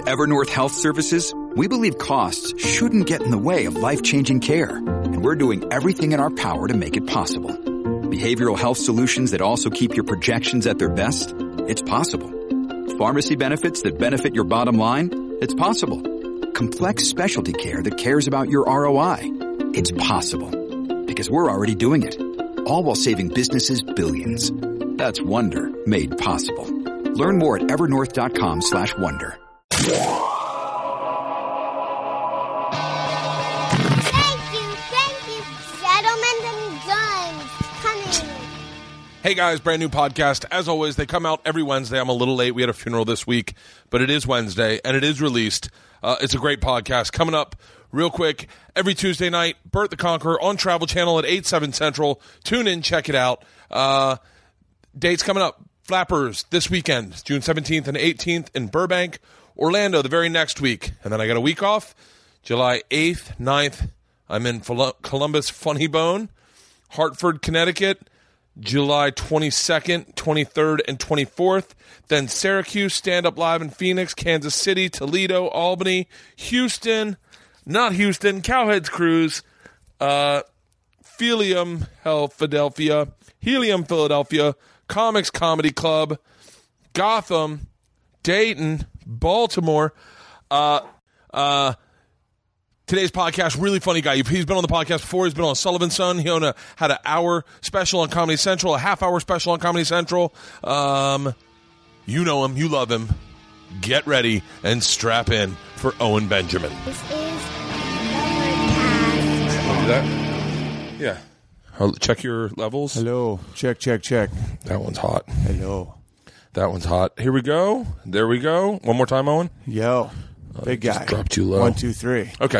At Evernorth Health Services, we believe costs shouldn't get in the way of life-changing care, and we're doing everything in our power to make it possible. Behavioral health solutions that also keep your projections at their best? It's possible. Pharmacy benefits that benefit your bottom line? It's possible. Complex specialty care that cares about your ROI? It's possible. Because we're already doing it. All while saving businesses billions. That's Wonder made possible. Learn more at evernorth.com/wonder. Thank you, gentlemen and guns. Coming. Hey guys, brand new podcast. As always, they come out every Wednesday. I'm a little late. We had a funeral this week, but it is Wednesday, and it is released. It's a great podcast. Coming up real quick, every Tuesday night, Bert the Conqueror on Travel Channel at 8, 7 Central. Tune in, check it out. Dates coming up. Flappers this weekend, June 17th and 18th in Burbank. Orlando the very next week. And then I got a week off. July 8th, 9th, I'm in Columbus Funny Bone. Hartford, Connecticut, July 22nd, 23rd, and 24th. Then Syracuse, Stand Up Live in Phoenix, Kansas City, Toledo, Albany, Houston, not Houston, Cowheads Cruise, Helium, Philadelphia, Comics Comedy Club, Gotham, Dayton, Baltimore. Today's podcast, really funny guy. He's been on the podcast before. He's been on Sullivan Son. He had an hour special on Comedy Central, a half-hour special on Comedy Central. You know him. You love him. Get ready and strap in for Owen Benjamin. This is Want to do that? Yeah. I'll check your levels. Hello. Check. That one's hot. Hello. That one's hot. Here we go. There we go. One more time, Owen. Yo. Big guy. Just dropped too low. 1, 2, 3. Okay.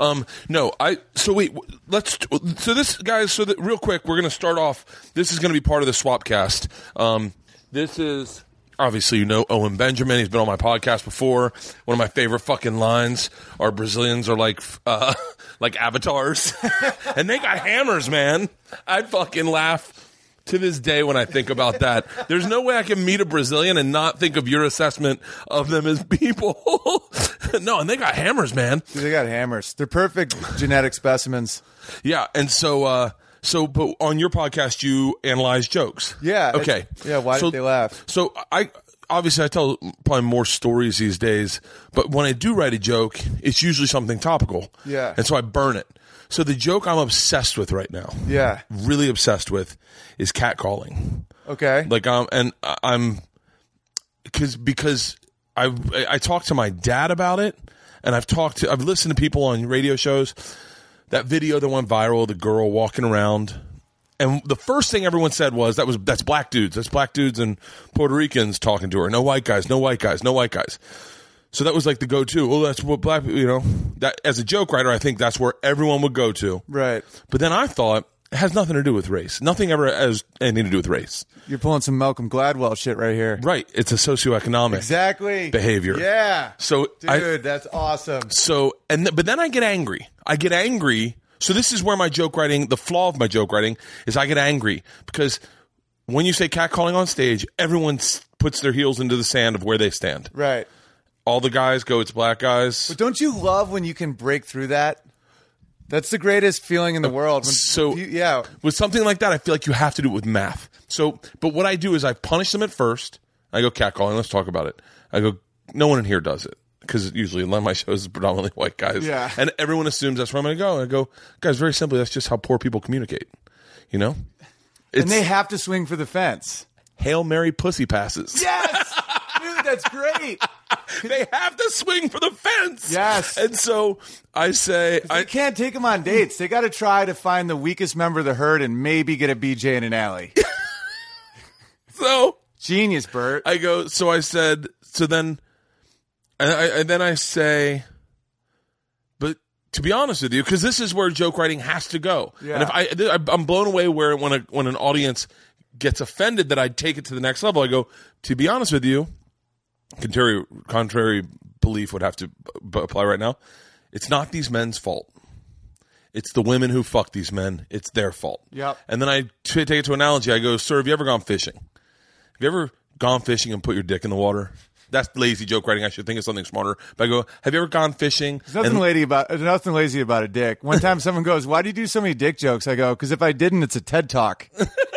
Real quick, we're going to start off. This is going to be part of the Swapcast. This is, obviously, you know Owen Benjamin. He's been on my podcast before. One of my favorite fucking lines are Brazilians are like avatars. And they got hammers, man. I fucking laugh to this day when I think about that. There's no way I can meet a Brazilian and not think of your assessment of them as people. No, and they got hammers, man. Dude, they got hammers. They're perfect genetic specimens. Yeah, and but on your podcast, you analyze jokes. Yeah. Okay. Yeah, why did they laugh? So I tell probably more stories these days, but when I do write a joke, it's usually something topical. Yeah. And so I burn it. So the joke I'm obsessed with right now, Yeah. really obsessed with, is catcalling. Okay. Like because I talked to my dad about it, and I've listened to people on radio shows. That video that went viral, the girl walking around, and the first thing everyone said was that's black dudes. That's black dudes and Puerto Ricans talking to her. No white guys. No white guys. No white guys. So that was like the go-to. Well, that's what black, that as a joke writer, I think that's where everyone would go to. Right. But then I thought it has nothing to do with race. Nothing ever has anything to do with race. You're pulling some Malcolm Gladwell shit right here. Right. It's a socioeconomic Exactly. behavior. Yeah. So Dude, that's awesome. But then I get angry. So this is where my joke writing, the flaw of my joke writing, is I get angry because when you say catcalling on stage, everyone puts their heels into the sand of where they stand. Right. All the guys go, it's black guys. But don't you love when you can break through that? That's the greatest feeling in the world. With something like that, I feel like you have to do it with math. But what I do is I punish them at first. I go, catcalling, let's talk about it. I go, no one in here does it. Because usually a lot of my shows is predominantly white guys. Yeah. And everyone assumes that's where I'm going to go. And I go, guys, very simply, that's just how poor people communicate. And they have to swing for the fence. Hail Mary pussy passes. Yes! Dude, that's great. They have to swing for the fence. Yes. And so I say... They can't take them on dates. They got to try to find the weakest member of the herd and maybe get a BJ in an alley. So... Genius, Bert. I go, so I said, so then... And then I say... But to be honest with you, because this is where joke writing has to go. Yeah. And if I'm blown away where when an audience gets offended that I take it to the next level, I go, to be honest with you... Contrary belief would have to apply right now. It's not these men's fault. It's the women who fuck these men. It's their fault. Yep. And then I take it to analogy. I go, sir, have you ever gone fishing? Have you ever gone fishing and put your dick in the water? that's lazy joke writing. I should think of something smarter. But I go, have you ever gone fishing? There's nothing lazy about a dick. One time someone goes, why do you do so many dick jokes? I go, because if I didn't, it's a TED Talk.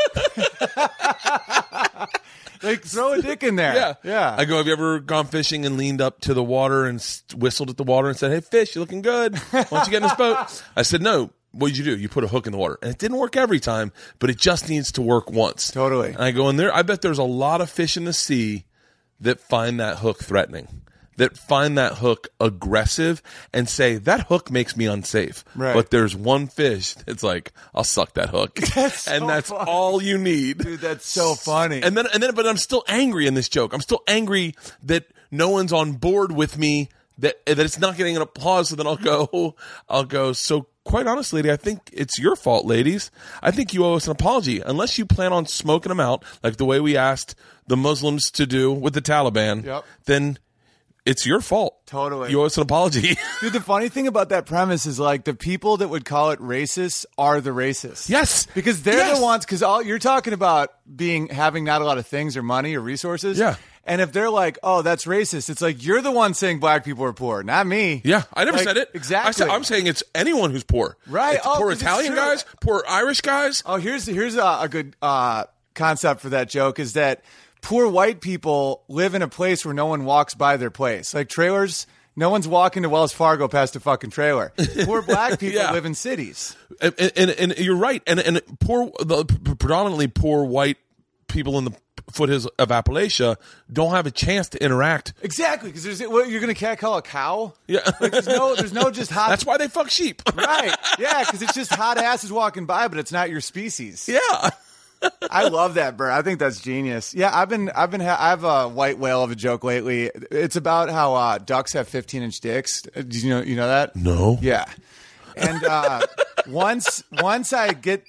Like, throw a dick in there. Yeah. I go, have you ever gone fishing and leaned up to the water and whistled at the water and said, hey, fish, you're looking good. Why don't you get in this boat? I said, no. What did you do? You put a hook in the water. And it didn't work every time, but it just needs to work once. Totally. And I go in there. I bet there's a lot of fish in the sea that find that hook threatening, that find that hook aggressive and say, that hook makes me unsafe. Right. But there's one fish that's like, I'll suck that hook. That's and so that's funny. all you need. Dude, that's so funny. And then, but I'm still angry in this joke. I'm still angry that no one's on board with me, that it's not getting an applause. So then I'll go, so quite honestly, lady, I think it's your fault, ladies. I think you owe us an apology. Unless you plan on smoking them out, like the way we asked the Muslims to do with the Taliban, then it's your fault. Totally. You owe us an apology. Dude, the funny thing about that premise is, like, the people that would call it racist are the racists. Yes. Because they're the ones, because all you're talking about having not a lot of things or money or resources. Yeah. And if they're like, oh, that's racist, it's like, you're the one saying black people are poor, not me. Yeah, I never said it. Exactly. I'm saying it's anyone who's poor. Right. It's Oh, poor 'cause it's Italian true. guys, poor Irish guys. Oh, here's a good concept for that joke is that poor white people live in a place where no one walks by their place. Like trailers, no one's walking to Wells Fargo past a fucking trailer. Poor black people Yeah. live in cities. And you're right. And predominantly poor white people in the foothills of Appalachia don't have a chance to interact. Exactly, because you're going to call a cow? Yeah. Like there's no just hot. That's why they fuck sheep. Right. Yeah, because it's just hot asses walking by, but it's not your species. Yeah. I love that, bro. I think that's genius. Yeah, I have a white whale of a joke lately. It's about how ducks have 15-inch dicks. Do you know that? No. Yeah. And once I get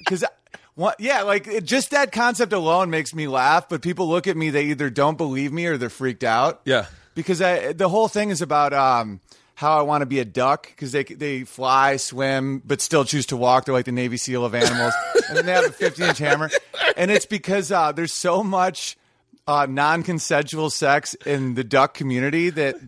just that concept alone makes me laugh. But people look at me, they either don't believe me or they're freaked out. Yeah. Because the whole thing is about how I want to be a duck because they fly, swim, but still choose to walk. They're like the Navy SEAL of animals. And then they have a 15-inch hammer. And it's because there's so much non-consensual sex in the duck community that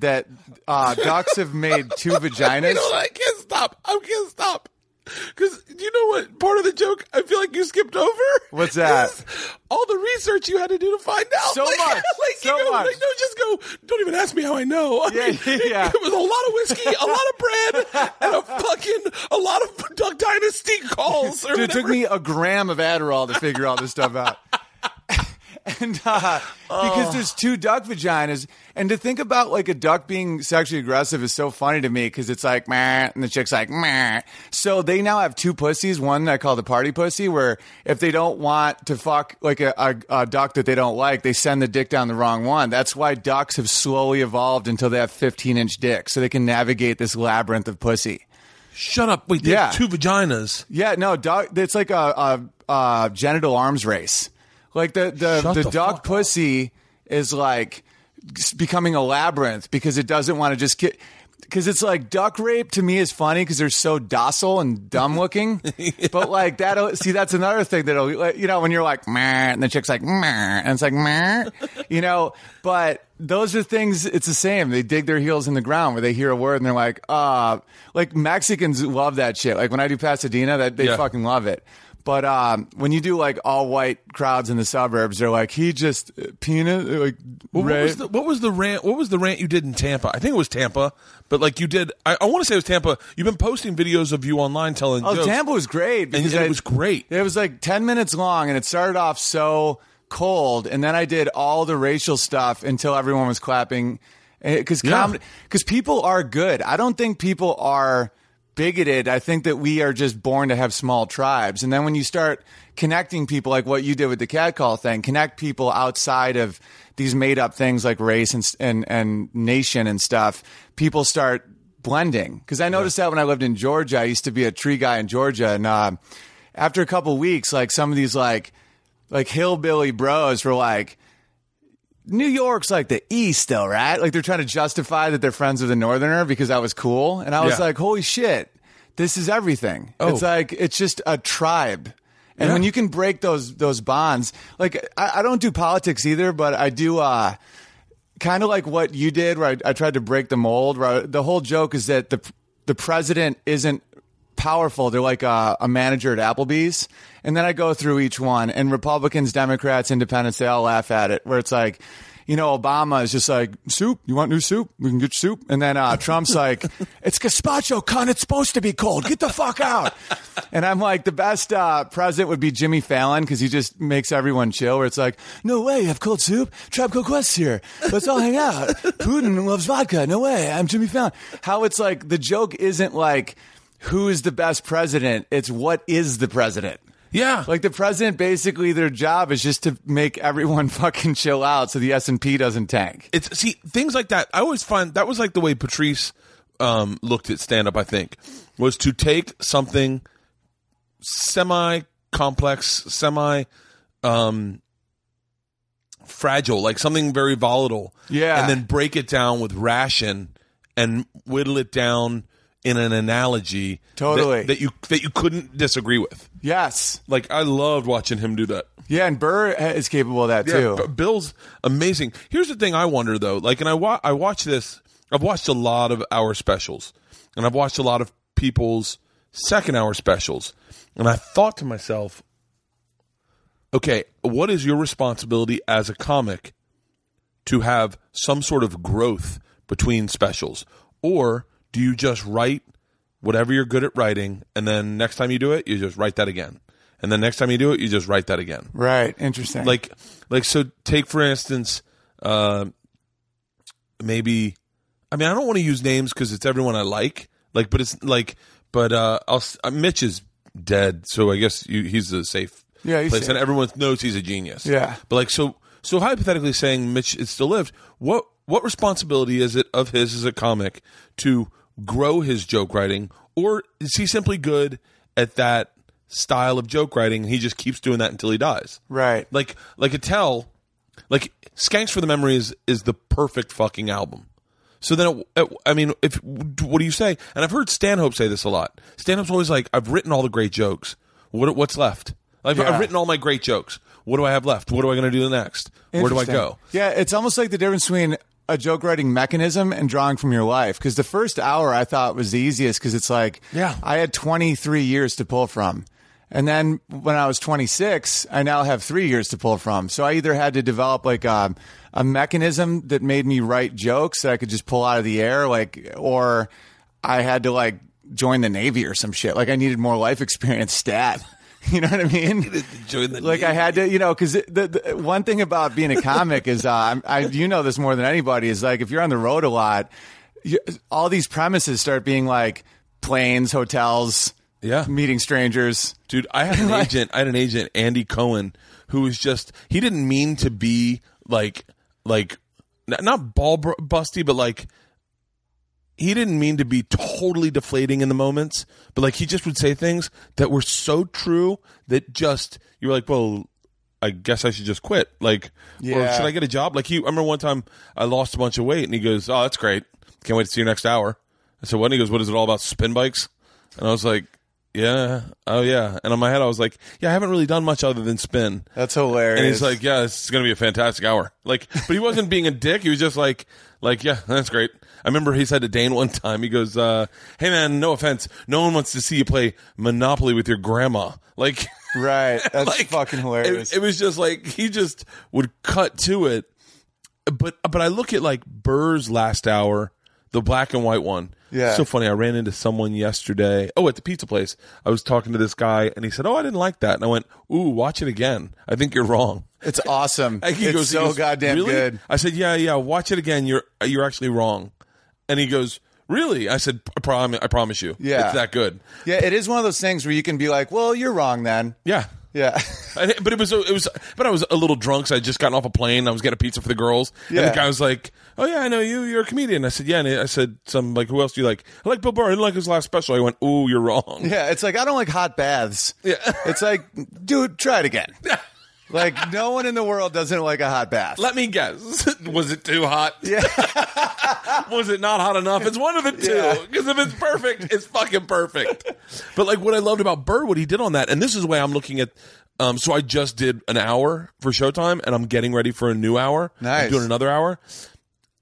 ducks have made two vaginas. I can't stop. Because you know what? Part of the joke I feel like you skipped over. What's that? Is all the research you had to do to find out. So much. No, just go. Don't even ask me how I know. Yeah. It was a lot of whiskey, a lot of bread, and a lot of Duck Dynasty calls. Dude, it took me a gram of Adderall to figure all this stuff out. And because there's two duck vaginas, and to think about like a duck being sexually aggressive is so funny to me because it's like meh, and the chick's like meh. So they now have two pussies. One I call the party pussy, where if they don't want to fuck like a duck that they don't like, they send the dick down the wrong one. That's why ducks have slowly evolved until they have 15-inch dicks, so they can navigate this labyrinth of pussy. Shut up! Wait, they have two vaginas. Yeah, no, duck. It's like a genital arms race. Like the duck pussy is like becoming a labyrinth because it doesn't want to just get. Because it's like duck rape to me is funny because they're so docile and dumb looking. But like that's another thing that'll, when you're like, meh, and the chick's like, meh, and it's like, meh, but those are things, it's the same. They dig their heels in the ground where they hear a word and they're like Mexicans love that shit. Like when I do Pasadena, they fucking love it. But when you do like all white crowds in the suburbs, they're like, he just peanut like. What was the rant? What was the rant you did in Tampa? I think it was Tampa, but like you did. I want to say it was Tampa. You've been posting videos of you online telling jokes. Tampa was great because it was great. It was like 10 minutes long, and it started off so cold, and then I did all the racial stuff until everyone was clapping. Because people are good. I don't think people are bigoted. I think that we are just born to have small tribes. And then when you start connecting people like what you did with the catcall thing, connect people outside of these made up things like race and nation and stuff, people start blending. Because I noticed that when I lived in Georgia, I used to be a tree guy in Georgia. And after a couple weeks, like some of these like hillbilly bros were like, New York's like the East, though, right? Like they're trying to justify that they're friends with a Northerner because I was cool. And I was like, holy shit, this is everything. Oh. It's like, it's just a tribe. And when you can break those bonds, like I don't do politics either, but I do, kind of like what you did, where I tried to break the mold. Where the whole joke is that the president isn't powerful. They're like a manager at Applebee's. And then I go through each one, and Republicans, Democrats, Independents, they all laugh at it, where it's like, Obama is just like, soup, you want new soup? We can get you soup. And then Trump's like, it's gazpacho, cunt, it's supposed to be cold. Get the fuck out. And I'm like, the best president would be Jimmy Fallon, because he just makes everyone chill, where it's like, no way, you have cold soup? Tropical Quest here. Let's all hang out. Putin loves vodka. No way, I'm Jimmy Fallon. How it's like, the joke isn't like, who is the best president? It's what is the president? Yeah. Like the president, basically their job is just to make everyone fucking chill out so the S&P doesn't tank. See, things like that, I always find that was like the way Patrice looked at stand-up, I think, was to take something semi-complex, semi-fragile, like something very volatile, and then break it down with ration and whittle it down in an analogy that you couldn't disagree with. Yes. Like, I loved watching him do that. Yeah, and Burr is capable of that, too. Bill's amazing. Here's the thing I wonder, though. Like, and I watch this. I've watched a lot of our specials, and I've watched a lot of people's second-hour specials, and I thought to myself, okay, what is your responsibility as a comic to have some sort of growth between specials? Or do you just write whatever you're good at writing, and then next time you do it, you just write that again? And then next time you do it, you just write that again. Right. Interesting. Like so take, for instance, maybe, I mean, I don't want to use names because it's everyone I like. Mitch is dead, so I guess he's a safe place, and everyone knows he's a genius. Yeah. But like, so hypothetically saying Mitch is still lived, what responsibility is it of his as a comic to grow his joke writing, or is he simply good at that style of joke writing and he just keeps doing that until he dies? Right. Like Attell, like Skanks for the Memory is the perfect fucking album. So then, what do you say? And I've heard Stanhope say this a lot. Stanhope's always like, I've written all the great jokes. What's left? I've written all my great jokes. What do I have left? What am I going to do next? Where do I go? Yeah, it's almost like the difference between a joke writing mechanism and drawing from your life. Because the first hour I thought was the easiest, because it's like, I had 23 years to pull from. And then when I was 26, I now have 3 years to pull from. So I either had to develop like a mechanism that made me write jokes that I could just pull out of the air, or I had to like join the Navy or some shit. Like I needed more life experience stat. You know what I mean? Join the Navy. I had to, because the one thing about being a comic is, you know this more than anybody, is like if you're on the road a lot, all these premises start being like planes, hotels, meeting strangers. Dude, I had an agent, Andy Cohen, who was just, he didn't mean to be like not ball busty, but like, he didn't mean to be totally deflating in the moments, but like he just would say things that were so true that just, you were like, well, I guess I should just quit. Like, or should I get a job? Like I remember one time I lost a bunch of weight and he goes, oh, that's great. Can't wait to see you next hour. I said, what? And he goes, what is it all about, spin bikes? And I was like, yeah. Oh, yeah. And on my head, I was like, yeah, I haven't really done much other than spin. That's hilarious. And he's like, yeah, it's going to be a fantastic hour. Like, but he wasn't being a dick. He was just like, yeah, that's great. I remember he said to Dane one time, he goes, hey, man, no offense. No one wants to see you play Monopoly with your grandma. Like, right. That's like, fucking hilarious. It was just like, he just would cut to it. But I look at like Burr's last hour, the black and white one. Yeah. It's so funny. I ran into someone yesterday. Oh, at the pizza place. I was talking to this guy and he said, oh, I didn't like that. And I went, ooh, watch it again. I think you're wrong. It's awesome. He goes, goddamn really? Good. I said, yeah, watch it again. You're actually wrong. And he goes, really? I said, I promise you. Yeah. It's that good. Yeah, it is one of those things where you can be like, well, you're wrong then. Yeah. Yeah. But I was a little drunk, so I had just gotten off a plane. I was getting a pizza for the girls. Yeah. And the guy was like, oh, yeah, I know you. You're a comedian. I said, yeah. And I said, who else do you like? I like Bill Burr. I didn't like his last special. I went, ooh, you're wrong. Yeah. It's like, I don't like hot baths. Yeah. It's like, dude, try it again. Like, no one in the world doesn't like a hot bath. Let me guess. Was it too hot? Yeah. Was it not hot enough? It's one of the two. Because if it's perfect, it's fucking perfect. But like what I loved about Burr, what he did on that, and this is the way I'm looking at, so I just did an hour for Showtime, and I'm getting ready for a new hour. Nice. I'm doing another hour.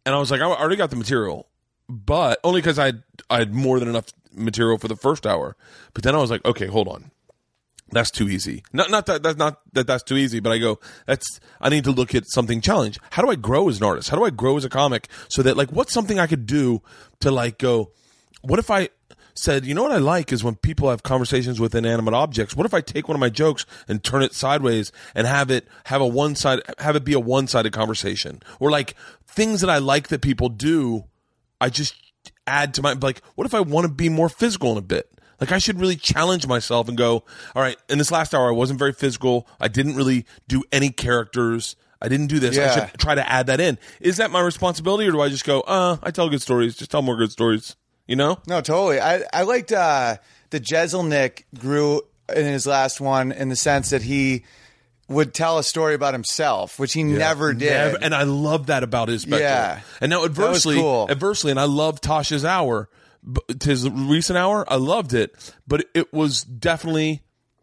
And I was like, I already got the material, but only because I had more than enough material for the first hour. But then I was like, okay, hold on. That's too easy. Not that's too easy, but I go, I need to look at something challenge. How do I grow as an artist? How do I grow as a comic so that like what's something I could do to like go, what if I said, you know what I like is when people have conversations with inanimate objects. What if I take one of my jokes and turn it sideways and have it be a one-sided conversation? Or like things that I like that people do, I just add to my, like, what if I want to be more physical in a bit? Like I should really challenge myself and go, all right, in this last hour I wasn't very physical. I didn't really do any characters. I didn't do this. Yeah. I should try to add that in. Is that my responsibility or do I just go, I tell good stories. Just tell more good stories. You know? No, totally. I liked the Jeselnik grew in his last one in the sense that he would tell a story about himself, which he never did. And I love that about his special. Yeah. And now adversely, and I love Tasha's hour, his recent hour, I loved it, but it was definitely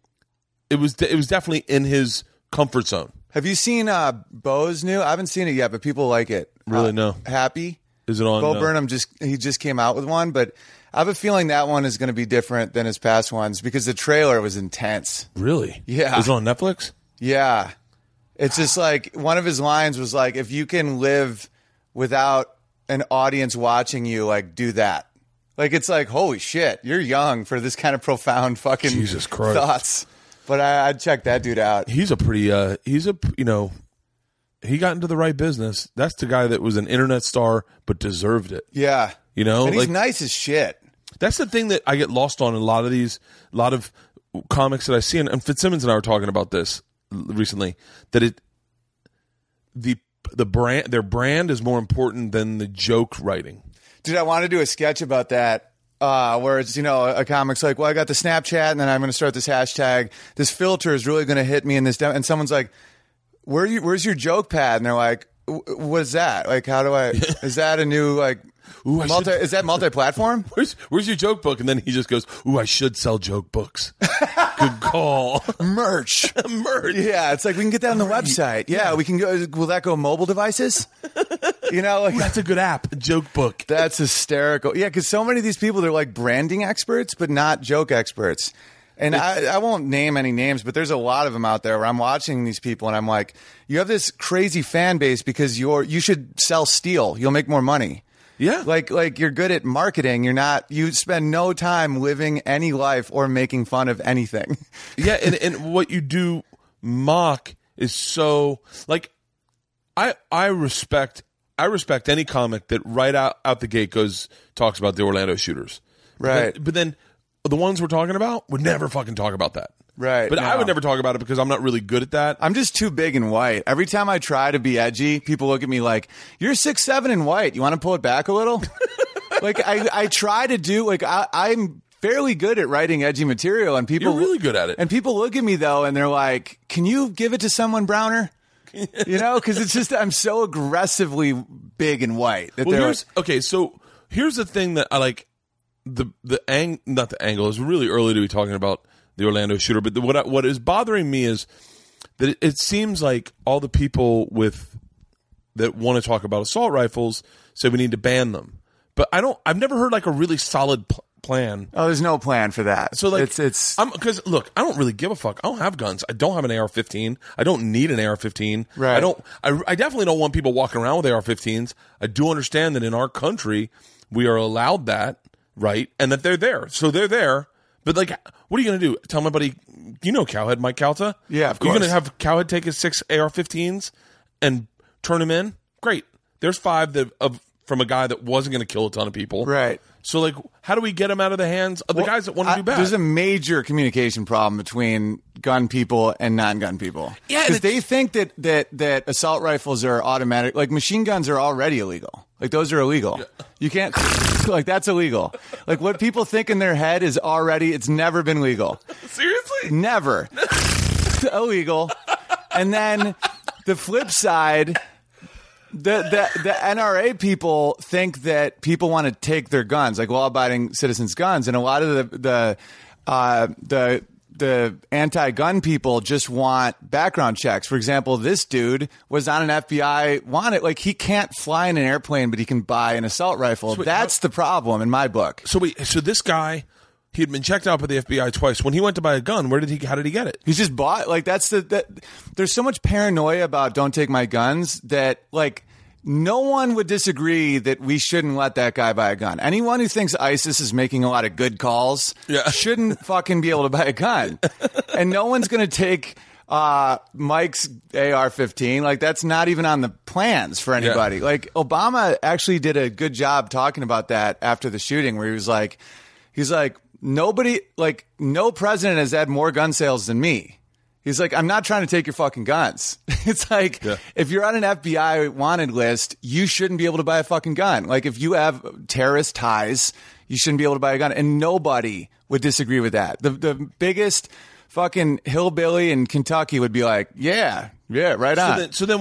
in his comfort zone. Have you seen Bo's new? I haven't seen it yet, but people like it. Really? No. Happy? Is it on? Bo Burnham just came out with one, but I have a feeling that one is going to be different than his past ones because the trailer was intense. Really? Yeah. Is it on Netflix? Yeah. It's just like one of his lines was like, if you can live without an audience watching you, like do that. Like it's like, holy shit, you're young for this kind of profound fucking Jesus Christ. thoughts. But I'd check that dude out. He's a pretty, he got into the right business. That's the guy that was an internet star but deserved it. Yeah. You know? And he's nice as shit. That's the thing that I get lost on in a lot of comics that I see. And Fitzsimmons and I were talking about this recently, that their brand is more important than the joke writing. Dude, I want to do a sketch about that. Where it's, a comic's like, well, I got the Snapchat and then I'm going to start this hashtag. This filter is really going to hit me in this. And someone's like, where's your joke pad? And they're like, what is that? Like, how do I, is that a new, like, is that multi-platform? Where's your joke book? And then he just goes, ooh, I should sell joke books. Good call. Merch. Yeah. It's like, we can get that on the website. Yeah. We can go, will that go mobile devices? Like, ooh, that's a good app, a joke book. That's hysterical. Yeah. Cause so many of these people, they're like branding experts, but not joke experts. And I won't name any names, but there's a lot of them out there where I'm watching these people and I'm like, you have this crazy fan base because you should sell steel. You'll make more money. Yeah. Like you're good at marketing. You spend no time living any life or making fun of anything. Yeah. And what you do mock is so like, I respect any comic that right out the gate talks about the Orlando shooters. Right. But then the ones we're talking about would never fucking talk about that. Right. But I would never talk about it because I'm not really good at that. I'm just too big and white. Every time I try to be edgy, people look at me like, you're 6'7" and white. You want to pull it back a little? Like I try to do, like I'm fairly good at writing edgy material and people. You're really good at it. And people look at me though and they're like, can you give it to someone browner? Because it's just, I'm so aggressively big and white. So here's the thing that I like. Not the angle. It's really early to be talking about the Orlando shooter, but what is bothering me is that it seems like all the people that want to talk about assault rifles say we need to ban them, but I've never heard like a really solid plan. Oh, there's no plan for that. So like because look, I don't really give a fuck. I don't have guns. I don't have an AR-15. I don't need an AR-15. Right. I definitely don't want people walking around with AR-15s. I do understand that in our country we are allowed that. Right, and that they're there. So they're there. But, like, what are you going to do? Tell my buddy, Cowhead, Mike Calta? Yeah, of course. You're going to have Cowhead take his 6 AR-15s and turn them in? Great. There's 5 from a guy that wasn't going to kill a ton of people. Right. So, like, how do we get them out of the hands of the guys that want to do bad? There's a major communication problem between gun people and non-gun people. Yeah. Because they think that assault rifles are automatic. Like, machine guns are already illegal. Like, those are illegal. Yeah. You can't, like, that's illegal. Like, what people think in their head is it's never been legal. Seriously? Never. Illegal. And then the flip side, the NRA people think that people want to take their guns, like law-abiding citizens' guns, and a lot of the the anti-gun people just want background checks. For example, this dude was on an FBI wanted. Like, he can't fly in an airplane, but he can buy an assault rifle. That's the problem in my book. So this guy, he had been checked out by the FBI twice. When he went to buy a gun, how did he get it? He's just bought. Like, there's so much paranoia about don't take my guns that, like, no one would disagree that we shouldn't let that guy buy a gun. Anyone who thinks ISIS is making a lot of good calls shouldn't fucking be able to buy a gun. And no one's going to take Mike's AR-15. Like, that's not even on the plans for anybody. Like, Obama actually did a good job talking about that after the shooting, where he's like, nobody, like, no president has had more gun sales than me. He's like, I'm not trying to take your fucking guns. It's like, if you're on an FBI wanted list, you shouldn't be able to buy a fucking gun. Like, if you have terrorist ties, you shouldn't be able to buy a gun. And nobody would disagree with that. The biggest fucking hillbilly in Kentucky would be like, yeah, right on.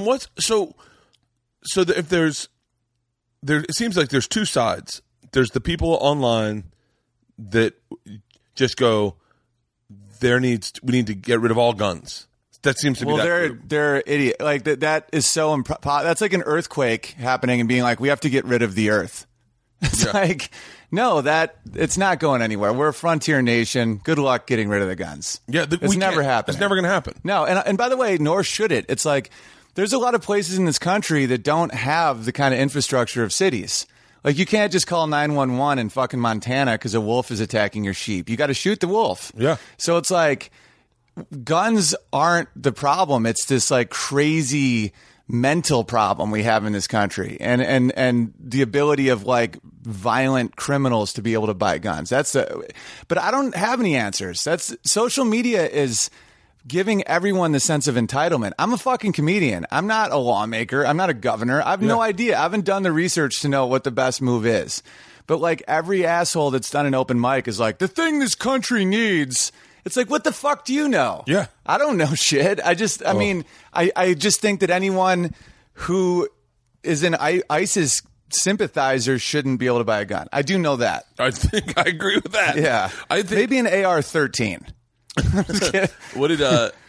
It seems like there's two sides. There's the people online that just go, we need to get rid of all guns. That seems to be they're idiot. Like, that is so that's like an earthquake happening and being like, we have to get rid of the earth. It's like, no, it's not going anywhere. We're a frontier nation. Good luck getting rid of the guns. Yeah, it's never happening. It's never going to happen. No, and by the way, nor should it. It's like, there's a lot of places in this country that don't have the kind of infrastructure of cities. Like, you can't just call 911 in fucking Montana because a wolf is attacking your sheep. You got to shoot the wolf. Yeah. So it's like, guns aren't the problem. It's this, like, crazy mental problem we have in this country, and the ability of, like, violent criminals to be able to buy guns. But I don't have any answers. Social media is giving everyone the sense of entitlement. I'm a fucking comedian. I'm not a lawmaker. I'm not a governor. I have no idea. I haven't done the research to know what the best move is. But, like, every asshole that's done an open mic is like, the thing this country needs. It's like, what the fuck do you know? Yeah. I don't know shit. I just think that anyone who is an ISIS sympathizer shouldn't be able to buy a gun. I do know that. I think I agree with that. Yeah. Maybe an AR-13. What did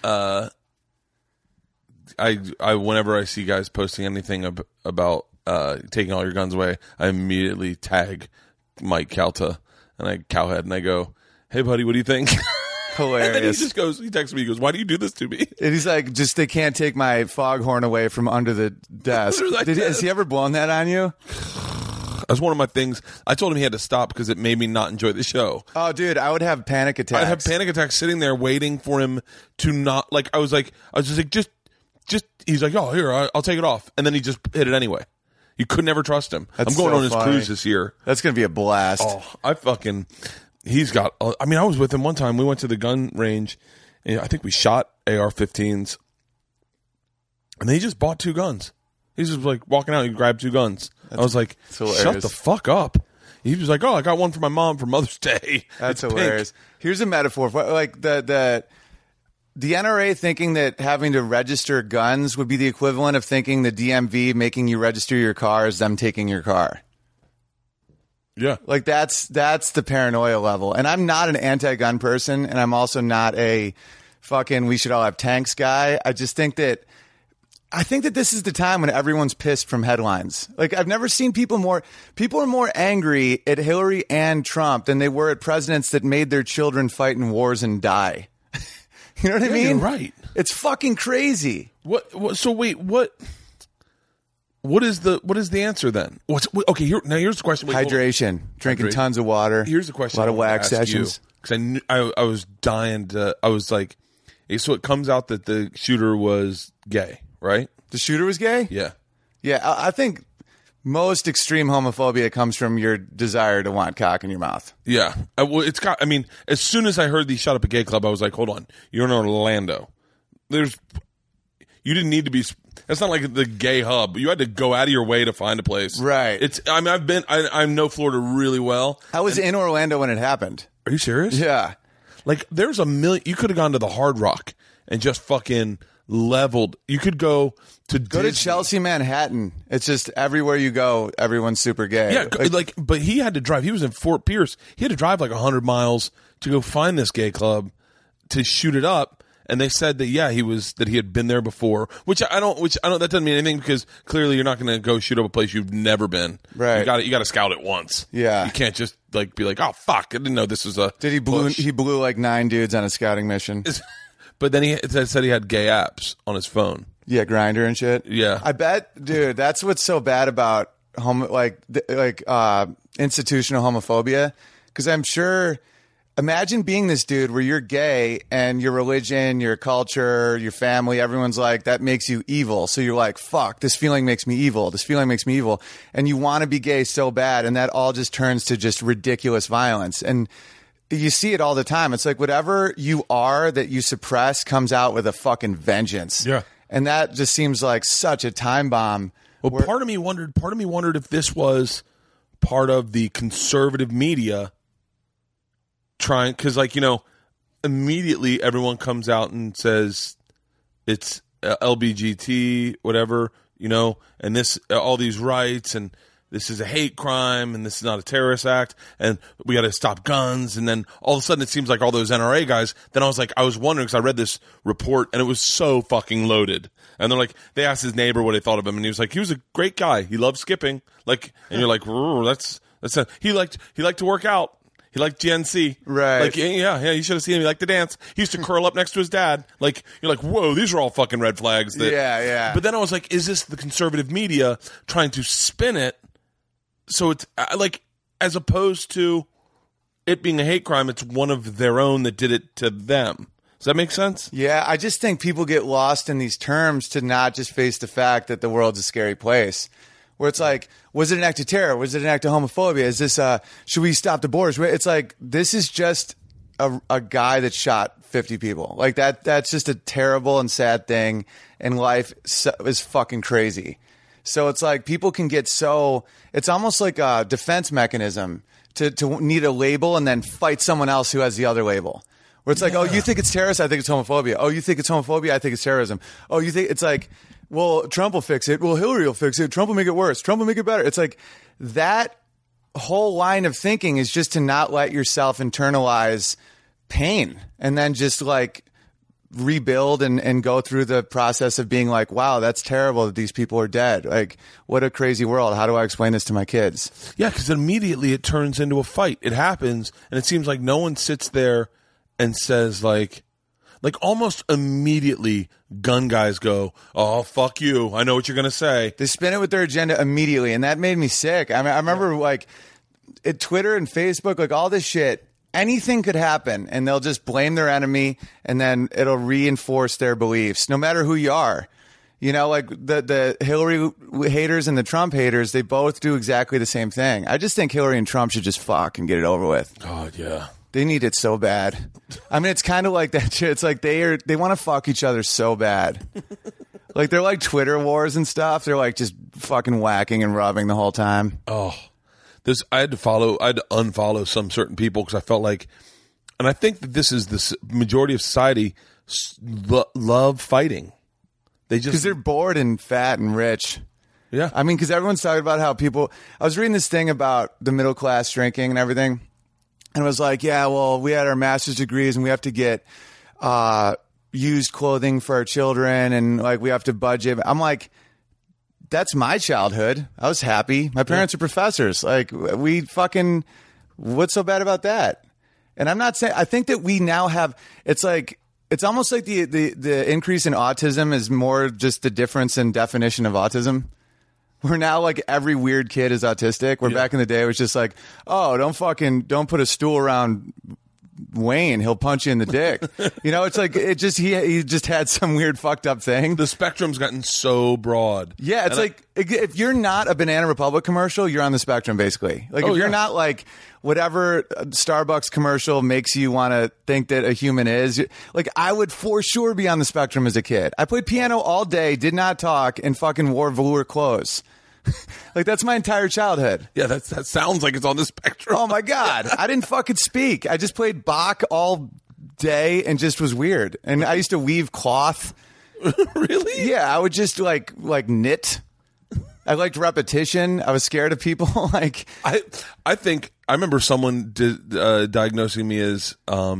I whenever I see guys posting anything about taking all your guns away, I immediately tag Mike Calta and Cowhead, and I go, "Hey buddy, what do you think?" Hilarious. And then he texts me, he goes, "Why do you do this to me?" And he's like, they can't take my foghorn away from under the desk. Has he ever blown that on you? That's one of my things. I told him he had to stop because it made me not enjoy the show. Oh, dude, I would have panic attacks. I'd have panic attacks sitting there waiting for him to not, like, I was just like, he's like, "Oh, here, I'll take it off." And then he just hit it anyway. You could never trust him. I'm going on his cruise this year. That's going to be a blast. Oh, he's got, I mean, I was with him one time. We went to the gun range, and I think we shot AR-15s. And then he just bought 2 guns. He's just like walking out and he grabbed 2 guns. I was like, shut the fuck up. He was like, "Oh, I got one for my mom for Mother's Day." That's hilarious. Pink. Here's a metaphor for, like, the NRA thinking that having to register guns would be the equivalent of thinking the DMV making you register your car is them taking your car. Yeah. Like, that's the paranoia level. And I'm not an anti-gun person, and I'm also not a fucking we should all have tanks guy. I think that this is the time when everyone's pissed from headlines. Like, I've never seen people are more angry at Hillary and Trump than they were at presidents that made their children fight in wars and die. You know what I mean? You're right. It's fucking crazy. So wait, what is the answer then? Here's the question. Hydration. Drinking tons of water. Here's the question. A lot of wax sessions. Because I was dying to, I was like, so it comes out that the shooter was gay. Right? The shooter was gay? Yeah. Yeah, I think most extreme homophobia comes from your desire to want cock in your mouth. Yeah. As soon as I heard he shot up a gay club, I was like, hold on. You're in Orlando. You didn't need to be, that's not like the gay hub. You had to go out of your way to find a place. Right. I know Florida really well. I was in Orlando when it happened. Are you serious? Yeah. Like, there's a million, you could have gone to the Hard Rock and just fucking leveled. You could go to Chelsea, Manhattan. It's just everywhere you go, everyone's super gay. Yeah, but he had to drive. He was in Fort Pierce. He had to drive like 100 miles to go find this gay club to shoot it up. And they said that he had been there before, which I don't. That doesn't mean anything because clearly you're not going to go shoot up a place you've never been. Right. You got to scout it once. Yeah. You can't just be like, oh fuck, I didn't know this was a. Did he blew like 9 dudes on a scouting mission? But then he said he had gay apps on his phone. Yeah, Grindr and shit. Yeah. I bet, dude. That's what's so bad about institutional homophobia, because I'm sure. Imagine being this dude where you're gay and your religion, your culture, your family, everyone's like, that makes you evil. So you're like, fuck, this feeling makes me evil. This feeling makes me evil. And you want to be gay so bad. And that all just turns to just ridiculous violence. And you see it all the time. It's like whatever you are that you suppress comes out with a fucking vengeance. Yeah. And that just seems like such a time bomb. Well, part of me wondered if this was part of the conservative media trying, because immediately everyone comes out and says it's LBGT whatever, and this all these rights, and this is a hate crime, and this is not a terrorist act, and we got to stop guns. And then all of a sudden it seems like all those NRA guys. Then I was wondering, because I read this report and it was so fucking loaded. And they're like, they asked his neighbor what he thought of him, and he was like, he was a great guy, he loved skipping, and you're like, he liked to work out. He liked GNC. Right. Yeah, you should have seen him. He liked to dance. He used to curl up next to his dad. You're like, whoa, these are all fucking red flags. Yeah. But then I was like, is this the conservative media trying to spin it so it's as opposed to it being a hate crime, it's one of their own that did it to them. Does that make sense? Yeah, I just think people get lost in these terms to not just face the fact that the world's a scary place. Where it's like, was it an act of terror? Was it an act of homophobia? Is this, should we stop the borders? It's like, this is just a guy that shot 50 people. Like that's just a terrible and sad thing. And life is fucking crazy. So it's like people can get it's almost like a defense mechanism to need a label and then fight someone else who has the other label. Where it's like, oh, you think it's terrorist? I think it's homophobia. Oh, you think it's homophobia? I think it's terrorism. Oh, you think it's like, well, Trump will fix it. Well, Hillary will fix it. Trump will make it worse. Trump will make it better. It's like that whole line of thinking is just to not let yourself internalize pain and then just rebuild and go through the process of being like, wow, that's terrible that these people are dead. Like, what a crazy world. How do I explain this to my kids? Yeah, because immediately it turns into a fight. It happens, and it seems like no one sits there and says almost immediately gun guys go, oh, fuck you. I know what you're going to say. They spin it with their agenda immediately, and that made me sick. I mean, I remember at Twitter and Facebook, all this shit, anything could happen, and they'll just blame their enemy, and then it'll reinforce their beliefs, no matter who you are. The Hillary haters and the Trump haters, they both do exactly the same thing. I just think Hillary and Trump should just fuck and get it over with. God, yeah. They need it so bad. I mean, it's kind of like that shit. It's like they want to fuck each other so bad. They're like Twitter wars and stuff. They're just fucking whacking and rubbing the whole time. Oh, I had to unfollow some certain people because I felt like, and I think that this is the majority of society love fighting. Because they're bored and fat and rich. Yeah. I mean, because everyone's talking about how I was reading this thing about the middle class drinking and everything. And it was like, yeah, well, we had our master's degrees and we have to get used clothing for our children and we have to budget. I'm like, that's my childhood. I was happy. My parents are professors. We fucking, what's so bad about that? And I'm not saying, I think that we now have, it's almost like the increase in autism is more just the difference in definition of autism. We're now every weird kid is autistic. Where back in the day it was just oh, don't put a stool around Wayne. He'll punch you in the dick. It's he just had some weird fucked up thing. The spectrum's gotten so broad. Yeah, it's if you're not a Banana Republic commercial, you're on the spectrum basically. If you're not whatever Starbucks commercial makes you want to think that a human is, I would for sure be on the spectrum as a kid. I played piano all day, did not talk, and fucking wore velour clothes. That's my entire childhood. Yeah, that sounds like it's on the spectrum. Oh my God. I didn't fucking speak. I just played Bach all day and just was weird. And I used to weave cloth. Really? Yeah, I would just knit. I liked repetition. I was scared of people. I think I remember someone diagnosing me as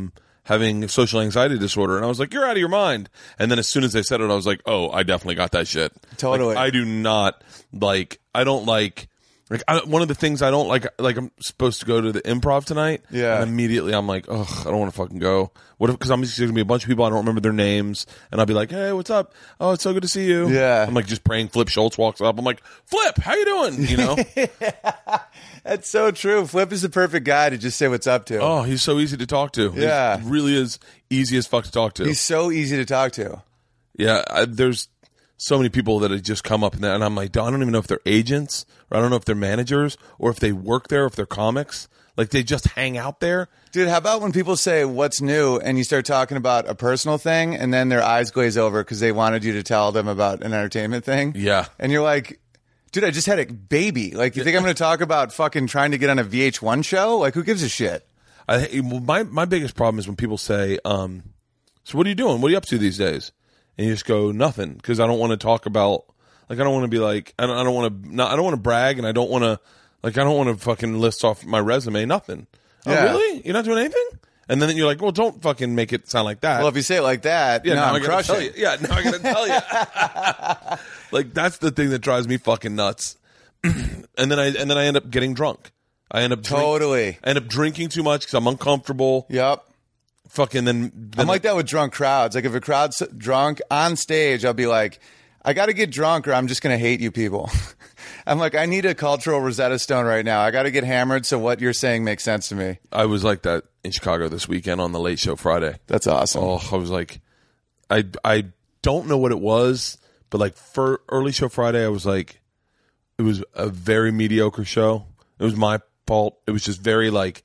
having social anxiety disorder. And I was like, you're out of your mind. And then as soon as they said it, I was like, oh, I definitely got that shit. Totally. Like, I do not like, I don't like one of the things I don't like I'm supposed to go to the Improv tonight. Yeah. And immediately I'm like, ugh, I don't want to fucking go. What if, because I'm just going to be a bunch of people, I don't remember their names. And I'll be like, hey, what's up? Oh, it's so good to see you. Yeah. I'm like just praying. Flip Schultz walks up. I'm like, Flip, how you doing? You know? That's so true. Flip is the perfect guy to just say what's up to. Oh, he's so easy to talk to. Yeah. He really is easy as fuck to talk to. He's so easy to talk to. Yeah, there's so many people that have just come up and I'm like, I don't even know if they're agents, or I don't know if they're managers, or if they work there, if they're comics. Like, they just hang out there. Dude, how about when people say, what's new, and you start talking about a personal thing, and then their eyes glaze over because they wanted you to tell them about an entertainment thing? Yeah. And you're like, dude, I just had a baby. Like, you think I'm going to talk about fucking trying to get on a VH1 show? Like, who gives a shit? My biggest problem is when people say, so what are you doing? What are you up to these days? And you just go, nothing, because I don't want to talk about, like, I don't want to be like, I don't want to brag, and I don't want to fucking list off my resume, nothing. Yeah. Oh, really? You're not doing anything? And then you're like, well, don't fucking make it sound like that. Well, if you say it like that, yeah, no, now I'm I gotta crushing. tell you. Yeah, now I gotta tell you. Like, that's the thing that drives me fucking nuts. and then I end up getting drunk. I end up drinking too much because I'm uncomfortable. Yep. Fucking then I'm like that with drunk crowds. Like, if a crowd's drunk on stage, I'll be like, I got to get drunk or I'm just going to hate you people. I'm like, I need a cultural Rosetta Stone right now. I got to get hammered so what you're saying makes sense to me. I was like that in Chicago this weekend on the Late Show Friday. That's awesome. Oh, I was like, I don't know what it was, but like for Early Show Friday, I was like, it was a very mediocre show. It was my fault. It was just very like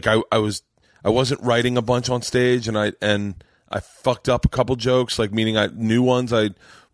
I wasn't writing a bunch on stage, and I fucked up a couple jokes, like meaning new ones. I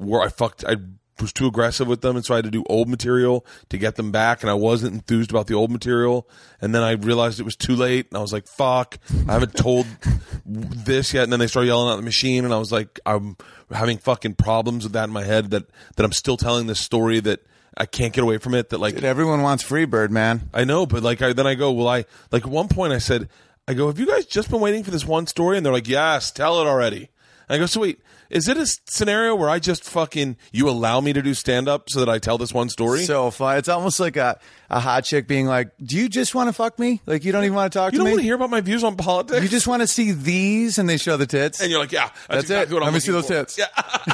was too aggressive with them, and so I had to do old material to get them back, and I wasn't enthused about the old material. And then I realized it was too late, and I was like, fuck, I haven't told this yet. And then they started yelling at the machine, and I was like, I'm having fucking problems with that in my head, that I'm still telling this story, that I can't get away from it, that like... Dude, everyone wants Freebird, man. I know, but like then I go, like at one point I said, have you guys just been waiting for this one story? And they're like, yes, tell it already. And I go, so wait, is it a scenario where I just fucking, you allow me to do stand-up so that I tell this one story? So fun. It's almost like a hot chick being like, do you just want to fuck me? Like, you don't even want to talk to me? You don't want to hear about my views on politics? You just want to see these, and they show the tits? And you're like, yeah, that's exactly it. what I'm Let me see those for. tits.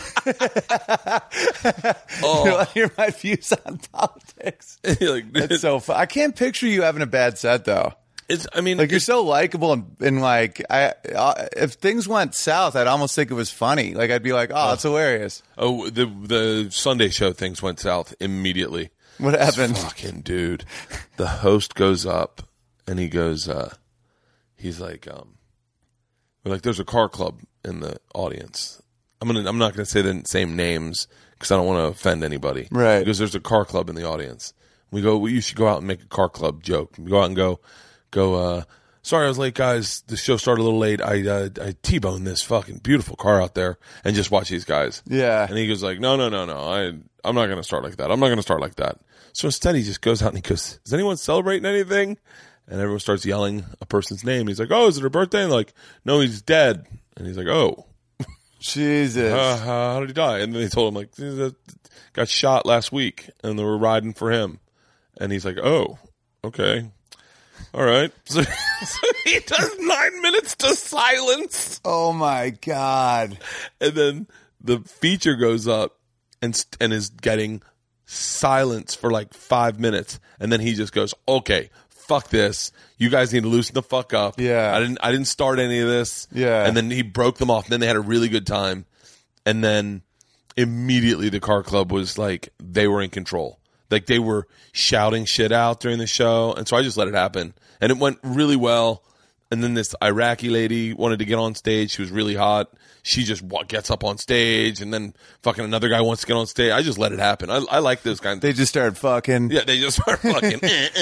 Yeah. You want to hear my views on politics? You're like, That's so fun. I can't picture you having a bad set, though. Like, you're so likable, and like, if things went south, I'd almost think it was funny. Like, I'd be like, oh, it's hilarious. Oh, the Sunday show things went south immediately. What happened? Fucking dude. The host goes up and he goes, he's like, we're like, there's a car club in the audience. I'm not gonna say the same names because I don't want to offend anybody. Right. Because there's a car club in the audience. We go, well, you should go out and make a car club joke. We go out and go, sorry I was late, guys. The show started a little late. I T-boned this fucking beautiful car out there, and just watch these guys. Yeah. And he goes like, no. I'm not going to start like that. I'm not going to start like that. So instead he just goes out and he goes, is anyone celebrating anything? And everyone starts yelling a person's name. He's like, oh, is it her birthday? And they're like, no, he's dead. And he's like, oh. Jesus. How did he die? And then they told him, like, he got shot last week, and they were riding for him. And he's like, oh, okay. All right. So he does 9 minutes to silence. Oh, my God. And then the feature goes up and is getting silence for like 5 minutes. And then he just goes, okay, fuck this. You guys need to loosen the fuck up. Yeah. I didn't start any of this. Yeah. And then he broke them off. And then they had a really good time. And then immediately the car club was like, they were in control. Like, they were shouting shit out during the show. And so I just let it happen. And it went really well. And then this Iraqi lady wanted to get on stage. She was really hot. She just gets up on stage. And then fucking another guy wants to get on stage. I just let it happen. I like those kinds of They just started fucking. Yeah, they just start fucking.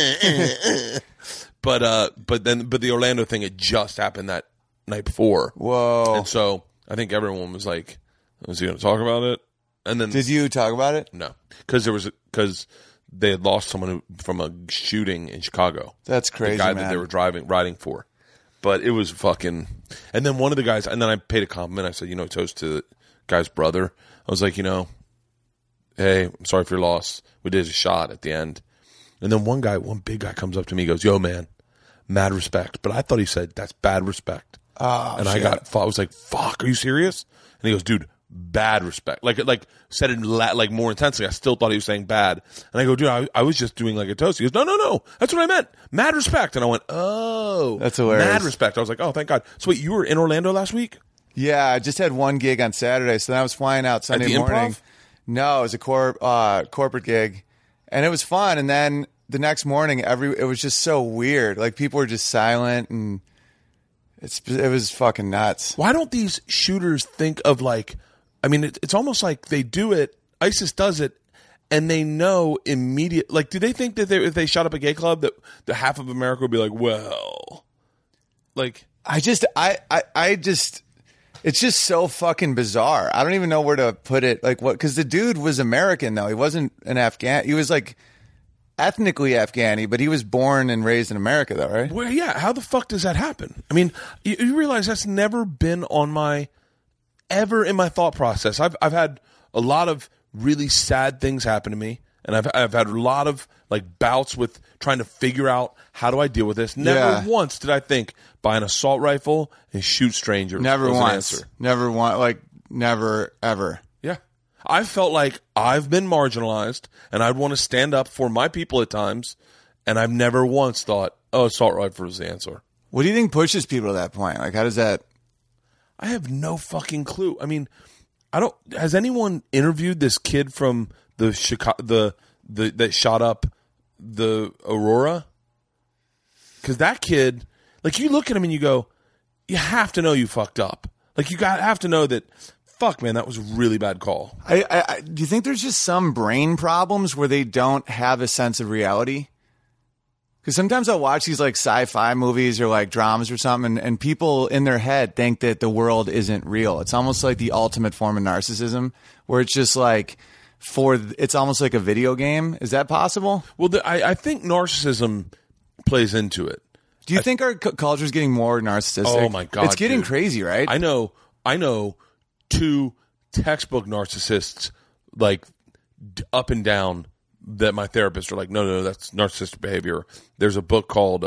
But the Orlando thing had just happened that night before. Whoa. And so I think everyone was like, "Was he going to talk about it?" And then Did you talk about it? no, because they had lost someone from a shooting in Chicago. That's crazy, the guy man. that they were riding for. But it was fucking. And then one of the guys, and then I paid a compliment. I said, toast to the guy's brother. I was like, hey, I'm sorry for your loss. We did a shot at the end. And then one big guy comes up to me and goes, yo, man, mad respect. But I thought he said, that's bad respect. Oh, and shit. I was like, fuck, are you serious? And he goes, dude, bad respect. Like said it like more intensely. I still thought he was saying bad. And I go, dude, I was just doing like a toast. He goes, no, that's what I meant. Mad respect. And I went, oh. That's hilarious. Mad respect. I was like, oh, thank God. So wait, you were in Orlando last week? Yeah, I just had one gig on Saturday, so then I was flying out Sunday At the morning. Improv? No, it was a corporate gig, and it was fun. And then the next morning, it was just so weird. Like people were just silent, and it was fucking nuts. Why don't these shooters think of like? I mean, it's almost like they do it. ISIS does it, and they know immediate. Like, do they think that if they shot up a gay club, that the half of America would be like, well, like it's just so fucking bizarre. I don't even know where to put it. Like what? Because the dude was American though. He wasn't an Afghan. He was like ethnically Afghani, but he was born and raised in America though, right? Well, yeah. How the fuck does that happen? I mean, you realize that's never been ever in my thought process. I've had a lot of really sad things happen to me, and I've had a lot of like bouts with trying to figure out how do I deal with this. Never once did I think buy an assault rifle and shoot strangers. Never once. Answer. Never once. Like never ever. Yeah. I felt like I've been marginalized, and I'd want to stand up for my people at times, and I've never once thought, oh, assault rifle is the answer. What do you think pushes people to that point? Like, how does that? I have no fucking clue. I mean, has anyone interviewed this kid from the Chicago, that shot up the Aurora? Because that kid, like, you look at him and you go, you have to know you fucked up. Like, have to know that, fuck, man, that was a really bad call. Do you think there's just some brain problems where they don't have a sense of reality? Because sometimes I'll watch these like sci-fi movies or like dramas or something, and people in their head think that the world isn't real. It's almost like the ultimate form of narcissism, where it's just like it's almost like a video game. Is that possible? Well, I think narcissism plays into it. Do you think our culture is getting more narcissistic? Oh my God, it's getting dude. crazy, right? I know 2 textbook narcissists, like up and down, that my therapists are like, no, that's narcissistic behavior. There's a book called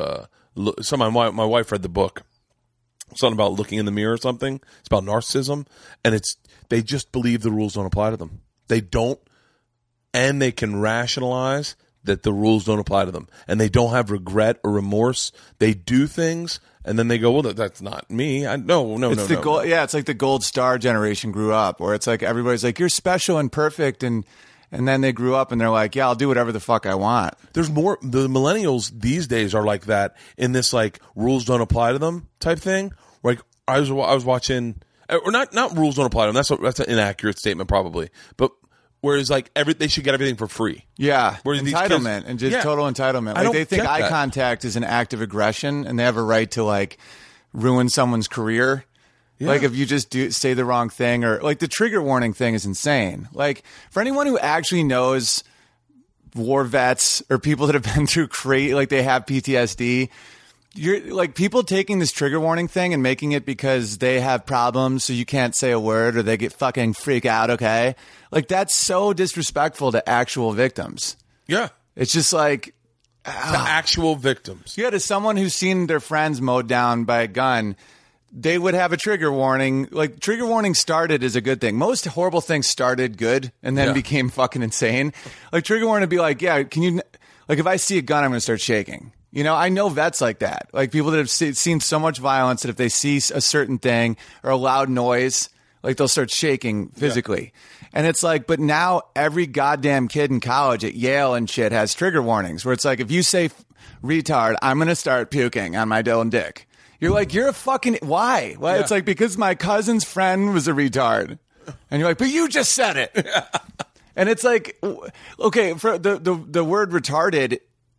my wife read the book, something about looking in the mirror or something. It's about narcissism, and they just believe the rules don't apply to them. They don't, and they can rationalize that the rules don't apply to them, and they don't have regret or remorse. They do things, and then they go, well, that's not me. No. Yeah, it's like the gold star generation grew up, where it's like everybody's like, you're special and perfect, and then they grew up and they're like, yeah, I'll do whatever the fuck I want. There's more. The millennials these days are like that, in this like rules don't apply to them type thing. Like I was watching, or not rules don't apply to them. That's an inaccurate statement probably, but. Whereas, like, they should get everything for free. Yeah, whereas entitlement and just total entitlement. Like, they think eye contact is an act of aggression, and they have a right to, like, ruin someone's career. Yeah. Like, if you just say the wrong thing, or, like, the trigger warning thing is insane. Like, for anyone who actually knows war vets or people that have been through like, they have PTSD, you're like people taking this trigger warning thing and making it because they have problems, so you can't say a word or they get fucking freak out. Okay. Like that's so disrespectful to actual victims. Yeah. It's just like to actual victims. Yeah. To someone who's seen their friends mowed down by a gun, they would have a trigger warning. Like trigger warning started as a good thing. Most horrible things started good and then became fucking insane. Like trigger warning would be like, yeah, can you, like if I see a gun, I'm going to start shaking. You know, I know vets like that, like people that have seen so much violence that if they see a certain thing or a loud noise, like they'll start shaking physically. Yeah. And it's like, but now every goddamn kid in college at Yale and shit has trigger warnings where it's like, if you say retard, I'm going to start puking on my Dylan dick. You're like, you're a fucking, why? Well, it's like, because my cousin's friend was a retard. And you're like, but you just said it. And it's like, okay, for the word retarded,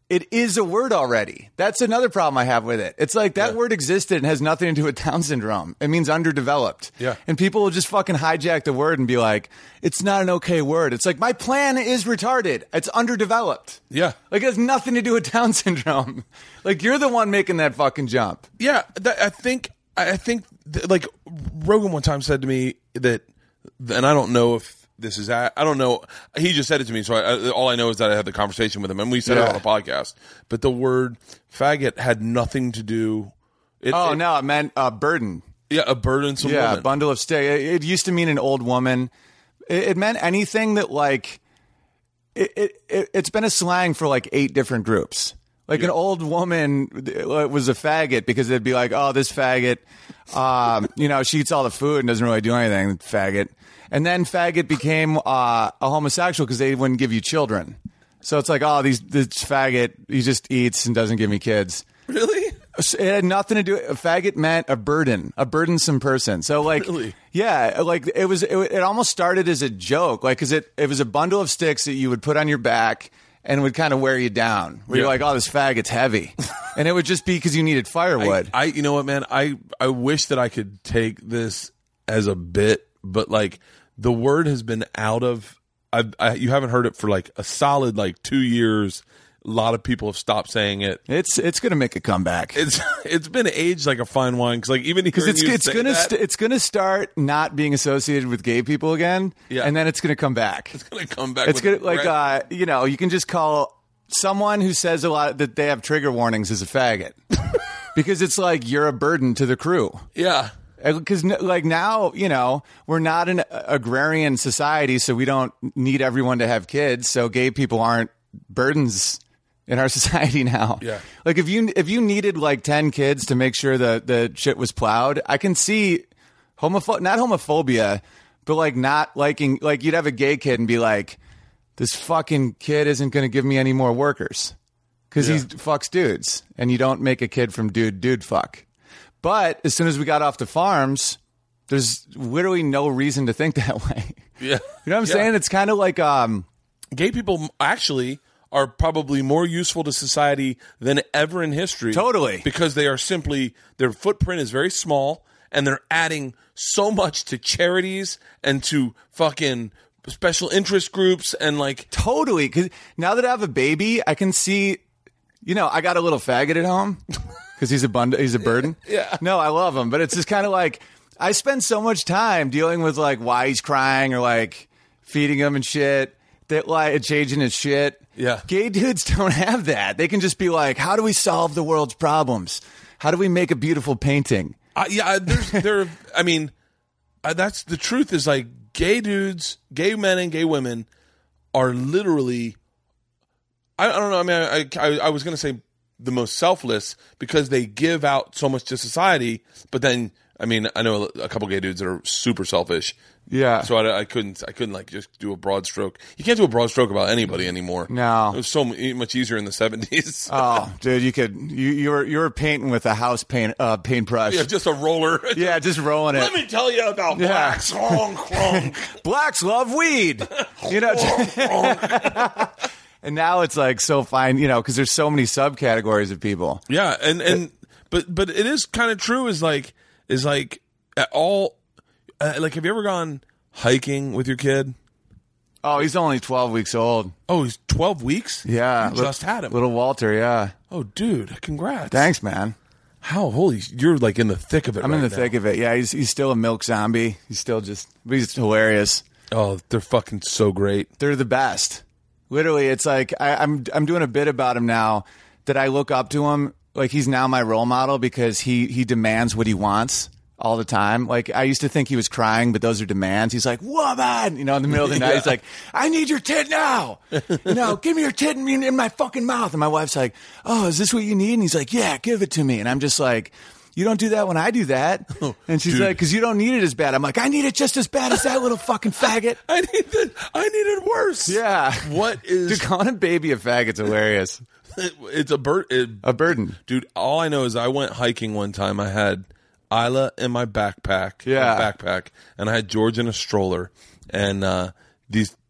it is a word already. That's another problem I have with it. It's like that word existed and has nothing to do with Down syndrome. It means underdeveloped. Yeah. And people will just fucking hijack the word and be like, it's not an okay word. It's like, my plan is retarded. It's underdeveloped. Yeah. Like, it has nothing to do with Down syndrome. Like, you're the one making that fucking jump. Yeah, I think like Rogan one time said to me that, and I don't know if this is I don't know. He just said it to me, so all I know is that I had the conversation with him, and we said it on the podcast. But the word faggot had nothing to do. No, it meant a burden. Yeah, a burdensome Yeah, woman. a bundle of sticks. It used to mean an old woman. It meant anything that, like, it's been a slang for like 8 different groups. Like an old woman was a faggot because they'd be like, oh, this faggot, she eats all the food and doesn't really do anything, faggot. And then faggot became a homosexual because they wouldn't give you children. So it's like, oh, this faggot, he just eats and doesn't give me kids. Really? It had nothing to do. A faggot meant a burden, a burdensome person. So like, Really? Yeah, like it almost started as a joke, like because it was a bundle of sticks that you would put on your back and would kind of wear you down. Where you're like, oh, this faggot's heavy, and it would just be because you needed firewood. You know what, man? I wish that I could take this as a bit, but like the word has been out of. You haven't heard it for like a solid 2 years. A lot of people have stopped saying it. It's gonna make a comeback. It's been aged like a fine wine because even because it's gonna start not being associated with gay people again. Yeah. And then it's gonna come back. It's gonna come back. It's gonna you can just call someone who says a lot that they have trigger warnings as a faggot because it's like you're a burden to the crew. Yeah. Because like now, we're not an agrarian society, so we don't need everyone to have kids. So gay people aren't burdens in our society now. Yeah. Like if you needed like 10 kids to make sure the shit was plowed, I can see not homophobia, but like not liking, like you'd have a gay kid and be like, this fucking kid isn't going to give me any more workers because he fucks dudes, and you don't make a kid from dude fuck. But as soon as we got off the farms, there's literally no reason to think that way. Yeah. You know what I'm saying? It's kind of like gay people actually are probably more useful to society than ever in history. Totally. Because they are their footprint is very small, and they're adding so much to charities and to fucking special interest groups and like. Totally. Because now that I have a baby, I can see, I got a little faggot at home because he's a burden. Yeah. No, I love him. But it's just kind of like, I spend so much time dealing with like why he's crying or like feeding him and shit, that like changing his shit. Yeah. Gay dudes don't have that. They can just be like, how do we solve the world's problems? How do we make a beautiful painting? That's the truth is like gay dudes, gay men and gay women are literally, I don't know. I mean, I was going to say the most selfless because they give out so much to society, but then, I mean, I know a couple gay dudes that are super selfish. Yeah. So I couldn't like just do a broad stroke. You can't do a broad stroke about anybody anymore. No. It was so much easier in the 70s. Oh, dude, you were painting with a house paintbrush. Yeah, just a roller. Yeah, just rolling it. Let me tell you about blacks. Blacks love weed. And now it's like so fine, because there's so many subcategories of people. Yeah, but it is kind of true. Is like at all. Like, have you ever gone hiking with your kid? Oh, he's only 12 weeks old. Oh, he's 12 weeks? Yeah. You just had him. Little Walter, yeah. Oh, dude, congrats. Thanks, man. How? You're like in the thick of it. I'm in the thick of it. Yeah, he's still a milk zombie. He's still but he's hilarious. Oh, they're fucking so great. They're the best. Literally, it's like I'm doing a bit about him now that I look up to him. Like, he's now my role model because he demands what he wants all the time. Like, I used to think he was crying, but those are demands. He's like, woman, in the middle of the night, he's like, I need your tit now. Give me your tit in my fucking mouth. And my wife's like, oh, is this what you need? And he's like, yeah, give it to me. And I'm just like, you don't do that when I do that. And she's like, because you don't need it as bad. I'm like, I need it just as bad as that little fucking faggot. I need it worse. Yeah. What is... Dude, calling a baby a faggot's hilarious. It's a burden. Dude, all I know is I went hiking one time. I had Isla in my backpack, and I had George in a stroller, and these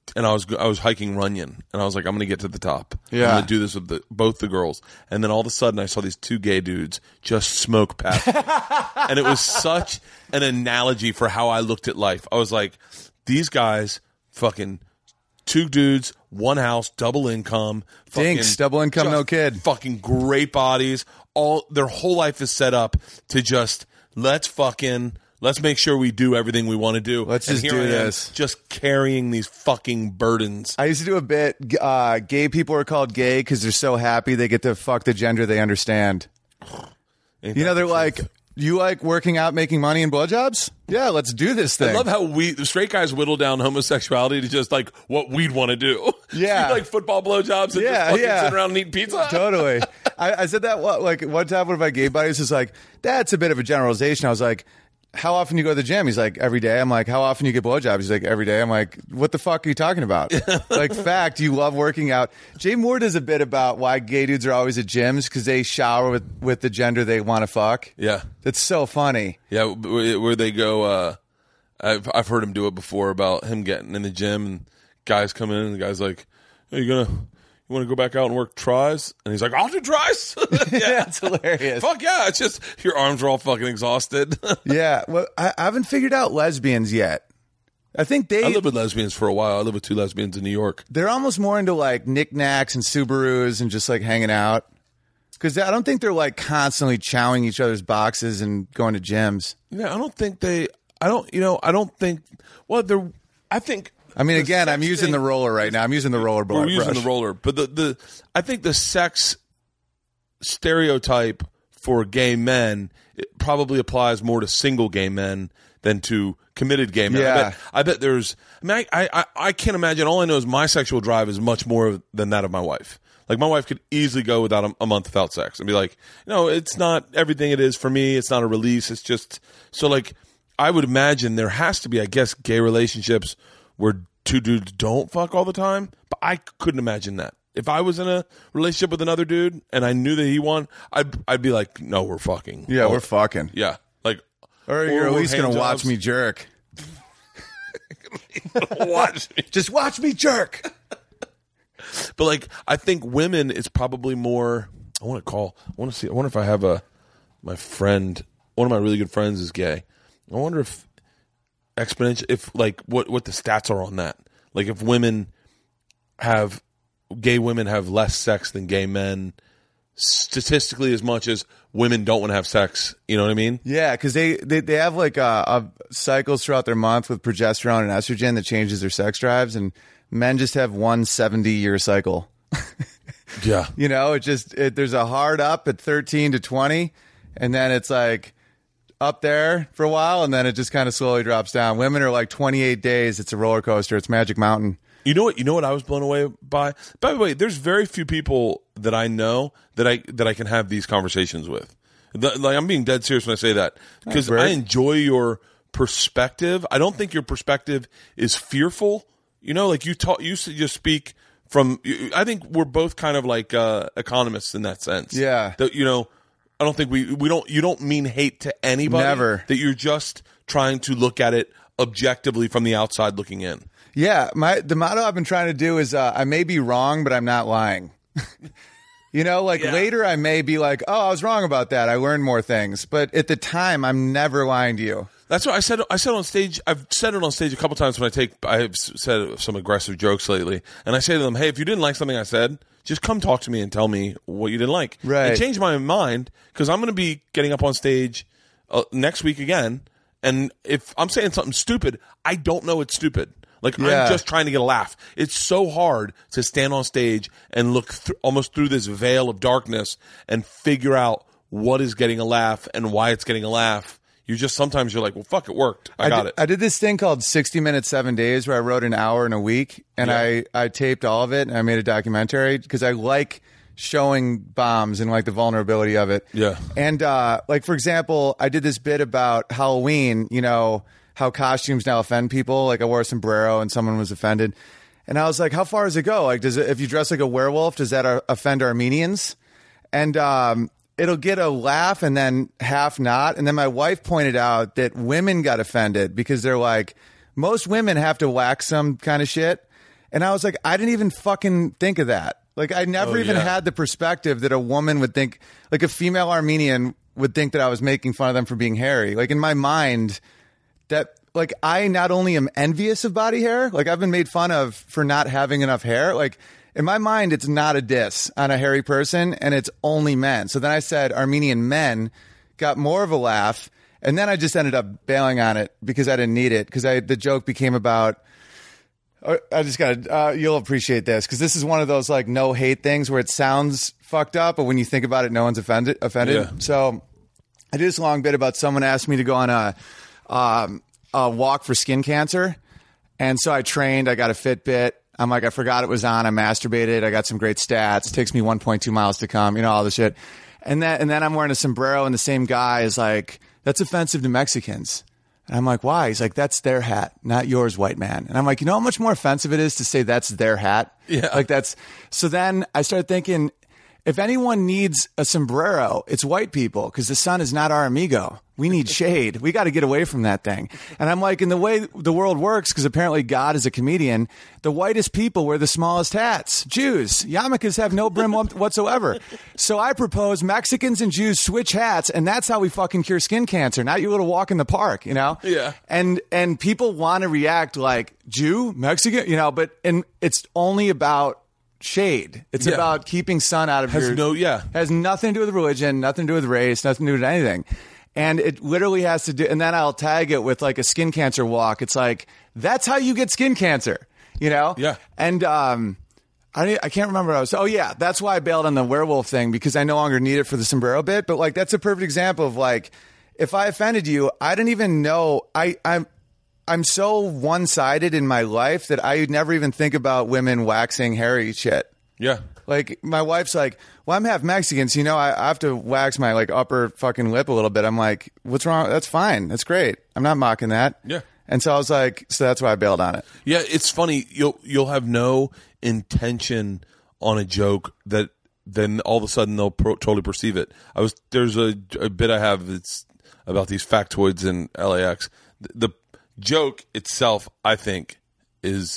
and I was hiking Runyon, and I was like, I'm going to get to the top. Yeah. I'm going to do this with both the girls. And then all of a sudden, I saw these two gay dudes just smoke past me. And it was such an analogy for how I looked at life. I was like, these guys, fucking two dudes, one house, double income. Dinks, double income, no kid. Fucking great bodies. Their whole life is set up to just, let's make sure we do everything we want to do. Let's and just here do I am, this. just carrying these fucking burdens. I used to do a bit. Gay people are called gay because they're so happy they get to fuck the gender they understand. Ain't You know, that they're the like, truth? you like working out, making money, and blowjobs? Yeah, let's do this thing. I love how the straight guys whittle down homosexuality to just like what we'd want to do. Yeah. Like football blowjobs and Yeah, just fucking yeah. sit around and eat pizza. Totally. I said that like one time one of my gay buddies was like, that's a bit of a generalization. I was like, how often you go to the gym? He's like, every day. I'm like, how often you get blowjobs? He's like, every day. I'm like, what the fuck are you talking about? Like, fact, you love working out. Jay Moore does a bit about why gay dudes are always at gyms because they shower with the gender they want to fuck. Yeah. That's so funny. Yeah, where they go, I've heard him do it before about him getting in the gym and guys come in and the guy's like, hey, you want to go back out and work tries? And he's like, I'll do tries. Yeah, it's hilarious. Fuck yeah. It's just your arms are all fucking exhausted. Yeah. Well, I haven't figured out lesbians yet. I think I lived with lesbians for a while. I lived with two lesbians in New York. they're almost more into like knickknacks and Subarus and just like hanging out. Because I don't think they're like constantly chowing each other's boxes and going to gyms. Yeah, I don't think, I think. I mean, the again, I'm sex using thing- the roller right now. I'm using the roller We're using brush. the roller, but I think the sex stereotype for gay men it probably applies more to single gay men than to committed gay men. Yeah. I bet there's. I mean, I can't imagine. All I know is my sexual drive is much more than that of my wife. Like my wife could easily go without a month without sex and be like, no, it's not everything it is for me. It's not a release. It's just so like I would imagine there has to be, I guess, gay relationships where two dudes don't fuck all the time, but I couldn't imagine that. If I was in a relationship with another dude and I knew that he won, I'd be like, no, we're fucking. Yeah, we're fucking. Yeah, like, Or you're at we're least going to watch handjobs. me jerk. Watch me. Just watch me jerk. But like, I think women, it's probably more. I want to see. I wonder if I have my friend. One of my really good friends is gay. I wonder if exponential, if like what the stats are on that. Like if gay women have less sex than gay men, statistically as much as women don't want to have sex. You know what I mean? Yeah, because they have like cycles throughout their month with progesterone and estrogen that changes their sex drives, and men just have one 70-year cycle. Yeah. You know, there's a hard up at 13 to 20, and then it's like up there for a while, and then it just kind of slowly drops down. Women are like 28 days. It's a roller coaster. It's Magic Mountain. You know what I was blown away by? By the way, there's very few people that I know that I can have these conversations with. Like I'm being dead serious when I say that because I enjoy your perspective. I don't think your perspective is fearful. You know, like you just speak from. I think we're both kind of like economists in that sense. Yeah. That I don't think we don't. You don't mean hate to anybody. Never. That you're just trying to look at it objectively from the outside looking in. Yeah, the motto I've been trying to do is I may be wrong, but I'm not lying. You know, like later I may be like, oh, I was wrong about that. I learned more things. But at the time, I'm never lying to you. That's what I said on stage. I've said it on stage a couple times when I've said some aggressive jokes lately. And I say to them, hey, if you didn't like something I said, just come talk to me and tell me what you didn't like. Right. It changed my mind because I'm going to be getting up on stage next week again. And if I'm saying something stupid, I don't know it's stupid. Like, I'm just trying to get a laugh. It's so hard to stand on stage and look almost through this veil of darkness and figure out what is getting a laugh and why it's getting a laugh. Sometimes you're like, well, fuck, it worked. I got it. I did this thing called 60 Minutes, 7 Days where I wrote an hour in a week, and I taped all of it, and I made a documentary because I like showing bombs and like the vulnerability of it. Yeah. And like, for example, I did this bit about Halloween, you know, how costumes now offend people. Like I wore a sombrero and someone was offended. And I was like, how far does it go? Like, if you dress like a werewolf, does that offend Armenians? And it'll get a laugh and then half not. And then my wife pointed out that women got offended because they're like, most women have to wax some kind of shit. And I was like, I didn't even fucking think of that. Like, I never even had the perspective that a woman would think, like a female Armenian would think that I was making fun of them for being hairy. Like, in my mind, that, like, I not only am envious of body hair, like, I've been made fun of for not having enough hair. Like, in my mind, it's not a diss on a hairy person, and it's only men. So then I said Armenian men, got more of a laugh, and then I just ended up bailing on it because I didn't need it, because the joke became about, I just got you'll appreciate this, because this is one of those like no hate things where it sounds fucked up, but when you think about it, no one's offended. Yeah. So I did this long bit about someone asked me to go on a walk for skin cancer. And so I trained, I got a Fitbit. I'm like, I forgot it was on. I masturbated. I got some great stats. It takes me 1.2 miles to come, all this shit. And then I'm wearing a sombrero, and the same guy is like, that's offensive to Mexicans. And I'm like, why? He's like, that's their hat, not yours, white man. And I'm like, you know how much more offensive it is to say that's their hat? Yeah. Like so then I started thinking, if anyone needs a sombrero, it's white people, because the sun is not our amigo. We need shade. We got to get away from that thing. And I'm like, in the way the world works, because apparently God is a comedian, the whitest people wear the smallest hats. Jews, yarmulkes have no brim whatsoever. So I propose Mexicans and Jews switch hats, and that's how we fucking cure skin cancer. Not your little walk in the park, Yeah. And people want to react like, Jew, Mexican, but it's only about shade. It's about keeping sun out of has nothing to do with religion, nothing to do with race, nothing to do with anything. And it literally has to do, and then I'll tag it with like a skin cancer walk. It's like, that's how you get skin cancer, Yeah. And I can't remember what I was. Oh yeah, that's why I bailed on the werewolf thing, because I no longer need it for the sombrero bit. But like, that's a perfect example of like, if I offended you, I didn't even know. I'm so one-sided in my life that I would never even think about women waxing hairy shit. Yeah. Like, my wife's like, well, I'm half Mexican, so, I have to wax my, like, upper fucking lip a little bit. I'm like, what's wrong? That's fine. That's great. I'm not mocking that. Yeah. And so I was like, so that's why I bailed on it. Yeah, it's funny. You'll have no intention on a joke that then all of a sudden they'll totally perceive it. There's a bit I have that's about these factoids in LAX. The joke itself, I think, is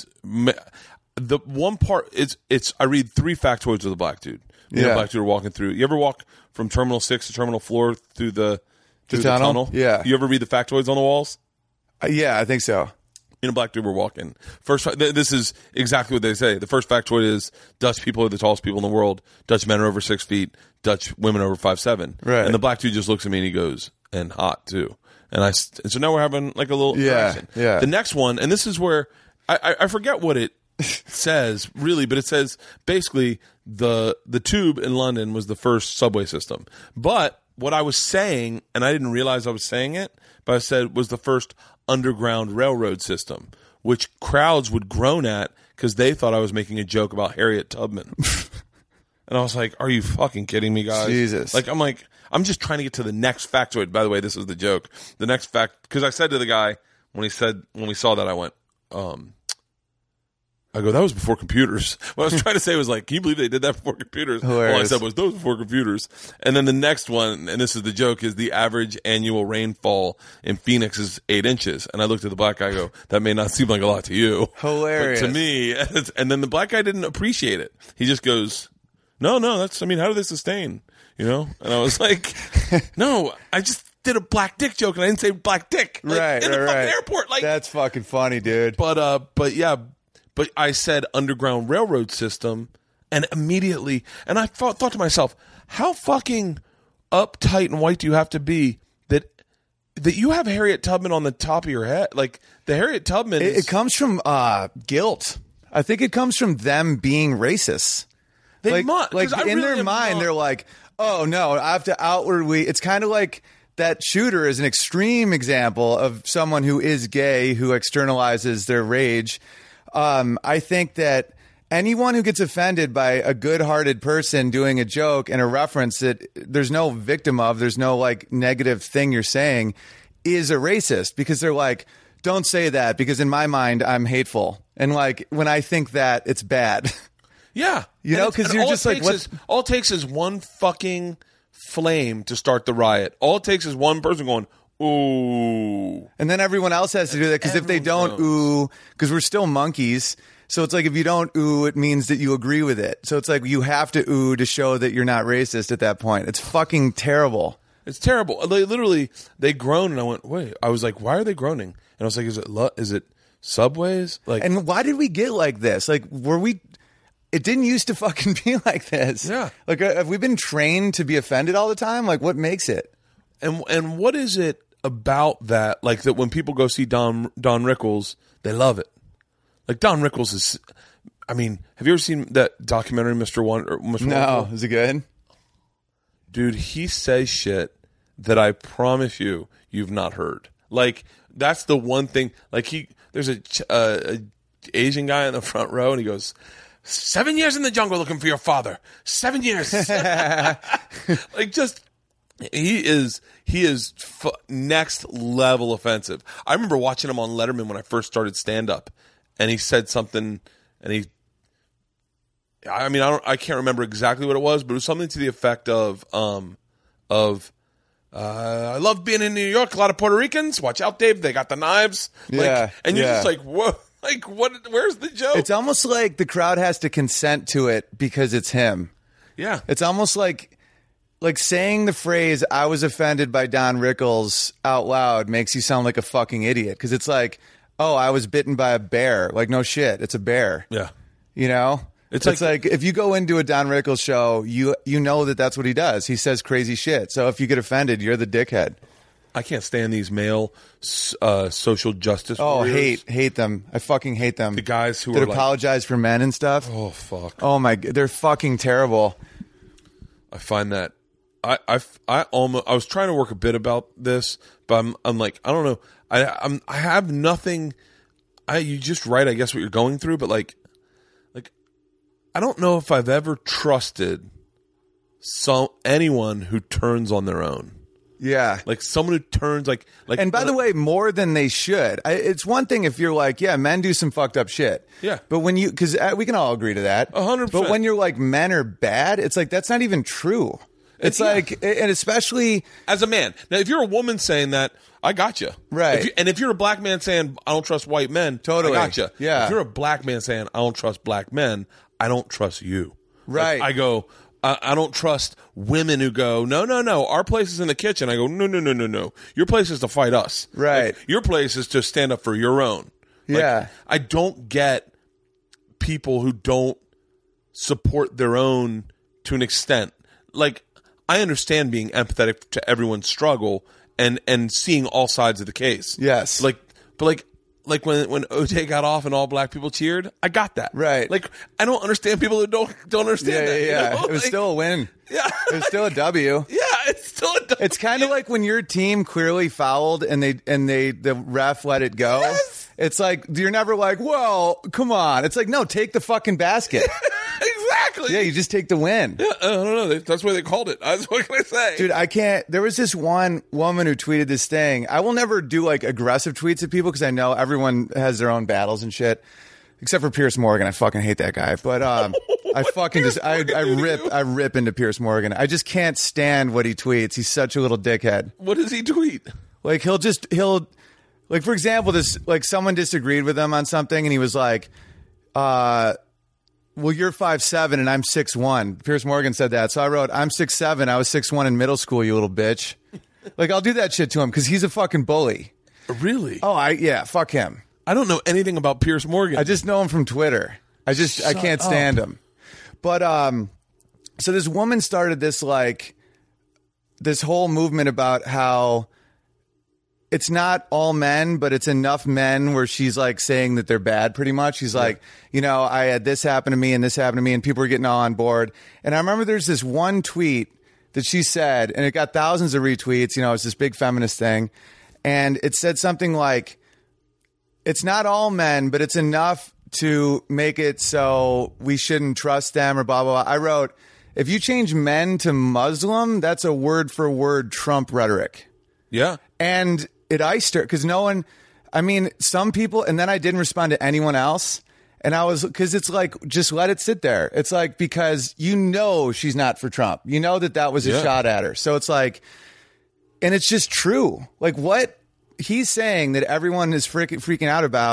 the one part. It's I read 3 factoids with a black dude. Me and a black dude are walking through. You ever walk from Terminal 6 to Terminal 4 through the tunnel? Yeah. You ever read the factoids on the walls? Yeah, I think so. Me and a black dude were walking. This is exactly what they say. The first factoid is Dutch people are the tallest people in the world. Dutch men are over 6 feet. Dutch women are over 5'7". Right. And the black dude just looks at me and he goes, and hot too. And so now we're having like a little interaction. Yeah. The next one, and this is where I forget what it says really, but it says basically the tube in London was the first subway system. But what I was saying, and I didn't realize I was saying it, but I said was the first underground railroad system, which crowds would groan at because they thought I was making a joke about Harriet Tubman. And I was like, are you fucking kidding me, guys? Jesus. I'm just trying to get to the next factoid. By the way, this was the joke. The next fact, because I said to the guy when we saw that, I went, I go, that was before computers. What I was trying to say was like, can you believe they did that before computers? Hilarious. All I said was, those before computers. And then the next one, and this is the joke, is the average annual rainfall in Phoenix is 8 inches. And I looked at the black guy and go, that may not seem like a lot to you. Hilarious. But to me, and then the black guy didn't appreciate it. He just goes, no, how do they sustain? And I was like, no, I just did a black dick joke and I didn't say black dick. In the fucking airport. Like, that's fucking funny, dude. But I said underground railroad system, and immediately, and I thought to myself, how fucking uptight and white do you have to be that you have Harriet Tubman on the top of your head? Like, the Harriet Tubman It comes from guilt. I think it comes from them being racist. They must. Like, in their mind, they're like, oh, no, I have to outwardly. It's kind of like that shooter is an extreme example of someone who is gay who externalizes their rage. I think that anyone who gets offended by a good-hearted person doing a joke and a reference that there's no victim of, there's no like negative thing you're saying, is a racist, because they're like, don't say that because in my mind I'm hateful, and like when I think that, it's bad. Yeah, because you're just like, what? All it takes is one fucking flame to start the riot. All it takes is one person going, ooh. And then everyone else has to do that, because if they don't, ooh, because we're still monkeys, So it's like if you don't ooh, it means that you agree with it. So it's like you have to ooh to show that you're not racist at that point. It's fucking terrible. It's terrible. They groan, and I went, wait. I was like, why are they groaning? And I was like, is it Subways? Like, and why did we get like this? Like, were we? It didn't used to fucking be like this. Yeah. Like, have we been trained to be offended all the time? Like, what makes it? And what is it about that? Like that when people go see Don Rickles, they love it. Like Don Rickles is. I mean, have you ever seen that documentary, Mr. Wonderful? No, is it good? Dude, he says shit that I promise you've not heard. Like that's the one thing. Like there's a Asian guy in the front row, and he goes, 7 years in the jungle looking for your father. 7 years. Like just he is next level offensive. I remember watching him on Letterman when I first started stand up, and he said something, and I can't remember exactly what it was, but it was something to the effect of I love being in New York. A lot of Puerto Ricans. Watch out, Dave. They got the knives. Yeah. And you're just like, whoa. Like, what? Where's the joke? It's almost like the crowd has to consent to it because it's him. Yeah. It's almost like saying the phrase, I was offended by Don Rickles out loud makes you sound like a fucking idiot. Because it's like, oh, I was bitten by a bear. Like, no shit. It's a bear. Yeah. You know? It's like if you go into a Don Rickles show, you know that's what he does. He says crazy shit. So if you get offended, you're the dickhead. I can't stand these male social justice warriors. hate them. I fucking hate them. The guys who that are apologize for men and stuff. Oh, fuck. Oh, my. They're fucking terrible. I find that. I was trying to work a bit about this, but I'm like, I don't know. I have nothing. You just write, I guess, what you're going through, but like I don't know if I've ever trusted anyone who turns on their own. Yeah. Like someone who turns like. And by the way, more than they should. It's one thing if you're like, yeah, men do some fucked up shit. Yeah. But when because we can all agree to that. 100%. But when you're like, men are bad, it's like, that's not even true. It's like, and especially as a man. Now, if you're a woman saying that, I got you. Right. If you're a black man saying, I don't trust white men, totally. I got you. Yeah. If you're a black man saying, I don't trust black men, I don't trust you. Right. Like, I go, I don't trust women who go, no, our place is in the kitchen. I go, no. Your place is to fight us. Right. Like, your place is to stand up for your own. Like, yeah. I don't get people who don't support their own to an extent. Like, I understand being empathetic to everyone's struggle and seeing all sides of the case. Yes. Like when OJ got off and all black people cheered, I got that. Right. Like I don't understand people who don't understand that. Yeah. You know? It was still a win. Yeah. It was still a W. Yeah, it's still a W. It's kind of like when your team clearly fouled and the ref let it go. Yes. It's like you're never like, well, come on. It's like, no, take the fucking basket. Exactly. Yeah, you just take the win. Yeah, I don't know. That's why they called it. What can I say? Dude, I can't. There was this one woman who tweeted this thing. I will never do like aggressive tweets at people because I know everyone has their own battles and shit. Except for Piers Morgan. I fucking hate that guy. But I fucking just I rip into Piers Morgan. I just can't stand what he tweets. He's such a little dickhead. What does he tweet? Like he'll like, for example, this, like, someone disagreed with him on something and he was like, well, you're 5'7" and I'm 6'1". Piers Morgan said that. So I wrote, I'm 6'7". I was 6'1" in middle school, you little bitch. Like, I'll do that shit to him because he's a fucking bully. Really? Oh, yeah, fuck him. I don't know anything about Piers Morgan. I just know him from Twitter. I can't stand him. But, so this woman started this, like, this whole movement about how it's not all men, but it's enough men where she's like saying that they're bad pretty much. She's like, you know, I had this happen to me and this happened to me and people were getting all on board. And I remember there's this one tweet that she said, and it got thousands of retweets. You know, it's this big feminist thing. And it said something like, it's not all men, but it's enough to make it so we shouldn't trust them or blah, blah, blah. I wrote, if you change men to Muslim, that's a word for word Trump rhetoric. Yeah. And it iced her because some people, and then I didn't respond to anyone else. And I was, because it's like, just let it sit there. It's like, because you know she's not for Trump. You know that was a shot at her. So it's like, and it's just true. Like what he's saying that everyone is freaking out about,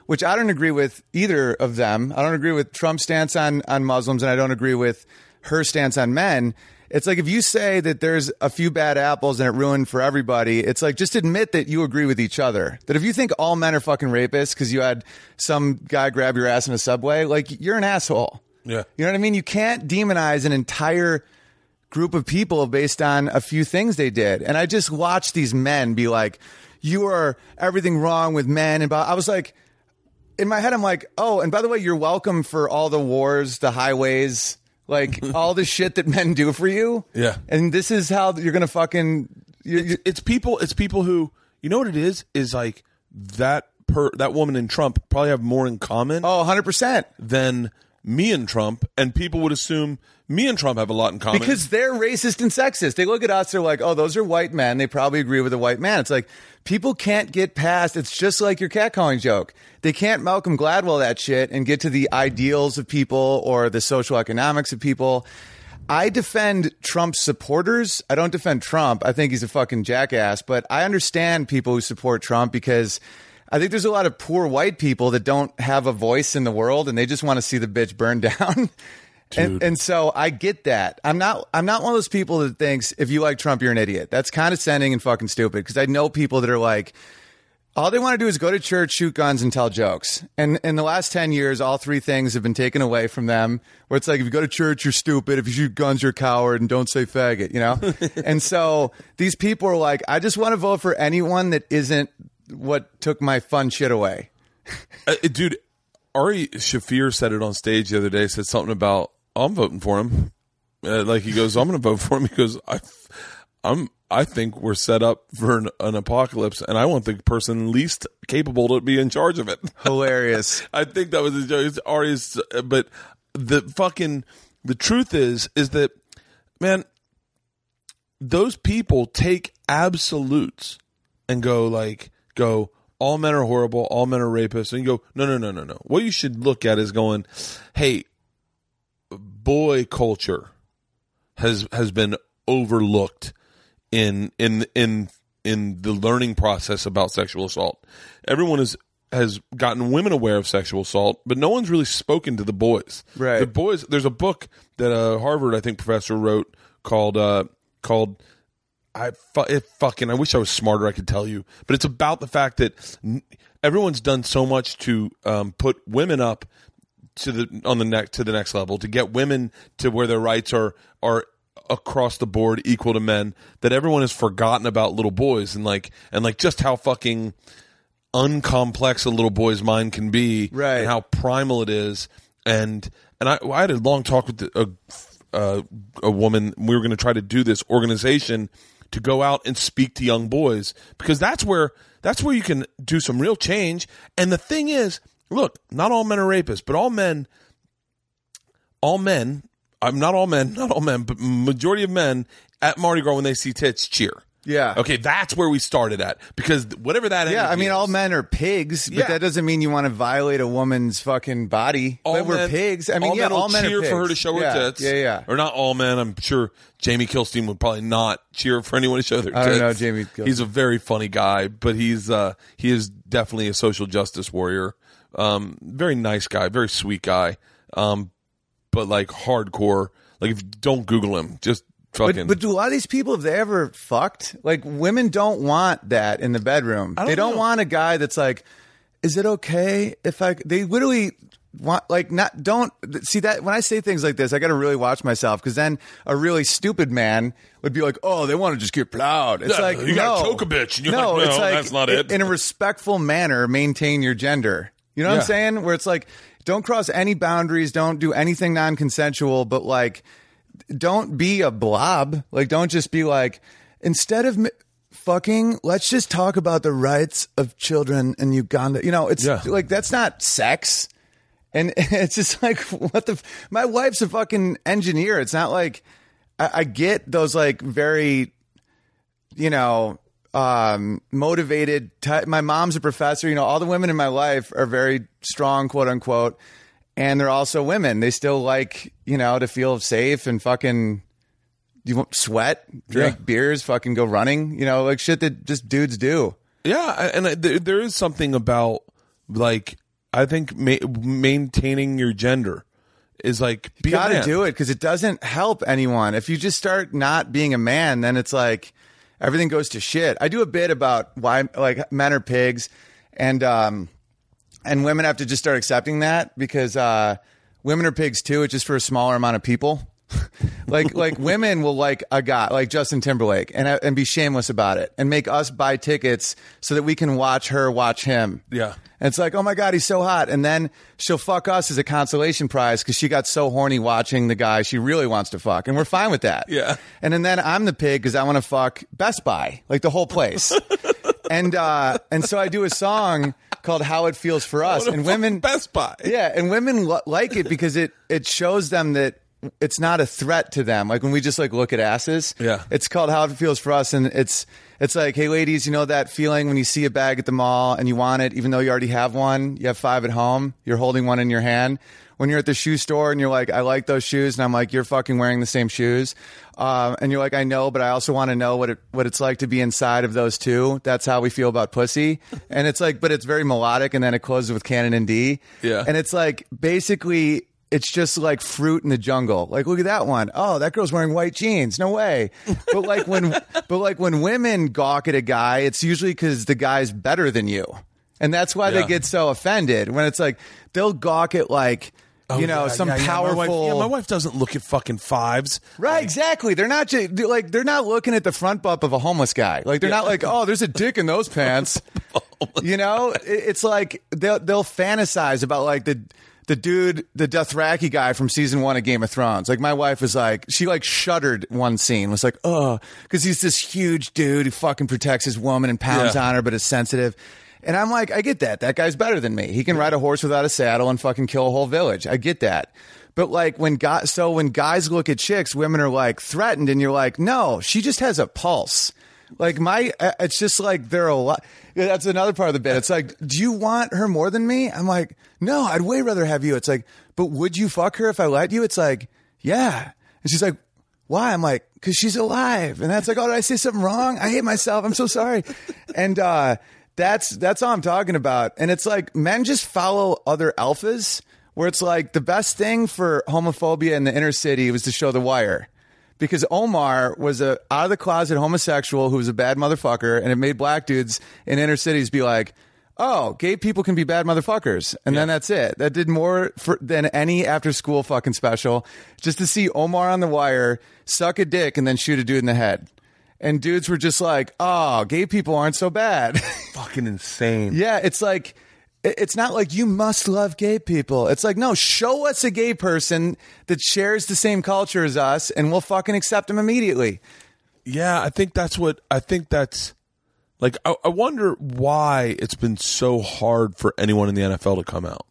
which I don't agree with either of them. I don't agree with Trump's stance on Muslims, and I don't agree with her stance on men. It's like if you say that there's a few bad apples and it ruined for everybody, it's like just admit that you agree with each other. That if you think all men are fucking rapists because you had some guy grab your ass in a subway, like you're an asshole. Yeah. You know what I mean? You can't demonize an entire group of people based on a few things they did. And I just watched these men be like, you are everything wrong with men. And I was like, in my head, I'm like, oh, and by the way, you're welcome for all the wars, the highways, like all the shit that men do for you. Yeah. And this is how you're going to fucking... It's people who, you know what it is like that woman and Trump probably have more in common. Oh, 100%. Than me and Trump, and people would assume me and Trump have a lot in common. Because they're racist and sexist. They look at us, they're like, oh, those are white men. They probably agree with a white man. It's like, people can't get past, it's just like your catcalling joke. They can't Malcolm Gladwell that shit and get to the ideals of people or the social economics of people. I defend Trump's supporters. I don't defend Trump. I think he's a fucking jackass. But I understand people who support Trump because I think there's a lot of poor white people that don't have a voice in the world and they just want to see the bitch burn down. And so I get that. I'm not one of those people that thinks if you like Trump, you're an idiot. That's condescending and fucking stupid because I know people that are like, all they want to do is go to church, shoot guns, and tell jokes. And in the last 10 years, all three things have been taken away from them where it's like, if you go to church, you're stupid. If you shoot guns, you're a coward and don't say faggot, you know? And so these people are like, I just want to vote for anyone that isn't what took my fun shit away. Dude, Ari Shaffir said it on stage the other day, said something about, I'm voting for him. Like he goes, I'm going to vote for him. He goes, I think we're set up for an apocalypse, and I want the person least capable to be in charge of it. Hilarious. I think that was his joke. Ari's, but the truth is that, man, those people take absolutes and go, all men are horrible, all men are rapists, and you go, no. What you should look at is going, hey, boy culture has been overlooked in the learning process about sexual assault. Everyone has gotten women aware of sexual assault, but no one's really spoken to the boys. Right. The boys. There's a book that a Harvard, I think, professor wrote called I wish I was smarter. I could tell you, but it's about the fact that everyone's done so much to put women up to the next level, to get women to where their rights are across the board equal to men, that everyone has forgotten about little boys and like just how fucking uncomplex a little boy's mind can be, right? And how primal it is. And I had a long talk with a woman. We were going to try to do this organization to go out and speak to young boys, because that's where you can do some real change. And the thing is, look, not all men are rapists, but all men, not all men, but majority of men at Mardi Gras, when they see tits, cheer. Yeah. Okay, that's where we started at, because whatever that Yeah, I mean, is, all men are pigs, but Yeah. that doesn't mean you want to violate a woman's fucking body. all But we're men, pigs. I mean, all yeah, men will all men cheer are pigs. for her to show her tits. Yeah. Or not all men. I'm sure Jamie Kilstein would probably not cheer for anyone to show their tits. I don't know, Jamie Kilstein. He's a very funny guy, but he is definitely a social justice warrior. Very nice guy, very sweet guy. But like hardcore. Like, if you don't Google him, just fucking. But do a lot of these people, have they ever fucked? Like, women don't want that in the bedroom. They don't know. want a guy that's like, is it okay if they literally want, like, not, don't see that when I say things like this, I got to really watch myself, because then a really stupid man would be like, oh, they want to just get plowed. It's Yeah, like, you gotta choke a bitch. And you're like, no, it's like, that's not it. In a respectful manner, maintain your gender. You know what Yeah. I'm saying? Where it's like, don't cross any boundaries, don't do anything non-consensual, but like, don't be a blob. Like, don't just be like, instead of fucking, let's just talk about the rights of children in Uganda. You know, it's like, that's not sex. And it's just like, my wife's a fucking engineer. It's not like, I get those like very, you know, motivated. My mom's a professor. You know, all the women in my life are very strong, quote unquote. And they're also women. They still like, you know, to feel safe and fucking, you won't sweat, drink beers, fucking go running, you know, like shit that just dudes do. Yeah, and there is something about, like, I think maintaining your gender is like, be You a got to man. do it because it doesn't help anyone. If you just start not being a man, then it's like everything goes to shit. I do a bit about why like men are pigs, and women have to just start accepting that because women are pigs too. It's just for a smaller amount of people. like women will like a guy like Justin Timberlake and be shameless about it and make us buy tickets so that we can watch her watch him. Yeah. And it's like, oh my God, he's so hot. And then she'll fuck us as a consolation prize because she got so horny watching the guy she really wants to fuck. And we're fine with that. Yeah. And then I'm the pig because I want to fuck Best Buy, like the whole place. and so I do a song called How It Feels for Us. And women, Best Buy. yeah, and women like it because it shows them that it's not a threat to them. Like when we just like look at asses. Yeah. It's called How It Feels for Us. And it's like, hey ladies, you know that feeling when you see a bag at the mall and you want it, even though you already have one, you have 5 at home, you're holding one in your hand. When you're at the shoe store and you're like, I like those shoes. And I'm like, you're fucking wearing the same shoes. And you're like, I know, but I also want to know what it's like to be inside of those too. That's how we feel about pussy. And it's like, but it's very melodic. And then it closes with Canon and D. Yeah. And it's like, basically, it's just like fruit in the jungle. Like, look at that one. Oh, that girl's wearing white jeans. No way. But like when women gawk at a guy, it's usually because the guy's better than you. And that's why they get so offended when it's like, they'll gawk at like, some powerful. My wife doesn't look at fucking 5s. Right, exactly. They're not they're not looking at the front bump of a homeless guy. Like they're not like, oh, there's a dick in those pants. It's like they'll fantasize about like the dude, the Dothraki guy from season 1 of Game of Thrones. Like my wife was like, she like shuddered one scene. Was like, oh, because he's this huge dude who fucking protects his woman and pounds on her, but is sensitive. And I'm like, I get that. That guy's better than me. He can ride a horse without a saddle and fucking kill a whole village. I get that. But like when guys look at chicks, women are like threatened, and you're like, no, she just has a pulse. Like it's just like they're a lot. That's another part of the bit. It's like, do you want her more than me? I'm like, no, I'd way rather have you. It's like, but would you fuck her if I let you? It's like, yeah. And she's like, why? I'm like, because she's alive. And that's like, oh, did I say something wrong? I hate myself. I'm so sorry. And that's all I'm talking about. And it's like men just follow other alphas, where it's like the best thing for homophobia in the inner city was to show The Wire. Because Omar was a out of the closet homosexual who was a bad motherfucker, and it made black dudes in inner cities be like, oh, gay people can be bad motherfuckers. And then that's it. That did more than any after school fucking special, just to see Omar on The Wire suck a dick and then shoot a dude in the head. And dudes were just like, oh, gay people aren't so bad. Fucking insane. Yeah, it's like, it's not like you must love gay people. It's like, no, show us a gay person that shares the same culture as us and we'll fucking accept them immediately. Yeah, I think that's like, I wonder why it's been so hard for anyone in the NFL to come out.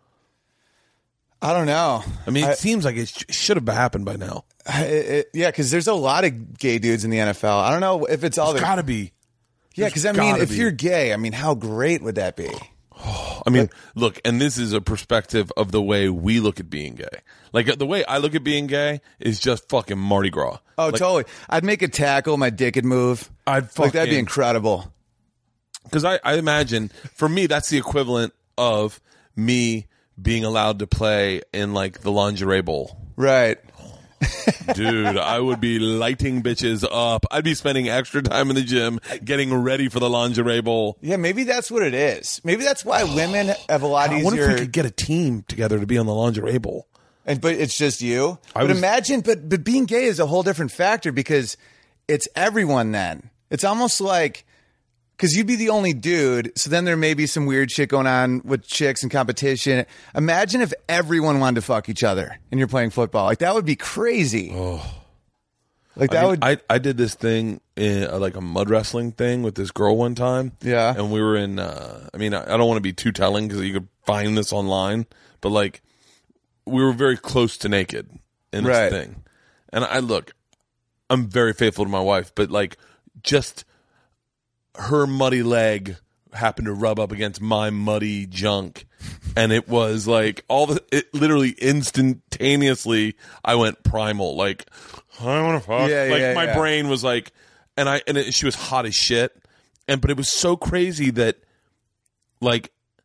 I don't know. I mean, it seems like it should have happened by now. Yeah, because there's a lot of gay dudes in the NFL. I don't know if it's all. There's got to be. Yeah, because I mean, if you're gay, I mean, how great would that be? I mean, look, and this is a perspective of the way we look at being gay. Like, the way I look at being gay is just fucking Mardi Gras. Oh, like, totally. I'd make a tackle, my dick would move. That'd be incredible. Because I imagine, for me, that's the equivalent of me being allowed to play in, like, the lingerie bowl. Right. Dude, I would be lighting bitches up. I'd be spending extra time in the gym getting ready for the lingerie bowl. Yeah, maybe that's what it is. Maybe that's why women have a lot easier. I wonder if we could get a team together to be on the lingerie bowl. But it's just you. Imagine, but being gay is a whole different factor because it's everyone then. It's almost like, because you'd be the only dude, so then there may be some weird shit going on with chicks and competition. Imagine if everyone wanted to fuck each other and you're playing football. Like, that would be crazy. Oh. Like, I did this thing, like a mud wrestling thing with this girl one time. Yeah. And we were in, I don't want to be too telling because you could find this online, but like, we were very close to naked in this thing. And I'm very faithful to my wife, but like, just her muddy leg happened to rub up against my muddy junk, and it was like literally instantaneously I went primal, like, I want to fuck. My brain was like, she was hot as shit, but it was so crazy that like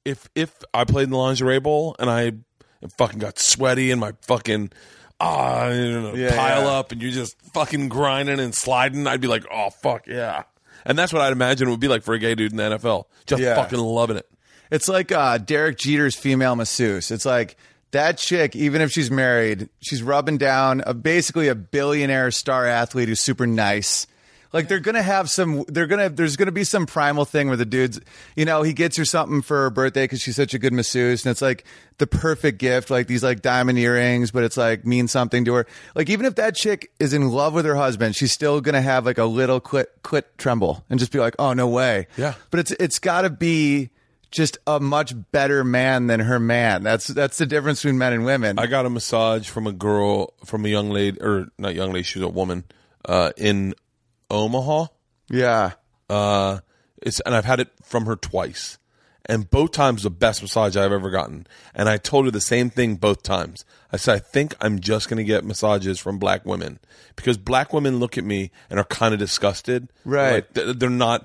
if I played in the lingerie bowl and I fucking got sweaty and my fucking pile up and you're just fucking grinding and sliding, I'd be like, oh fuck yeah. And that's what I'd imagine it would be like for a gay dude in the NFL. Just fucking loving it. It's like Derek Jeter's female masseuse. It's like that chick, even if she's married, she's rubbing down basically a billionaire star athlete who's super nice. Like there's gonna be some primal thing where the dude's, he gets her something for her birthday because she's such a good masseuse, and it's like the perfect gift, like these like diamond earrings, but it's like means something to her. Like even if that chick is in love with her husband, she's still gonna have like a little clit tremble and just be like, oh no way. Yeah. But it's gotta be just a much better man than her man. That's the difference between men and women. I got a massage from a young lady, or not young lady, she was a woman, in Omaha. Yeah. And I've had it from her twice. And both times the best massage I've ever gotten. And I told her the same thing both times. I said, I think I'm just going to get massages from black women. Because black women look at me and are kind of disgusted. Right. Like,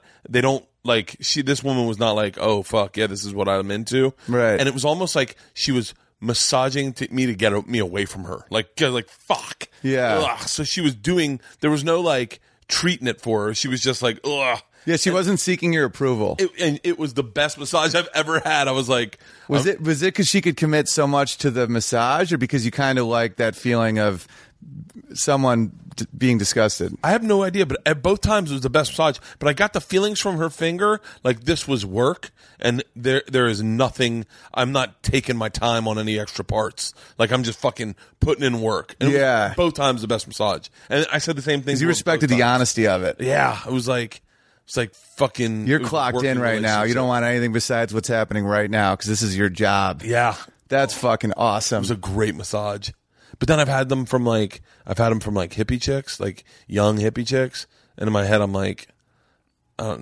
this woman was not like, oh, fuck, yeah, this is what I'm into. Right. And it was almost like she was massaging me to get me away from her. Like fuck. Yeah. Ugh. So she was there was no like treating it for her. She was just like, ugh. Yeah, she wasn't seeking your approval. It was the best massage I've ever had. I was like, was it because she could commit so much to the massage, or because you kind of like that feeling of someone being disgusted? I have no idea, but at both times it was the best massage. But I got the feelings from her finger like this was work, and there is nothing. I'm not taking my time on any extra parts. Like I'm just fucking putting in work. And yeah, both times the best massage. And I said the same thing. Because you respected the honesty of it. Yeah, it was like fucking. You're clocked in right now. You don't want anything besides what's happening right now because this is your job. Yeah, that's fucking awesome. It was a great massage. But then I've had them from hippie chicks, like young hippie chicks, and in my head I'm like, I've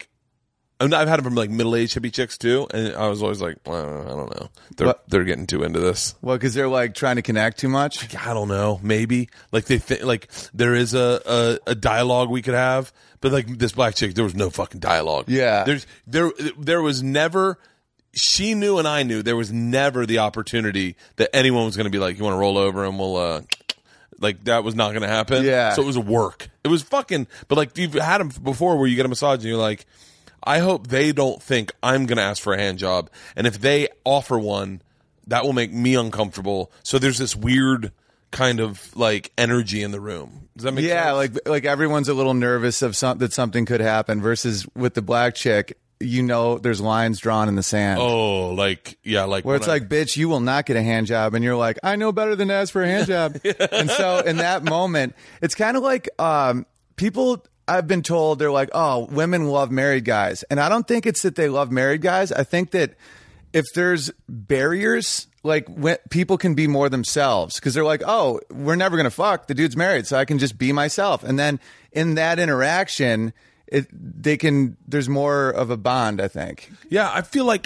had them from like middle-aged hippie chicks too, and I was always like, well, I don't know, they're getting too into this. Well, because they're like trying to connect too much. I don't know, maybe like they think like there is a dialogue we could have, but like this black chick, there was no fucking dialogue. Yeah, there was never. She knew and I knew there was never the opportunity that anyone was going to be like, you want to roll over and we'll, like that was not going to happen. Yeah. So it was a work. It was fucking, but like you've had them before where you get a massage and you're like, I hope they don't think I'm going to ask for a hand job. And if they offer one, that will make me uncomfortable. So there's this weird kind of like energy in the room. Does that make sense? Yeah. Like everyone's a little nervous of that something could happen versus with the black chick. There's lines drawn in the sand. Oh, where it's like, bitch, you will not get a hand job, and you're like, I know better than to ask for a hand job. Yeah. And so in that moment, it's kind of like people. I've been told they're like, oh, women love married guys, and I don't think it's that they love married guys. I think that if there's barriers, like when people can be more themselves because they're like, oh, we're never gonna fuck. The dude's married, so I can just be myself, and then in that interaction. There's more of a bond, I think. Yeah, I feel like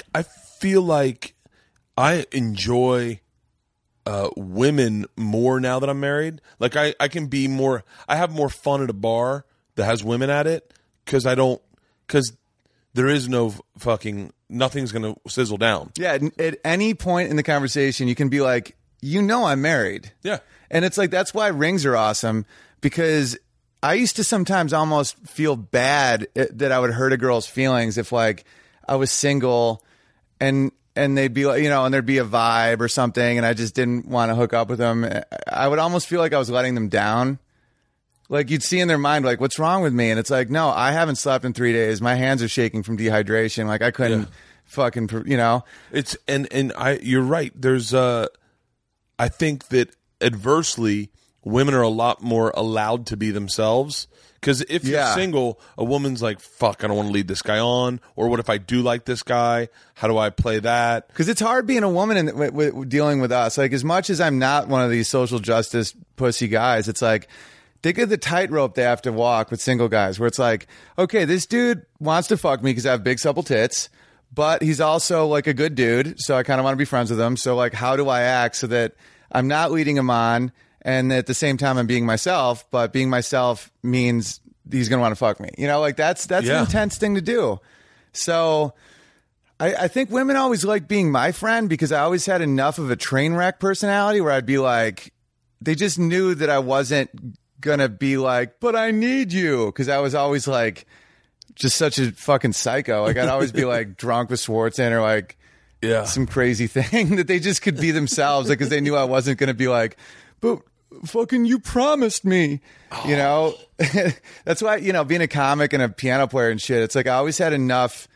I enjoy women more now that I'm married. Like I can be more. I have more fun at a bar that has women at it because there is no fucking nothing's gonna sizzle down. Yeah, at any point in the conversation, you can be like, I'm married. Yeah, and it's like that's why rings are awesome because. I used to sometimes almost feel bad that I would hurt a girl's feelings if like I was single and they'd be like, and there'd be a vibe or something and I just didn't want to hook up with them. I would almost feel like I was letting them down. Like you'd see in their mind, like, what's wrong with me? And it's like, no, I haven't slept in 3 days. My hands are shaking from dehydration. Like I couldn't fucking, It's, you're right. There's, I think that adversely, women are a lot more allowed to be themselves because if you're single, a woman's like, fuck, I don't want to lead this guy on. Or what if I do like this guy? How do I play that? Because it's hard being a woman and dealing with us. Like as much as I'm not one of these social justice pussy guys, it's like, think of the tightrope they have to walk with single guys where it's like, okay, this dude wants to fuck me because I have big supple tits, but he's also like a good dude. So I kind of want to be friends with him. So like, how do I act so that I'm not leading him on? And at the same time, I'm being myself, but being myself means he's going to want to fuck me. Like that's an intense thing to do. So I think women always liked being my friend because I always had enough of a train wreck personality where I'd be like, they just knew that I wasn't going to be like, but I need you. Because I was always like, just such a fucking psycho. Like, I'd always be like drunk with Schwartzen or like some crazy thing that they just could be themselves. Like, because they knew I wasn't going to be like, but fucking you promised me, you know? That's why, you know, being a comic and a piano player and shit, it's like I always had enough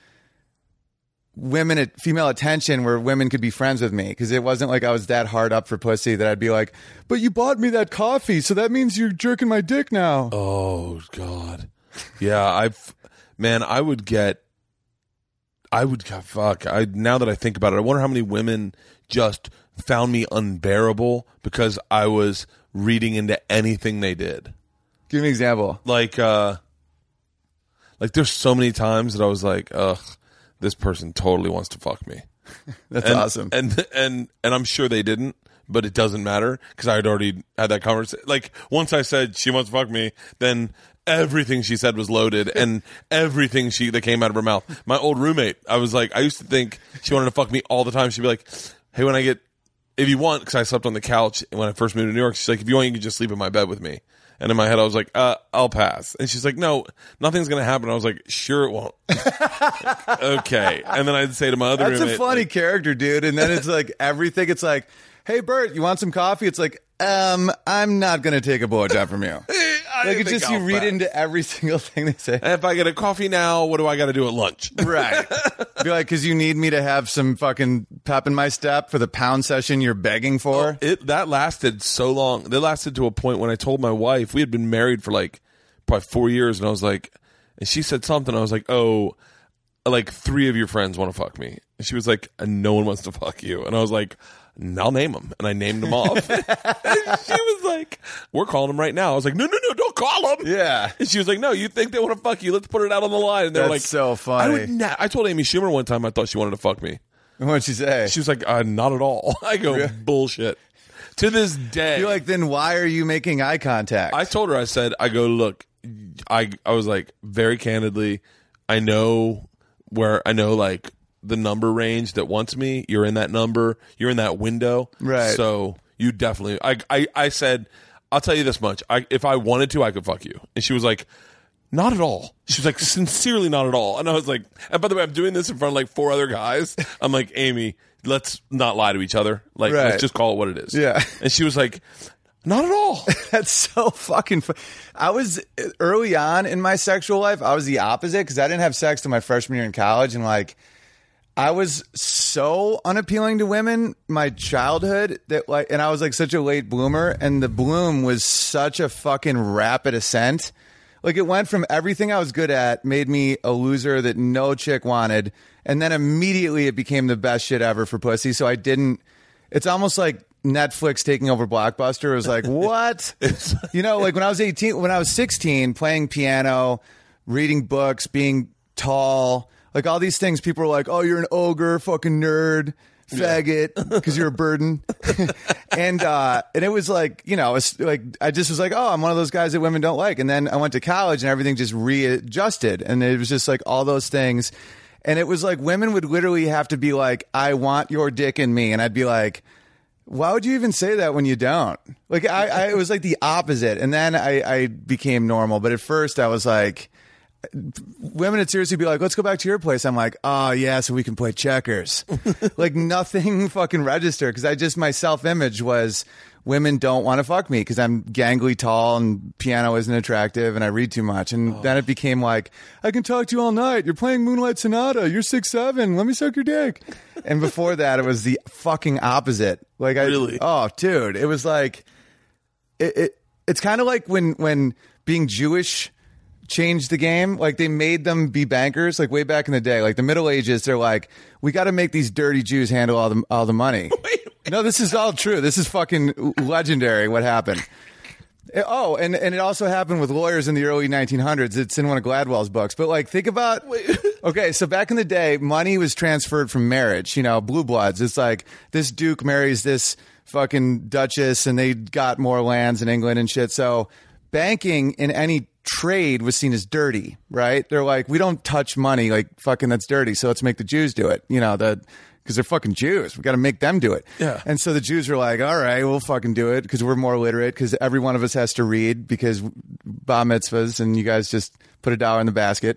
female attention where women could be friends with me because it wasn't like I was that hard up for pussy that I'd be like, but you bought me that coffee, so that means you're jerking my dick now. Oh God, yeah. Now that I think about it, I wonder how many women just found me unbearable because I was reading into anything they did. Give me an example. Like there's so many times that I was like, ugh, this person totally wants to fuck me. That's awesome. And I'm sure they didn't, but it doesn't matter because I had already had that conversation. Like, once I said she wants to fuck me, then everything she said was loaded and everything that came out of her mouth. My old roommate, I used to think she wanted to fuck me all the time. She'd be like, hey, if you want, because I slept on the couch when I first moved to New York, she's like, if you want, you can just sleep in my bed with me. And in my head, I was like, I'll pass. And she's like, no, nothing's going to happen. I was like, sure it won't. Okay. And then I'd say to my other roommate. That's a funny character, dude. And then it's like everything. It's like, hey, Bert, you want some coffee? It's like, I'm not going to take a blowjob from you. Like, it's just you read into every single thing they say. If I get a coffee now, what do I got to do at lunch? Right. Be like, because you need me to have some fucking pep in my step for the pound session you're begging for. That lasted so long. That lasted to a point when I told my wife, we had been married for like probably 4 years, and I was like, and she said something. I was like, oh, like 3 of your friends want to fuck me. And she was like, no one wants to fuck you. And I was like, I'll name them. And I named them off. And she was like, we're calling them right now. I was like, no, don't call them. Yeah. And she was like, no, you think they want to fuck you? Let's put it out on the line. And they're like, so funny. I told Amy Schumer one time I thought she wanted to fuck me. What'd she say? She was like, not at all. I go, bullshit. To this day. You're like, then why are you making eye contact? I told her, I go, look, I was like, very candidly, I know like the number range that wants me. You're in that number. You're in that window. Right. So you definitely, I said, I'll tell you this much. If I wanted to, I could fuck you. And she was like, not at all. She was like, sincerely not at all. And I was like, and by the way, I'm doing this in front of like 4 other guys. I'm like, Amy, let's not lie to each other. Like, let's just call it what it is. Yeah. And she was like, not at all. That's so fucking fun. I was early on in my sexual life, I was the opposite because I didn't have sex till my freshman year in college. And like, I was so unappealing to women my childhood that like, and I was like such a late bloomer, and the bloom was such a fucking rapid ascent. Like, it went from everything I was good at made me a loser that no chick wanted, and then immediately it became the best shit ever for pussy. So I didn't. It's almost like Netflix taking over Blockbuster. It was like, what? You know, like when I was 16, playing piano, reading books, being tall. Like, all these things, people are like, oh, you're an ogre, fucking nerd, faggot, because you're a burden. and it was like, you know, it's like, I just was like, oh, I'm one of those guys that women don't like. And then I went to college and everything just readjusted. And it was just like all those things. And it was like women would literally have to be like, I want your dick in me. And I'd be like, why would you even say that when you don't? Like, it was like the opposite. And then I became normal. But at first I was like, women would seriously be like, let's go back to your place. I'm like, oh yeah, so we can play checkers. Like, nothing fucking registered because my self-image was women don't want to fuck me because I'm gangly tall and piano isn't attractive and I read too much. And then it became like, I can talk to you all night. You're playing Moonlight Sonata. You're 6'7". Let me suck your dick. And before that, it was the fucking opposite. Like, really? Oh, dude, it was like, it's kind of like when being Jewish changed the game. Like, they made them be bankers, like way back in the day, like the Middle Ages. They're like, we got to make these dirty Jews handle all the money. Wait. No, this is all true. This is fucking legendary what happened. Oh, and it also happened with lawyers in the early 1900s. It's in one of Gladwell's books. But like, think about, okay, so back in the day, money was transferred from marriage, you know, blue bloods. It's like this duke marries this fucking duchess and they got more lands in England and shit. So banking in any trade was seen as dirty, right? They're like, we don't touch money, like fucking that's dirty, so let's make the Jews do it, because they're fucking Jews. We got to make them do it. Yeah. And so the Jews were like, all right, we'll fucking do it because we're more literate, because every one of us has to read because bar mitzvahs, and you guys just put $1 in the basket.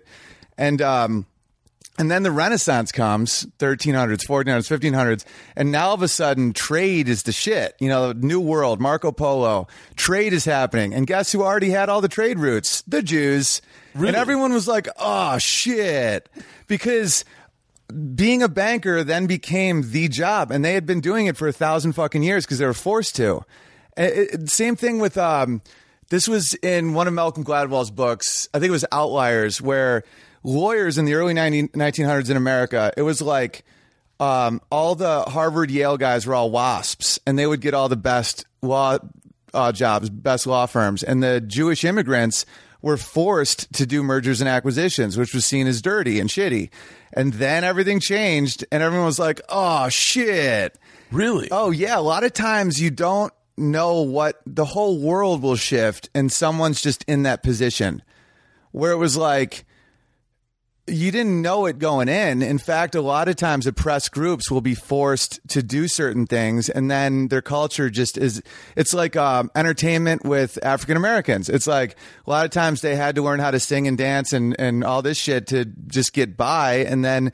And then the Renaissance comes, 1300s, 1400s, 1500s, and now all of a sudden trade is the shit. New World, Marco Polo, trade is happening. And guess who already had all the trade routes? The Jews. Really? And everyone was like, oh, shit. Because being a banker then became the job, and they had been doing it for 1,000 fucking years because they were forced to. Same thing with, this was in one of Malcolm Gladwell's books, I think it was Outliers, where lawyers in the early 1900s in America, it was like all the Harvard, Yale guys were all WASPs, and they would get all the best law jobs, best law firms. And the Jewish immigrants were forced to do mergers and acquisitions, which was seen as dirty and shitty. And then everything changed, and everyone was like, oh, shit. Really? Oh, yeah. A lot of times you don't know what the whole world will shift, and someone's just in that position where it was like, you didn't know it going in. In fact, a lot of times oppressed groups will be forced to do certain things, and then their culture just is, it's like entertainment with African Americans. It's like a lot of times they had to learn how to sing and dance and all this shit to just get by. And then,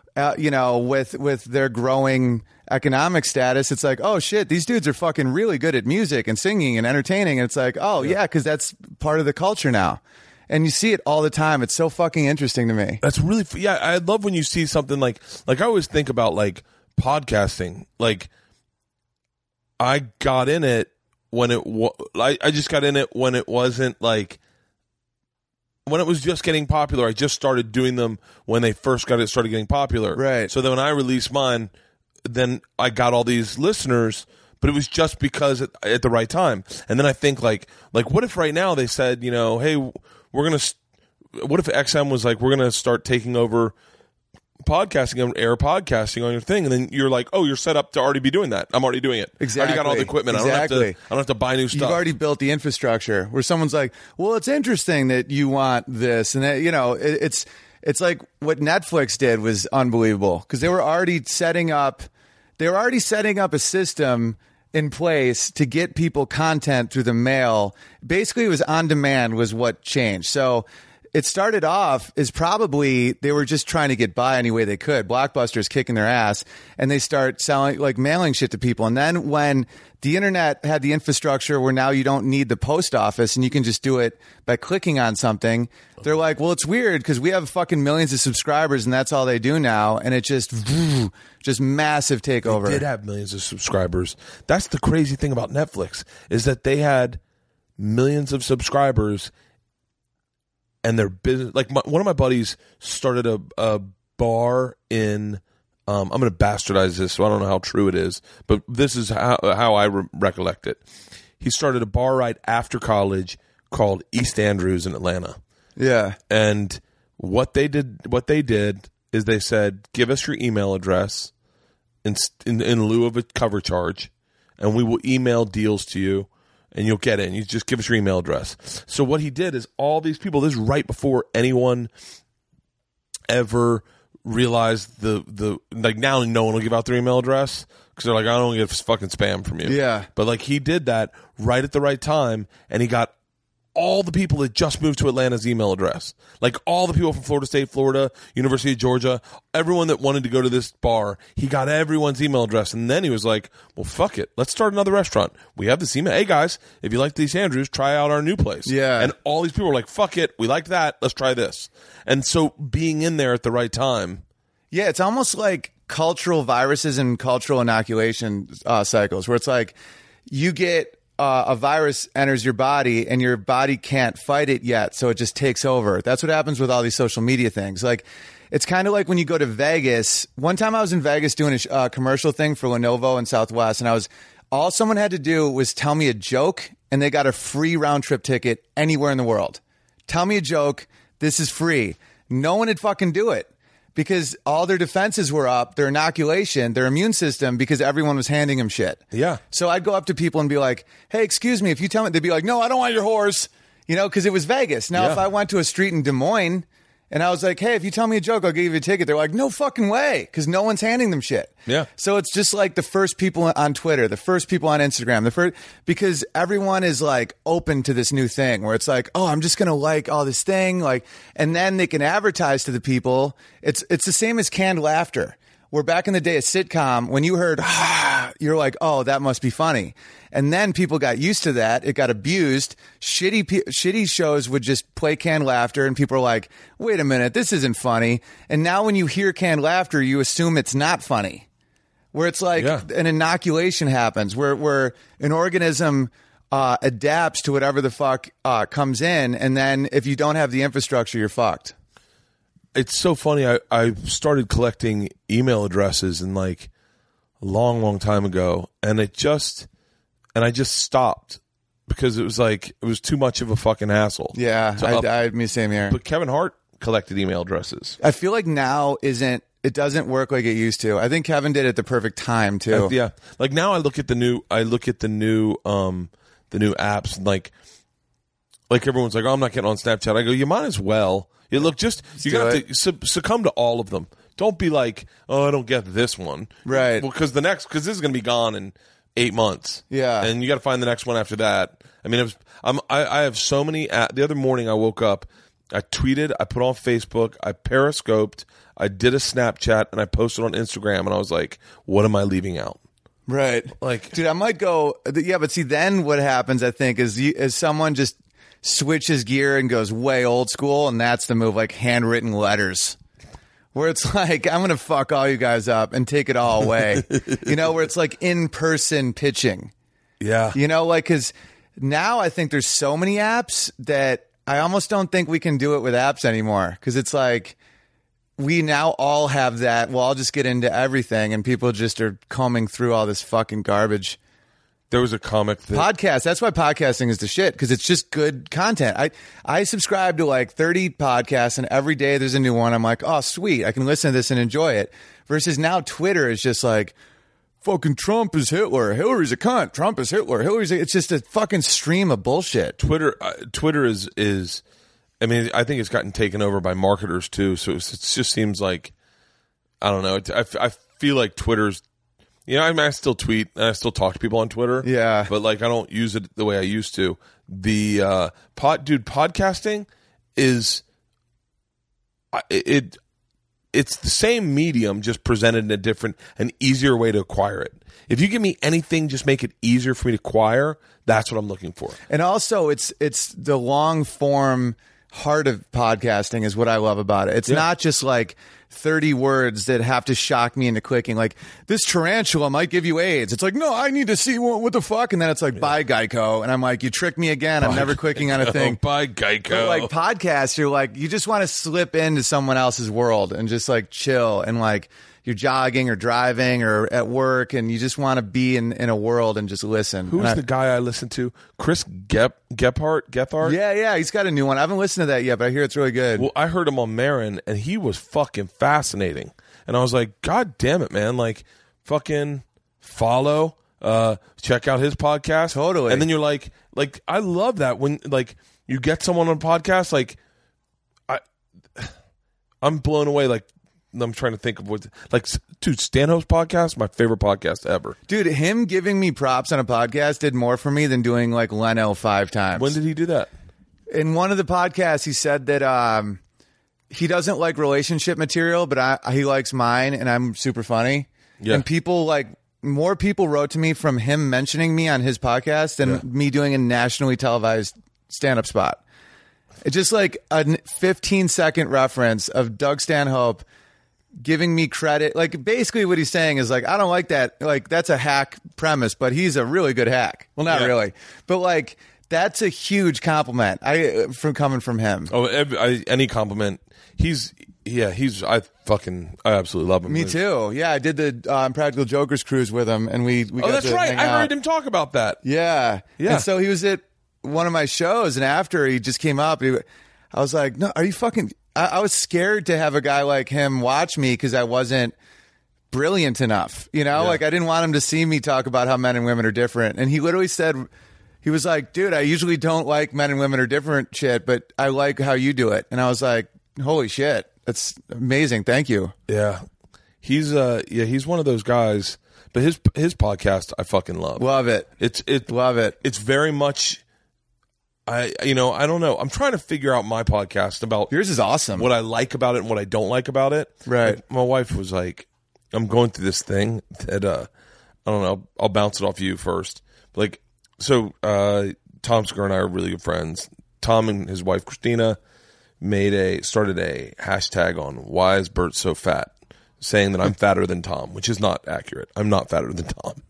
with their growing economic status, it's like, oh shit, these dudes are fucking really good at music and singing and entertaining. And it's like, oh yeah, because that's part of the culture now. And you see it all the time. It's so fucking interesting to me. That's really, I love when you see something like I always think about like podcasting. Like I got in it when I just got in it when it wasn't like, when it was just getting popular. I just started doing them when they first started getting popular. Right. So then when I released mine, then I got all these listeners, but it was just because at the right time. And then I think like what if right now they said, hey, what if XM was like, we're going to start taking over podcasting and air podcasting on your thing, and then you're like, oh, you're set up to already be doing that. I'm already doing it. Exactly. I already got all the equipment. Exactly. I don't have to buy new stuff. You've already built the infrastructure where someone's like, well, it's interesting that you want this. And that, it's like what Netflix did was unbelievable, because they were already setting up a system in place to get people content through the mail. Basically, it was on demand was what changed. So it started off as probably they were just trying to get by any way they could. Blockbuster's kicking their ass, and they start selling, like mailing shit to people. And then when the internet had the infrastructure where now you don't need the post office and you can just do it by clicking on something, they're like, well, it's weird because we have fucking millions of subscribers and that's all they do now. And it just massive takeover. They did have millions of subscribers. That's the crazy thing about Netflix, is that they had millions of subscribers. And their business, like one of my buddies started a bar in, I'm going to bastardize this, so I don't know how true it is, but this is how I recollect it. He started a bar right after college called East Andrews in Atlanta. Yeah. And what they did is they said, give us your email address in lieu of a cover charge, and we will email deals to you. And you'll get in. You just give us your email address. So what he did is all these people, this is right before anyone ever realized like now no one will give out their email address because they're like, I don't get fucking spam from you. Yeah. But like he did that right at the right time, and he got all the people that just moved to Atlanta's email address. Like all the people from Florida State, Florida, University of Georgia, everyone that wanted to go to this bar, he got everyone's email address. And then he was like, well, fuck it. Let's start another restaurant. We have this email. Hey, guys, if you like these Andrews, try out our new place. Yeah. And all these people were like, fuck it. We like that. Let's try this. And so being in there at the right time. Yeah, it's almost like cultural viruses and cultural inoculation cycles where it's like you get a virus enters your body and your body can't fight it yet, so it just takes over. That's what happens with all these social media things. Like, it's kind of like when you go to Vegas. One time I was in Vegas doing a commercial thing for Lenovo and Southwest, and all someone had to do was tell me a joke, and they got a free round trip ticket anywhere in the world. Tell me a joke. This is free. No one would fucking do it, because all their defenses were up, their inoculation, their immune system, because everyone was handing them shit. Yeah. So I'd go up to people and be like, hey, excuse me, if you tell me, they'd be like, no, I don't want your horse. You know, because it was Vegas. Now, Yeah. if I went to a street in Des Moines and I was like, hey, if you tell me a joke, I'll give you a ticket. They're like, no fucking way, because no one's handing them shit. Yeah. So it's just like the first people on Twitter, the first people on Instagram, because everyone is like open to this new thing where it's like, oh, I'm just going to like all this thing. Like, and then they can advertise to the people. It's the same as canned laughter. Where back in the day, a sitcom, when you heard, you're like, oh, that must be funny. And then people got used to that. It got abused. Shitty shows would just play canned laughter, and people are like, wait a minute, this isn't funny. And now when you hear canned laughter, you assume it's not funny. Where it's like an inoculation happens, where an organism adapts to whatever the fuck comes in, and then if you don't have the infrastructure, you're fucked. It's so funny. I started collecting email addresses in like a long time ago, and I just stopped because it was too much of a fucking hassle. Yeah, me same here. But Kevin Hart collected email addresses. I feel like now it doesn't work like it used to. I think Kevin did it at the perfect time too. Yeah, like now I look at the new apps, and like everyone's like, oh, I'm not getting on Snapchat. I go, you might as well. You look, you have to succumb to all of them. Don't be like, oh, I don't get this one, right? Well, because this is going to be gone in 8 months. Yeah, and you got to find the next one after that. I mean, I have so many. The other morning I woke up, I tweeted, I put on Facebook, I periscoped, I did a Snapchat, and I posted on Instagram, and I was like, what am I leaving out? Right. Like, dude, I might go. Yeah, but see, then what happens? I think is someone just switches gear and goes way old school, and that's the move, like handwritten letters, where it's like, I'm gonna fuck all you guys up and take it all away. You know, where it's like in-person pitching. Yeah. You know, like, because now I think there's so many apps that I almost don't think we can do it with apps anymore, because it's like we now all have that. Well, I'll just get into everything, and people just are combing through all this fucking garbage. There was a comic that podcast. That's why podcasting is the shit, because it's just good content. I subscribe to like 30 podcasts, and every day there's a new one. I'm like, oh, sweet, I can listen to this and enjoy it. Versus now Twitter is just like, fucking Trump is Hitler, Hillary's a cunt, Trump is Hitler, it's just a fucking stream of bullshit. Twitter is I mean, I think it's gotten taken over by marketers too, so it just seems like, I don't know, I feel like Twitter's, you know, I mean, I still tweet and I still talk to people on Twitter. Yeah. But like, I don't use it the way I used to. The podcasting is it's the same medium, just presented in a different, an easier way to acquire it. If you give me anything, just make it easier for me to acquire. That's what I'm looking for. And also, it's the long form heart of podcasting is what I love about it. It's not just like 30 words that have to shock me into clicking. Like, this tarantula might give you AIDS. It's like, no, I need to see what the fuck. And then it's like, bye, Geico. And I'm like, you tricked me again. I'm never clicking on a thing. Bye, Geico. But like podcasts, you're like, you just want to slip into someone else's world and just like chill. And like, you're jogging or driving or at work, and you just want to be in a world and just listen. Who's the guy I listen to? Chris Gethard? Yeah, he's got a new one. I haven't listened to that yet, but I hear it's really good. Well, I heard him on Marin, and he was fucking fascinating. And I was like, God damn it, man. Like, fucking follow, check out his podcast. Totally. And then you're like, I love that when, like, you get someone on a podcast, like, I'm blown away, like, I'm trying to think of what, like, dude, Stanhope's podcast, my favorite podcast ever. Dude, him giving me props on a podcast did more for me than doing like Leno 5 times. When did he do that? In one of the podcasts, he said that he doesn't like relationship material, but he likes mine, and I'm super funny. Yeah. And people more people wrote to me from him mentioning me on his podcast than me doing a nationally televised stand-up spot. It's just like a 15-second reference of Doug Stanhope giving me credit. Like, basically what he's saying is like, I don't like that. Like, that's a hack premise, but he's a really good hack. Well, not really, but like, that's a huge compliment from coming from him. Oh, any compliment. I absolutely love him. Me too. Yeah, I did the Practical Jokers cruise with him, and we got that's to right. hang I out. heard him talk about that. Yeah. Yeah. And so he was at one of my shows, and after he just came up, I was like, no, are you fucking... I was scared to have a guy like him watch me because I wasn't brilliant enough, you know? Yeah. Like, I didn't want him to see me talk about how men and women are different. And he literally said, he was like, dude, I usually don't like men and women are different shit, but I like how you do it. And I was like, holy shit, that's amazing. Thank you. Yeah. He's one of those guys, but his podcast I fucking love. Love it. Love it. It's very much, I don't know. I'm trying to figure out my podcast about yours is awesome. What I like about it and what I don't like about it. Right. Like, my wife was like, I'm going through this thing that I don't know. I'll bounce it off you first. Like, so Tom Segura and I are really good friends. Tom and his wife Christina started a hashtag on why is Bert so fat, saying that I'm fatter than Tom, which is not accurate. I'm not fatter than Tom.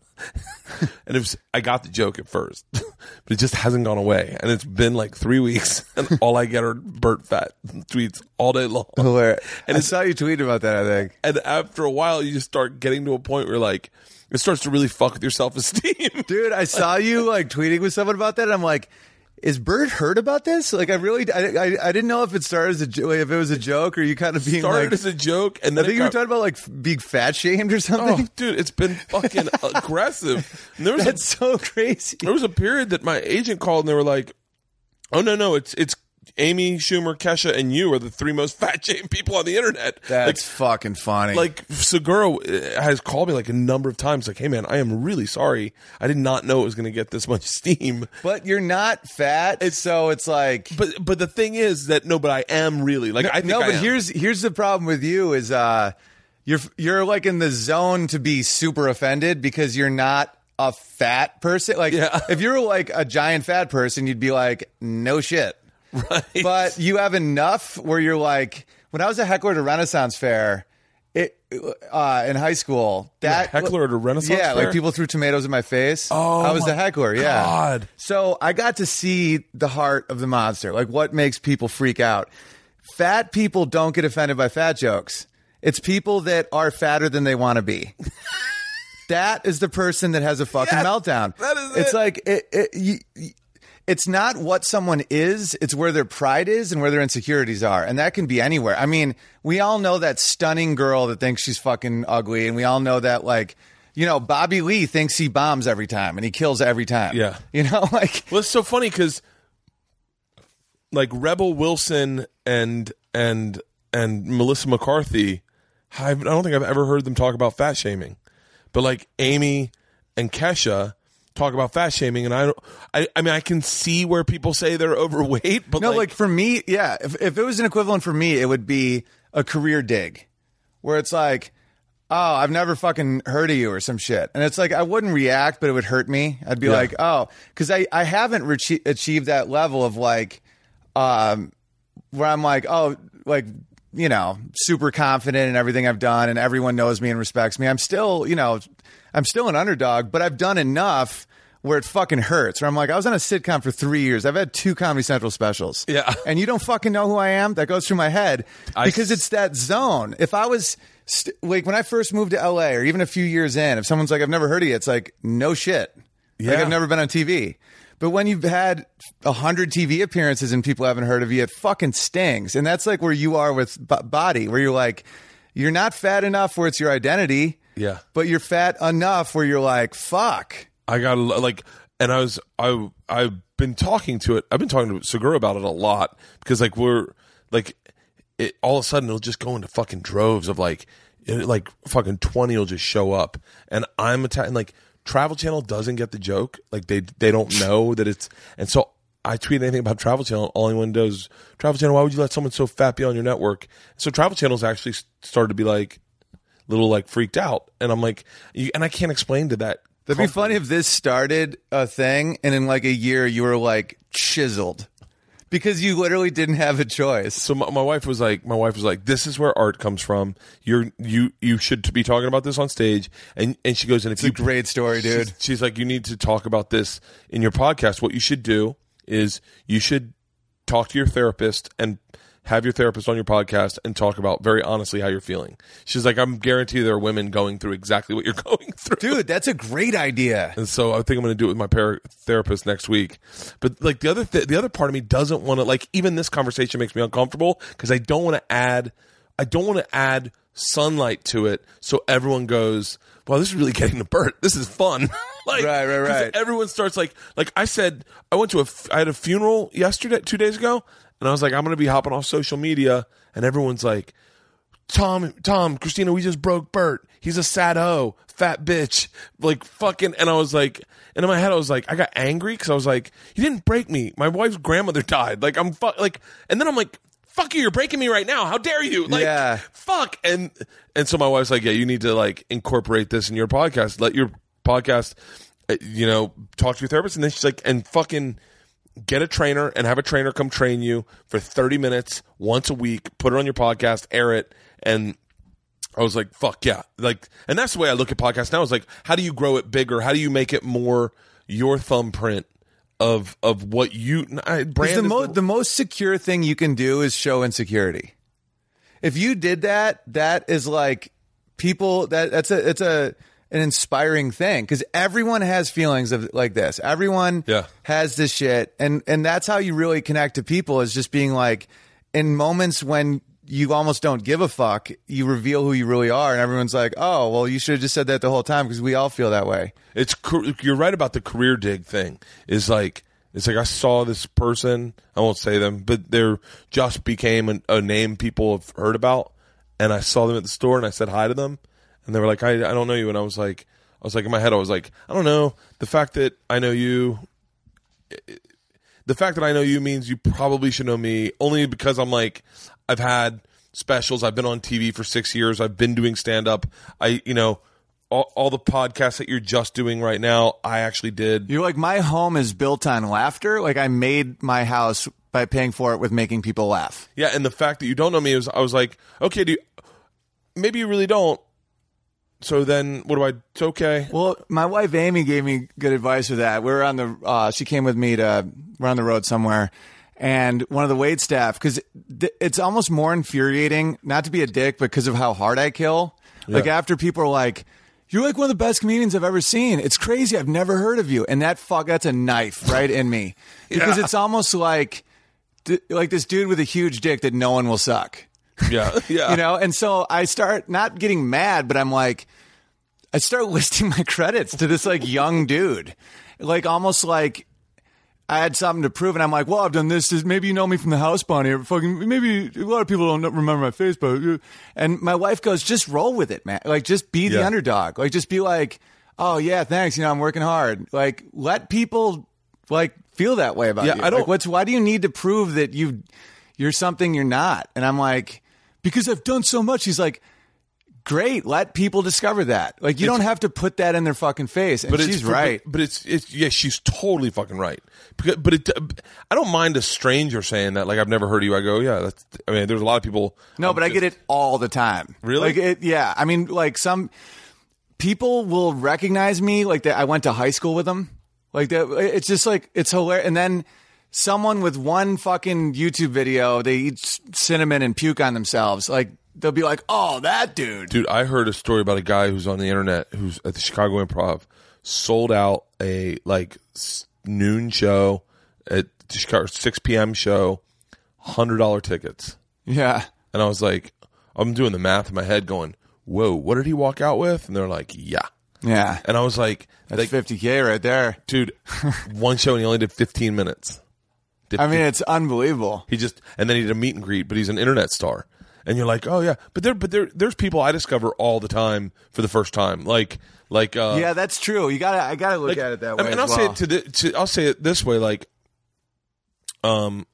And I got the joke at first, but it just hasn't gone away. And it's been like 3 weeks, and all I get are Bert fat tweets all day long. And I saw you tweet about that, I think. And after a while, you just start getting to a point where like it starts to really fuck with your self-esteem. Dude, I saw you like tweeting with someone about that, and I'm like, is Bert hurt about this? Like, I didn't know if it started as if it was a joke or you kind of being started as a joke, and then I think you were talking about like being fat shamed or something. Oh, dude, it's been fucking aggressive. And That's so crazy. There was a period that my agent called and they were like, "Oh no, it's Amy Schumer, Kesha, and you are the three most fat shamed people on the internet." That's fucking funny. Like, Segura has called me like a number of times, like, "Hey man, I am really sorry. I did not know it was going to get this much steam." But you're not fat, so it's like. But the thing is that but I am really like. I think no, but I am. here's the problem with you is you're like in the zone to be super offended because you're not a fat person. Like, if you were like a giant fat person, you'd be like, no shit. Right. But you have enough where you're like, when I was a heckler at a Renaissance fair in high school, that heckler at a Renaissance fair? like people threw tomatoes in my face. Oh, I was the heckler. Yeah. God. So I got to see the heart of the monster, like what makes people freak out. Fat people don't get offended by fat jokes. It's people that are fatter than they want to be. That is the person that has a fucking meltdown. That is it's like it's not what someone is, it's where their pride is and where their insecurities are. And that can be anywhere. I mean, we all know that stunning girl that thinks she's fucking ugly. And we all know that, like, Bobby Lee thinks he bombs every time and he kills every time. Yeah. Like. Well, it's so funny because, like, Rebel Wilson and Melissa McCarthy, I don't think I've ever heard them talk about fat shaming. But, like, Amy and Kesha talk about fat shaming, and I mean, I can see where people say they're overweight, but no, like for me, yeah, if it was an equivalent for me, it would be a career dig, where it's like, oh, I've never fucking heard of you or some shit, and it's like I wouldn't react, but it would hurt me. I'd be like, oh, because I haven't achieved that level of like, where I'm like, oh, like, super confident in everything I've done, and everyone knows me and respects me. I'm still, I'm still an underdog, but I've done enough where it fucking hurts. Where I'm like, I was on a sitcom for 3 years. I've had 2 Comedy Central specials. Yeah. And you don't fucking know who I am? That goes through my head because it's that zone. If I was, like, when I first moved to LA or even a few years in, if someone's like, I've never heard of you, it's like, no shit. Yeah. Like, I've never been on TV. But when you've had 100 TV appearances and people haven't heard of you, it fucking stings. And that's like where you are with body, where you're like, you're not fat enough where it's your identity. Yeah. But you're fat enough where you're like, fuck. I got like, and I've been talking to Segura about it a lot because like we're like, it all of a sudden it'll just go into fucking droves of like fucking 20 will just show up, and I'm attacking. Like, Travel Channel doesn't get the joke, like they don't know that it's, and so I tweet anything about Travel Channel, all anyone does, Travel Channel, why would you let someone so fat be on your network? So Travel Channel's actually started to be like little like freaked out, and I'm like, and I can't explain to that. That'd be funny if this started a thing and in like a year you were like chiseled because you literally didn't have a choice. So my wife was like, this is where art comes from. You should be talking about this on stage. And she goes, and if it's a great story, dude. She's like, you need to talk about this in your podcast. What you should do is you should talk to your therapist and have your therapist on your podcast and talk about very honestly how you're feeling. She's like, I'm guarantee there are women going through exactly what you're going through. Dude, that's a great idea. And so I think I'm going to do it with my therapist next week. But like the other part of me doesn't want to, like, even this conversation makes me uncomfortable because I don't want to add I don't want to add sunlight to it so everyone goes, well, this is really getting to Bert. This is fun. Like, right. Everyone starts like I said, I had a funeral yesterday, 2 days ago, and I was like, I'm going to be hopping off social media, and everyone's like, Tom, Christina, we just broke Bert. He's a sad hoe, fat bitch, like fucking. And I was like, and in my head, I was like, I got angry because I was like, you didn't break me. My wife's grandmother died. Like and then I'm like, fuck you, you're breaking me right now. How dare you? Like, yeah. Fuck. And so my wife's like, yeah, you need to like incorporate this in your podcast. Let your podcast, talk to your therapist. And then she's like, and fucking get a trainer and have a trainer come train you for 30 minutes once a week, put it on your podcast, air it. And I was like, fuck yeah. Like, and that's the way I look at podcasts now. Is like, how do you grow it bigger? How do you make it more your thumbprint of what you brand? The most secure thing you can do is show insecurity. If you did that, that is like people it's an inspiring thing, because everyone has feelings of like this. Everyone has this shit, and that's how you really connect to people, is just being like, in moments when you almost don't give a fuck, you reveal who you really are, and everyone's like, oh, well, you should have just said that the whole time, because we all feel that way. You're right about the career dig thing. It's like I saw this person, I won't say them, but they just became a name people have heard about, and I saw them at the store and I said hi to them, and they were like, I don't know you, and I was like in my head, I was like, I don't know, the fact that I know you means you probably should know me, only because I'm like, I've had specials. I've been on TV for 6 years. I've been doing stand-up. All the podcasts that you're just doing right now, I actually did. You're like, my home is built on laughter. Like, I made my house by paying for it with making people laugh. Yeah, and the fact that you don't know me, I was like, okay, maybe you really don't. So then, it's okay. Well, my wife Amy gave me good advice for that. She came with me we're on the road somewhere. And one of the wait staff, because it's almost more infuriating, not to be a dick, but because of how hard I kill. Yeah. Like, after people are like, you're like one of the best comedians I've ever seen. It's crazy. I've never heard of you. And that's a knife right in me. Because it's almost like this dude with a huge dick that no one will suck. Yeah. Yeah. And so I start not getting mad, but I'm like, I start listing my credits to this like young dude. Like, almost like I had something to prove, and I'm like, well, I've done this. Maybe you know me from the House Bunny, or fucking maybe a lot of people don't remember my face, but and my wife goes, just roll with it, man. Like, just be the underdog. Like, just be like, oh yeah, thanks. I'm working hard. Like, let people like feel that way about you. Why do you need to prove that you're something you're not? And I'm like, because I've done so much. He's like, great, let people discover that. Like, you don't have to put that in their fucking face. And she's right. But she's totally fucking right. But I don't mind a stranger saying that. Like, I've never heard of you. I go, yeah. There's a lot of people. No, but I get it all the time. Really? Yeah. I mean, like, some people will recognize me. Like, I went to high school with them. Like, it's just like, it's hilarious. And then someone with one fucking YouTube video, they eat cinnamon and puke on themselves. Like, they'll be like, oh, that dude. Dude, I heard a story about a guy who's on the internet, who's at the Chicago Improv, sold out a noon show at the Chicago 6 p.m. show, $100 tickets. Yeah. And I was like, I'm doing the math in my head going, whoa, what did he walk out with? And they're like, yeah. Yeah. And I was like, that's $50K right there. Dude, one show and he only did 15 minutes. It's unbelievable. And then he did a meet and greet, but he's an internet star. And you're like, oh yeah, but there's people I discover all the time for the first time, yeah, that's true. I gotta look at it that way. And I'll say it this way, like, I'll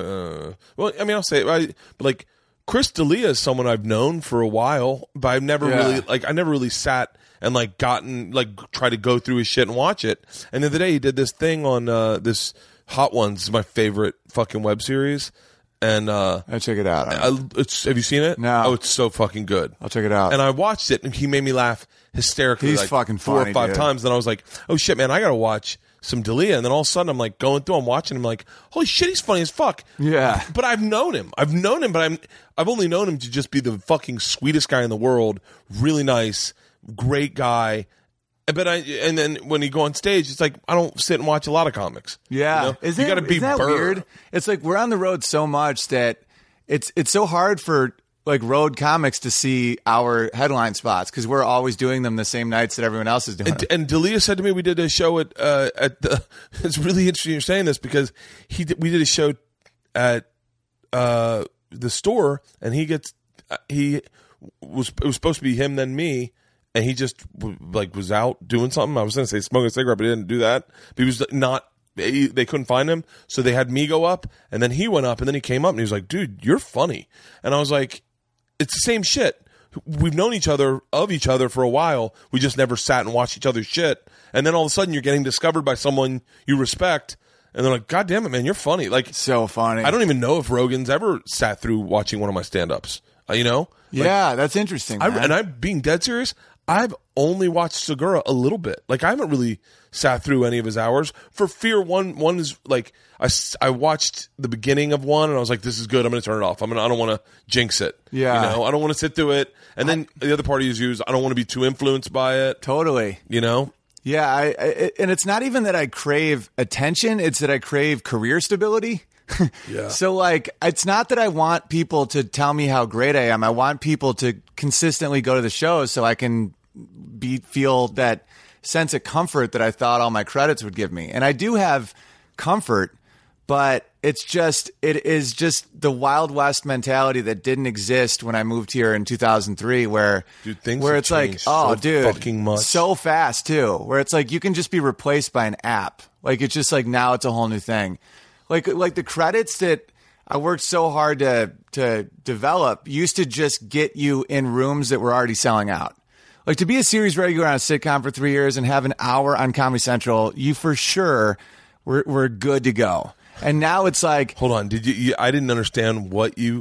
say it right, but like, Chris D'Elia is someone I've known for a while, but I've never really sat and like try to go through his shit and watch it. And the other day he did this thing on this Hot Ones, my favorite fucking web series. And I'll check it out. Have you seen it? No. Oh, it's so fucking good. I'll check it out. And I watched it, and he made me laugh hysterically. He's like fucking funny, 4 or 5 times. Then I was like, oh shit, man, I gotta watch some D'Elia. And then all of a sudden, I'm like going through, I'm watching him, like, holy shit, he's funny as fuck. Yeah. But I've known him, but I've only known him to just be the fucking sweetest guy in the world, really nice, great guy. And then when you go on stage, it's like I don't sit and watch a lot of comics. Yeah, you got to be weird. It's like we're on the road so much that it's so hard for like road comics to see our headline spots because we're always doing them the same nights that everyone else is doing. And D'Elia said to me, we did a show at the. It's really interesting you're saying this because we did a show at the store, and it was supposed to be him then me, and he just was out doing something. I was going to say smoking a cigarette, but he didn't do that. But he was not. They couldn't find him, so they had me go up, and then he went up, and then he came up, and he was like, "Dude, you're funny," and I was like, "It's the same shit. We've known each other for a while. We just never sat and watched each other's shit, and then all of a sudden you're getting discovered by someone you respect." And they're like, God damn it, man, you're funny. Like, so funny. I don't even know if Rogan's ever sat through watching one of my stand-ups. You know? Yeah, that's interesting, man. And I'm being dead serious. I've only watched Segura a little bit. Like, I haven't really sat through any of his hours. For fear, one is like, I watched the beginning of one, and I was like, this is good. I'm going to turn it off. I don't want to jinx it. Yeah. You know? I don't want to sit through it. And then the other part is used, I don't want to be too influenced by it. Totally. You know? Yeah, and it's not even that I crave attention, it's that I crave career stability. Yeah. So, like, it's not that I want people to tell me how great I am. I want people to consistently go to the shows so I can feel that sense of comfort that I thought all my credits would give me. And I do have comfort, but it is just the Wild West mentality that didn't exist when I moved here in 2003, where it's like, oh, dude, fucking much. So fast too, where it's like you can just be replaced by an app. Like, it's just like now it's a whole new thing. Like the credits that I worked so hard to develop used to just get you in rooms that were already selling out. Like, to be a series regular on a sitcom for 3 years and have an hour on Comedy Central, you for sure were good to go. And now it's like, hold on, did you I didn't understand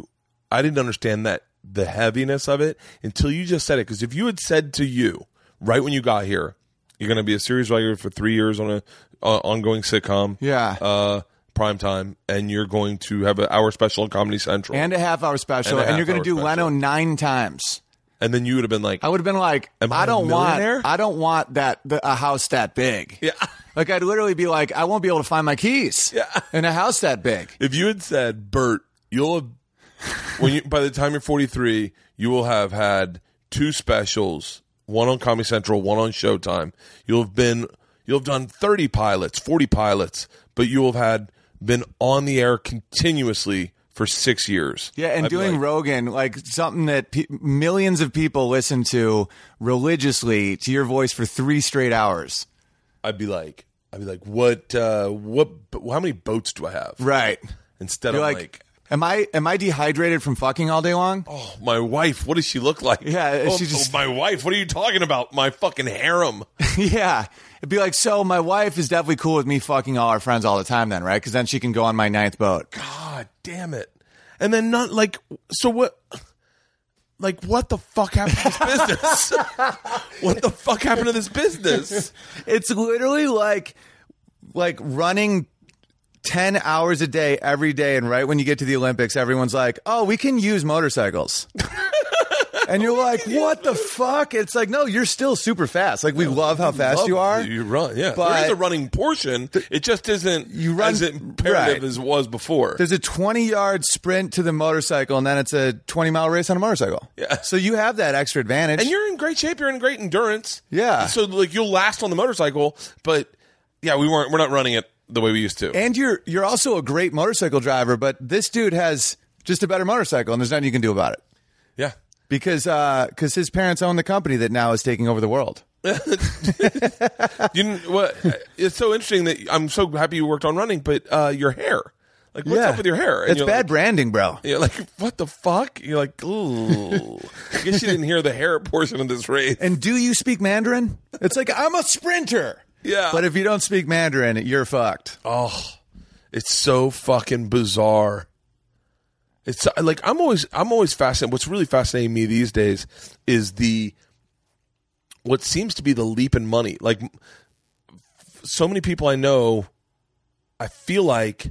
I didn't understand that the heaviness of it until you just said it. Because if you had said to you right when you got here, you're going to be a series regular for 3 years on a ongoing sitcom, prime time, and you're going to have an hour special on Comedy Central and a half-hour special, and you're going to do Leno 9 times. And then you would have been like, I would have been like, I don't want a house that big. Yeah. Like, I'd literally be like, I won't be able to find my keys in a house that big. If you had said, Bert, you'll have, by the time you're 43, you will have had 2 specials, one on Comedy Central, one on Showtime. You'll have done 30 pilots, 40 pilots, but you will have been on the air continuously for 6 years. Yeah, and doing Rogan, like something that millions of people listen to religiously to your voice for 3 straight hours. I'd be like, what? How many boats do I have? Right. Instead You're of like, am I dehydrated from fucking all day long? Oh, my wife. What does she look like? Yeah, my wife. What are you talking about? My fucking harem. Yeah. It'd be like, so my wife is definitely cool with me fucking all our friends all the time then, right? Because then she can go on my 9th boat. God damn it. And then not like, so what? Like, what the fuck happened to this business? What the fuck happened to this business? It's literally like running 10 hours a day every day, and right when you get to the Olympics, everyone's like, oh, we can use motorcycles. And you're like, what the fuck? It's like, no, you're still super fast. Like, we love how fast you are. You run, yeah. But there is a running portion. It just isn't as imperative as it was before. There's a 20-yard sprint to the motorcycle, and then it's a 20-mile race on a motorcycle. Yeah. So you have that extra advantage. And you're in great shape. You're in great endurance. Yeah. So, like, you'll last on the motorcycle. But, yeah, we're not running it the way we used to. And you're also a great motorcycle driver, but this dude has just a better motorcycle, and there's nothing you can do about it. Yeah. Because his parents own the company that now is taking over the world. It's so interesting that I'm so happy you worked on running, but your hair. Like, what's up with your hair? And it's bad branding, bro. Yeah, like, what the fuck? You're like, ooh. I guess you didn't hear the hair portion of this race. And do you speak Mandarin? It's like, I'm a sprinter. Yeah. But if you don't speak Mandarin, you're fucked. Oh, it's so fucking bizarre. It's like I'm always fascinated. What's really fascinating me these days is what seems to be the leap in money. Like, so many people I know, I feel like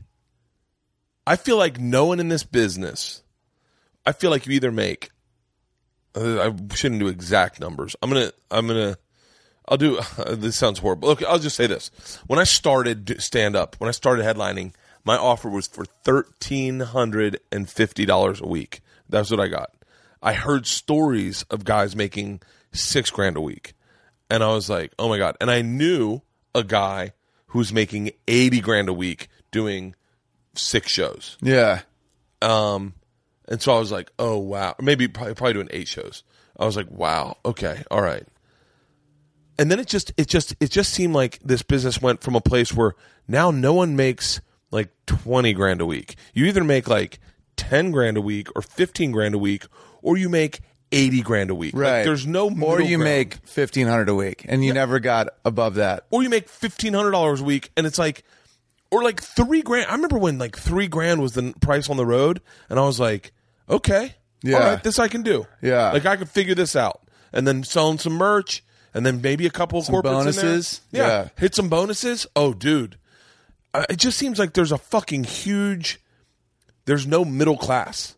no one in this business. I feel like you either make. I shouldn't do exact numbers. I'll do. This sounds horrible. Look, I'll just say this: when I started stand up, when I started headlining, my offer was for $1,350 a week. That's what I got. I heard stories of guys making $6,000 a week. And I was like, oh my God. And I knew a guy who's making $80,000 a week doing 6 shows. Yeah. And so I was like, oh wow. Maybe probably doing 8 shows. I was like, wow, okay, all right. And then it just seemed like this business went from a place where now no one makes like $20,000 a week. You either make like $10,000 a week or $15,000 a week, or you make $80,000 a week. Right. Like, there's no middle Or you ground. make $1,500 a week, and you never got above that. Or you make $1,500 a week, and it's like, or like $3,000. I remember when like $3,000 was the price on the road, and I was like, okay, Yeah. all right, this I can do. Yeah. Like I can figure this out, and then selling some merch, and then maybe a couple of Some corporates bonuses? in there. Yeah. Hit some bonuses. Oh, dude, it just seems like there's a fucking huge. There's no middle class.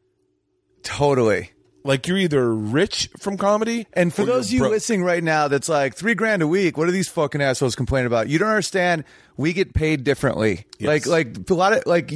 Totally. Like you're either rich from comedy, And for or those of you're you broke. listening right now, that's like $3,000 a week. What are these fucking assholes complaining about? You don't understand. We get paid differently. Yes. Like a lot of like.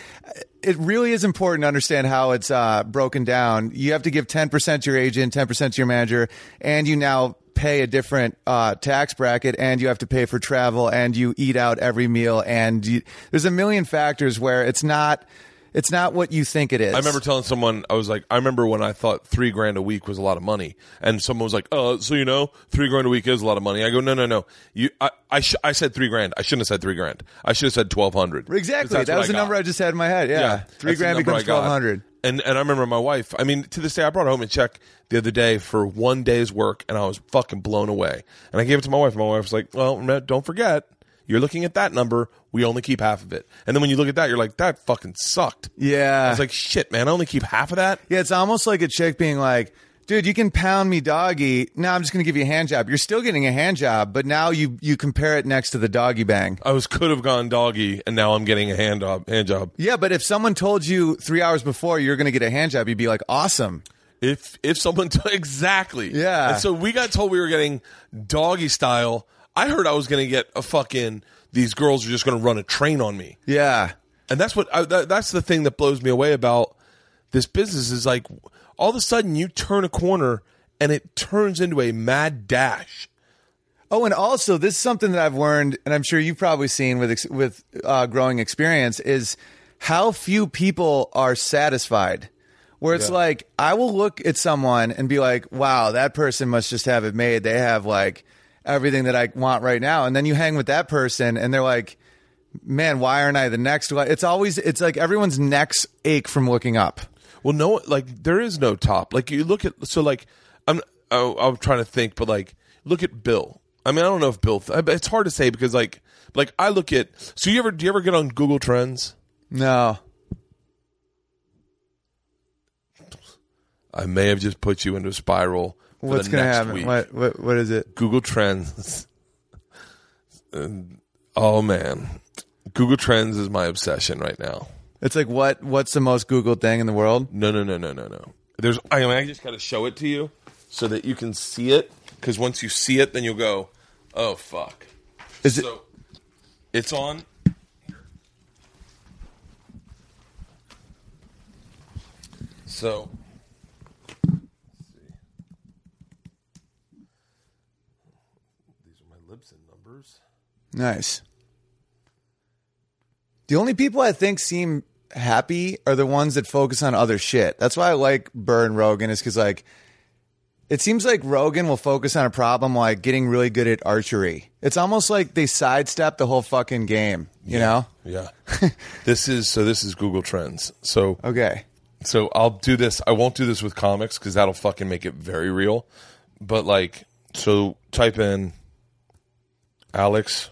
It really is important to understand how it's broken down. You have to give 10% to your agent, 10% to your manager, and you now pay a different tax bracket, and you have to pay for travel, and you eat out every meal, and there's a million factors where it's not what you think it is. I remember telling someone, I was like, I remember when I thought $3,000 a week was a lot of money, and someone was like, "Oh, so you know, $3,000 a week is a lot of money." I go, "No. I said $3,000. I shouldn't have said $3,000. I should have said $1,200." Exactly. That was the number I just had in my head. Yeah, that's the $3,000 number becomes I got. $1,200. And I remember my wife. I mean, to this day, I brought home a check the other day for 1 day's work, and I was fucking blown away. And I gave it to my wife. My wife was like, "Well, don't forget, you're looking at that number. We only keep half of it." And then when you look at that, you're like, "That fucking sucked." Yeah. I was like, "Shit, man, I only keep half of that." Yeah, it's almost like a chick being like, dude, you can pound me doggy. No, I'm just going to give you a hand job. You're still getting a hand job, but now you compare it next to the doggy bang. Could have gone doggy, and now I'm getting a hand job. Yeah, but if someone told you 3 hours before you're going to get a hand job, you'd be like, awesome. If someone exactly. Yeah. And so we got told we were getting doggy style. I heard I was going to get a fucking, these girls are just going to run a train on me. Yeah. And that's that's the thing that blows me away about this business is like all of a sudden you turn a corner and it turns into a mad dash. Oh, and also this is something that I've learned, and I'm sure you've probably seen with growing experience, is how few people are satisfied. Where it's like, I will look at someone and be like, wow, that person must just have it made. They have like everything that I want right now. And then you hang with that person and they're like, man, why aren't I the next? It's like everyone's necks ache from looking up. Well, no, like there is no top. Like you look at, so like I'm trying to think, but like look at Bill. I mean, I don't know if Bill. It's hard to say because like I look at. So do you ever get on Google Trends? No. I may have just put you into a spiral. For What's going to happen? week. What is it? Google Trends. Oh man, Google Trends is my obsession right now. It's like what's the most Googled thing in the world? No. There's. I just got to show it to you so that you can see it. Because once you see it, then you'll go, "Oh fuck." Is it? So it's on. So. These are my Libsyn numbers. Nice. The only people I think seem happy are the ones that focus on other shit. That's why I like Burr and Rogan, is because like it seems like Rogan will focus on a problem like getting really good at archery. It's almost like they sidestep the whole fucking game, you know? Yeah. This is Google Trends. So Okay. So I'll do this. I won't do this with comics because that'll fucking make it very real. But like, so type in Alex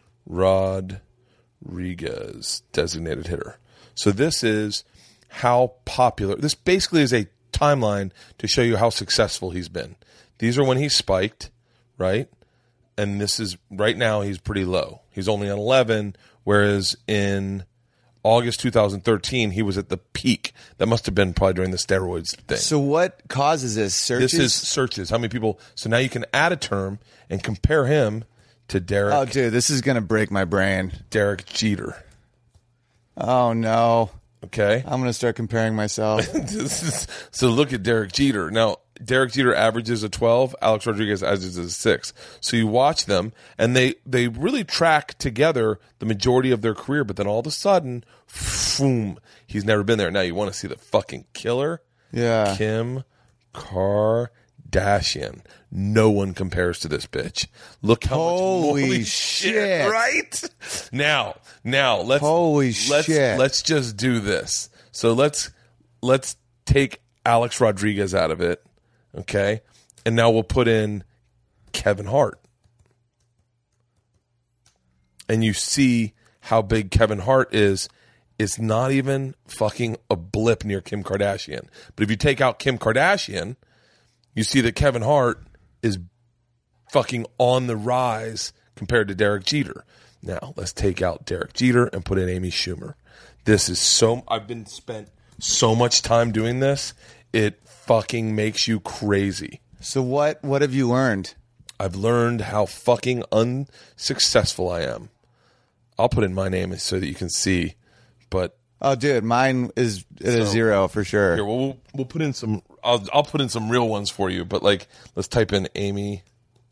Rodriguez, designated hitter. So this is how popular. This basically is a timeline to show you how successful he's been. These are when he spiked, right? And this is right now he's pretty low. He's only on 11, whereas in August 2013 he was at the peak. That must have been probably during the steroids thing. So what causes this? Searches? This is searches. How many people? So now you can add a term and compare him to Derek. Oh, dude, this is going to break my brain. Derek Jeter. Oh, no. Okay. I'm gonna start comparing myself. So look at Derek Jeter. Now, Derek Jeter averages a 12. Alex Rodriguez averages a 6. So you watch them, and they really track together the majority of their career. But then all of a sudden, boom, he's never been there. Now you want to see the fucking killer? Yeah. Kim Kardashian. No one compares to this bitch. Look how Holy much shit. right? Now let's just do this. So let's take Alex Rodriguez out of it, okay? And now we'll put in Kevin Hart. And you see how big Kevin Hart is. It's not even fucking a blip near Kim Kardashian. But if you take out Kim Kardashian, you see that Kevin Hart is fucking on the rise compared to Derek Jeter. Now, let's take out Derek Jeter and put in Amy Schumer. This is I've been spent so much time doing this, it fucking makes you crazy. So what have you learned? I've learned how fucking unsuccessful I am. I'll put in my name so that you can see, but Oh, dude, mine is at a 0 for sure. here, we'll put in some. I'll put in some real ones for you, but like, let's type in Amy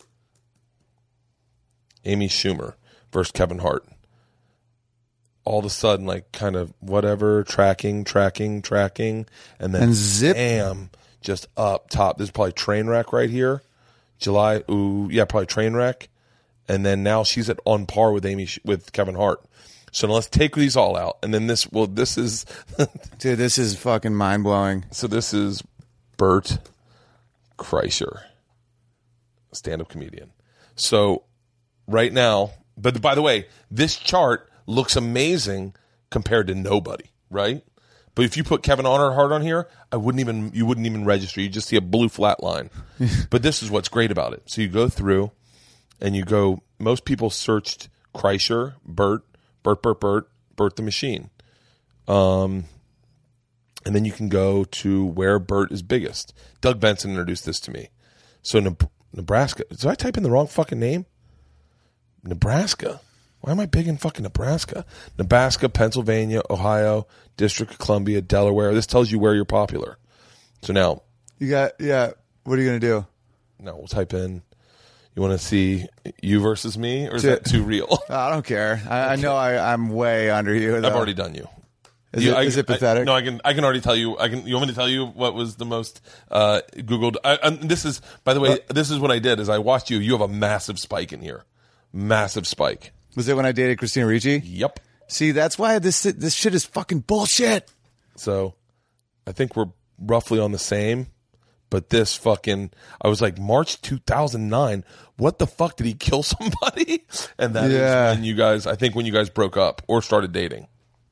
Schumer versus Kevin Hart. All of a sudden, like, kind of whatever, tracking, and then And zip. bam, just up top. There's probably Trainwreck right here. Probably Trainwreck, and then now she's on par with Kevin Hart. So now let's take these all out, and then this is Dude, this is fucking mind blowing. so this is Bert Kreischer, stand-up comedian. So right now, but by the way, this chart looks amazing compared to nobody, right? But if you put Kevin Hart on here, you wouldn't even register. You just see a blue flat line. But this is what's great about it. So you go through, and you go. Most people searched Kreischer, Bert the Machine. And then you can go to where Bert is biggest. Doug Benson introduced this to me. So Nebraska. Did I type in the wrong fucking name? Nebraska. Why am I big in fucking Nebraska? Nebraska, Pennsylvania, Ohio, District of Columbia, Delaware. This tells you where you're popular. So now. What are you going to do? Now we'll type in. You want to see you versus me, or is that too real? I don't care. I know I'm way under you, though. I've already done you. Is it pathetic? No, I can already tell you. You want me to tell you what was the most Googled? This is, by the way, this is what I did. Is I watched you. You have a massive spike in here, massive spike. Was it when I dated Christina Ricci? Yep. See, that's why this shit is fucking bullshit. So, I think we're roughly on the same. But this fucking, I was like, March 2009. What the fuck, did he kill somebody? And that is when you guys broke up or started dating.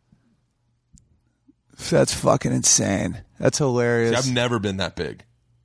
That's fucking insane. That's hilarious. See, I've never been that big.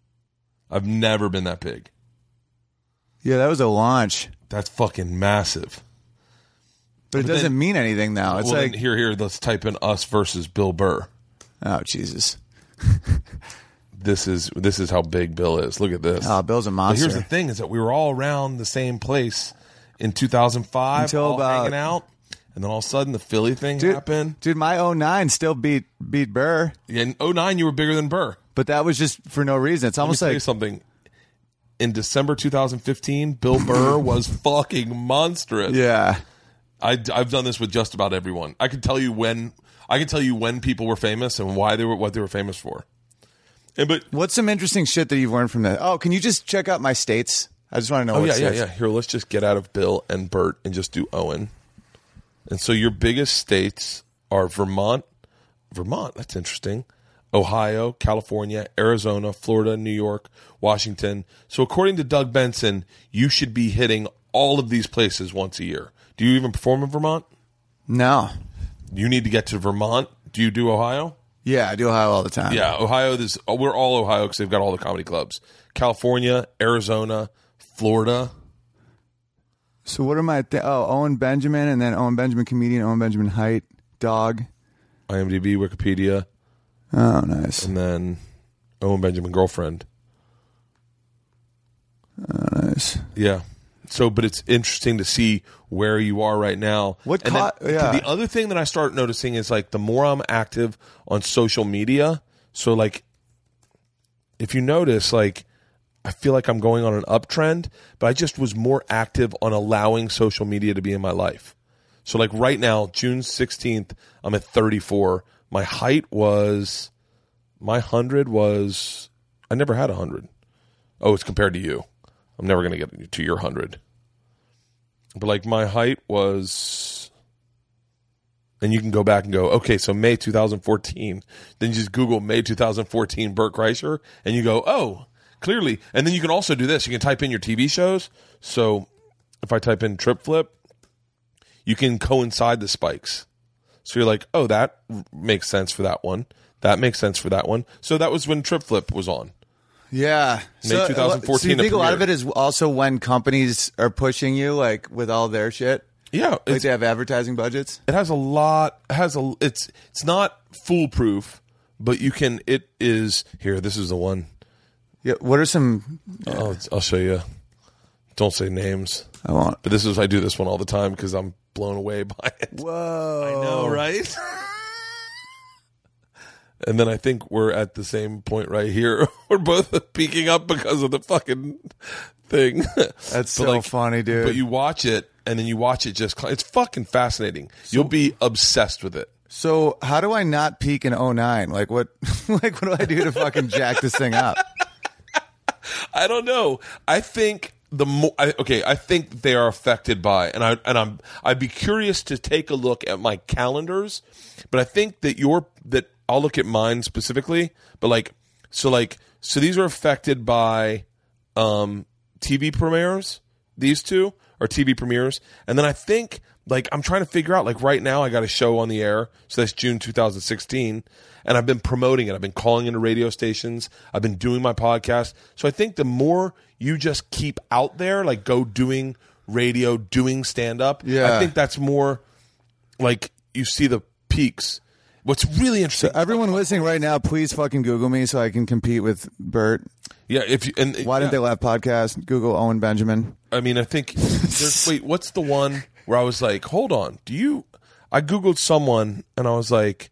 Yeah, that was a launch. That's fucking massive. But it doesn't mean anything now. It's like, here, let's type in us versus Bill Burr. oh, Jesus. This is how big Bill is. Look at this. Oh, Bill's a monster. But here's the thing: is that we were all around the same place in 2005, all hanging out, and then all of a sudden the Philly thing happened. Dude, my 09 still beat Burr. Yeah, in 09 you were bigger than Burr. But that was just for no reason. It's almost Let me tell like you something. In December 2015, Bill Burr was fucking monstrous. yeah. I've done this with just about everyone. I can tell you when people were famous and what they were famous for. But What's some interesting shit that you've learned from that? Oh, can you just check out my states? I just want to know. Oh, yeah. Here, let's just get out of Bill and Bert and just do Owen. And so your biggest states are Vermont. That's interesting. Ohio, California, Arizona, Florida, New York, Washington. So according to Doug Benson, you should be hitting all of these places once a year. Do you even perform in Vermont? No. You need to get to Vermont. Do you do Ohio? Yeah, I do Ohio all the time. Yeah, Ohio. We're all Ohio because they've got all the comedy clubs. California, Arizona, Florida. So what am I? Owen Benjamin, and then Owen Benjamin comedian, Owen Benjamin height, dog. IMDb, Wikipedia. Oh, nice. And then Owen Benjamin girlfriend. Oh, nice. Yeah. So, but it's interesting to see where you are right now. The other thing that I start noticing is like the more I'm active on social media. So like, if you notice, like, I feel like I'm going on an uptrend, but I just was more active on allowing social media to be in my life. So like right now, June 16th, I'm at 34. My height was, my 100 was, I never had 100. Oh, it's compared to you. I'm never going to get to your 100. But like my height was, and you can go back and go, okay, so May 2014. Then you just Google May 2014 Bert Kreischer, and you go, oh, clearly. And then you can also do this. You can type in your TV shows. So if I type in Trip Flip, you can coincide the spikes. So you're like, oh, that makes sense for that one. That makes sense for that one. So that was when Trip Flip was on. Yeah. May 2014. So you think a lot of it is also when companies are pushing you, like with all their shit? Yeah. Like they have advertising budgets? It has a lot. It's not foolproof, but you can, it is, here, this is the one. Yeah. What are some? I'll show you. Don't say names. I won't. But I do this one all the time because I'm blown away by it. Whoa. I know, right? And then I think we're at the same point right here. We're both peeking up because of the fucking thing. That's so funny, dude. But you watch it, and then you watch it it's fucking fascinating. You'll be obsessed with it. So how do I not peak in 09? Like what do I do to fucking jack this thing up? I don't know. I think I think they are affected by, and I'd be curious to take a look at my calendars, but I think that I'll look at mine specifically, but so these are affected by TV premieres. These two are TV premieres, and then I think I'm trying to figure out right now I got a show on the air, so that's June 2016, and I've been promoting it. I've been calling into radio stations. I've been doing my podcast. So I think the more you just keep out there, go doing radio, doing stand up. Yeah. I think that's more you see the peaks. What's really interesting. So everyone listening right now, please fucking Google me so I can compete with Bert. Yeah, Why Didn't They Laugh podcast? Google Owen Benjamin. I mean, I think wait, what's the one where I was like, hold on, I Googled someone and I was like,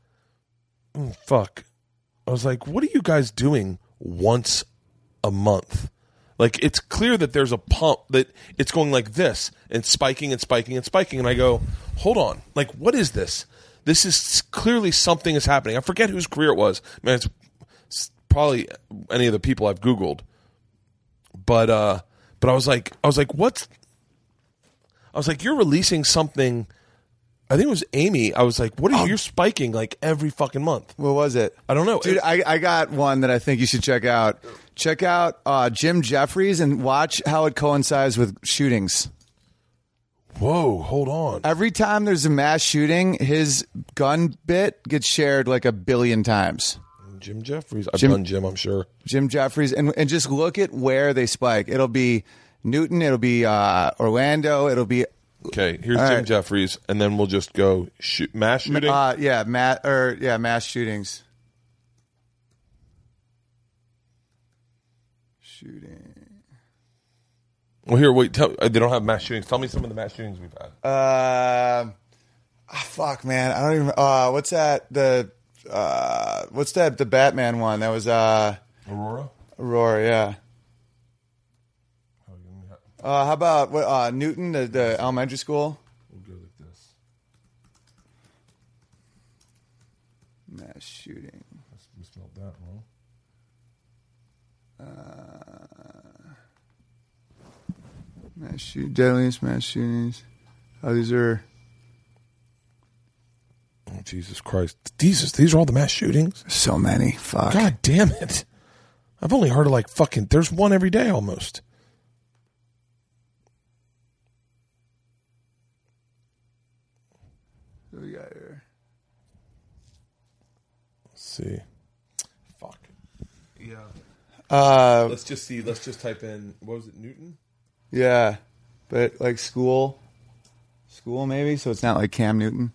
fuck. I was like, what are you guys doing once a month? It's clear that there's a pump that it's going like this and spiking and spiking and spiking. And I go, hold on, what is this? This is clearly something is happening. I forget whose career it was. Man, it's probably any of the people I've Googled. But I was like, what's? I was like, you're releasing something. I think it was Amy. I was like, what are you're spiking every fucking month? What was it? I don't know. Dude, I got one that I think you should check out. Check out Jim Jeffries and watch how it coincides with shootings. Whoa, hold on. Every time there's a mass shooting, his gun bit gets shared 1 billion times. Jim Jeffries. I've done Jim, I'm sure. Jim Jeffries. And just look at where they spike. It'll be Newton. It'll be Orlando. It'll be... Okay, here's Jim Jeffries, and then we'll just go mass shooting? Mass shootings. Shooting. Well, here, wait. They don't have mass shootings. Tell me some of the mass shootings we've had. Fuck, man. I don't even. What's that? What's that? The Batman one. That was Aurora. Aurora, yeah. How about Newton, the elementary school? We'll go like this. Mass shooting. We spelled that wrong. Deadliest mass shootings. Oh, these are... Oh, Jesus Christ. These are all the mass shootings? So many. Fuck. God damn it. I've only heard of fucking... There's one every day almost. What do we got here? Let's see. Fuck. Yeah. Let's just see. Let's just type in, what was it, Newton? Yeah. But school maybe, so it's not like Cam Newton.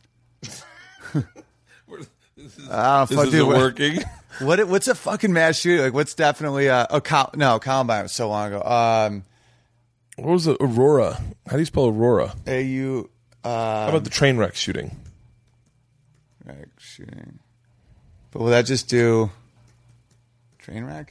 This isn't working. What's a fucking mass shooting? What's definitely Columbine was so long ago. What was the Aurora? How do you spell Aurora? AU. How about the train wreck shooting? Wreck shooting. But will that just do train wreck?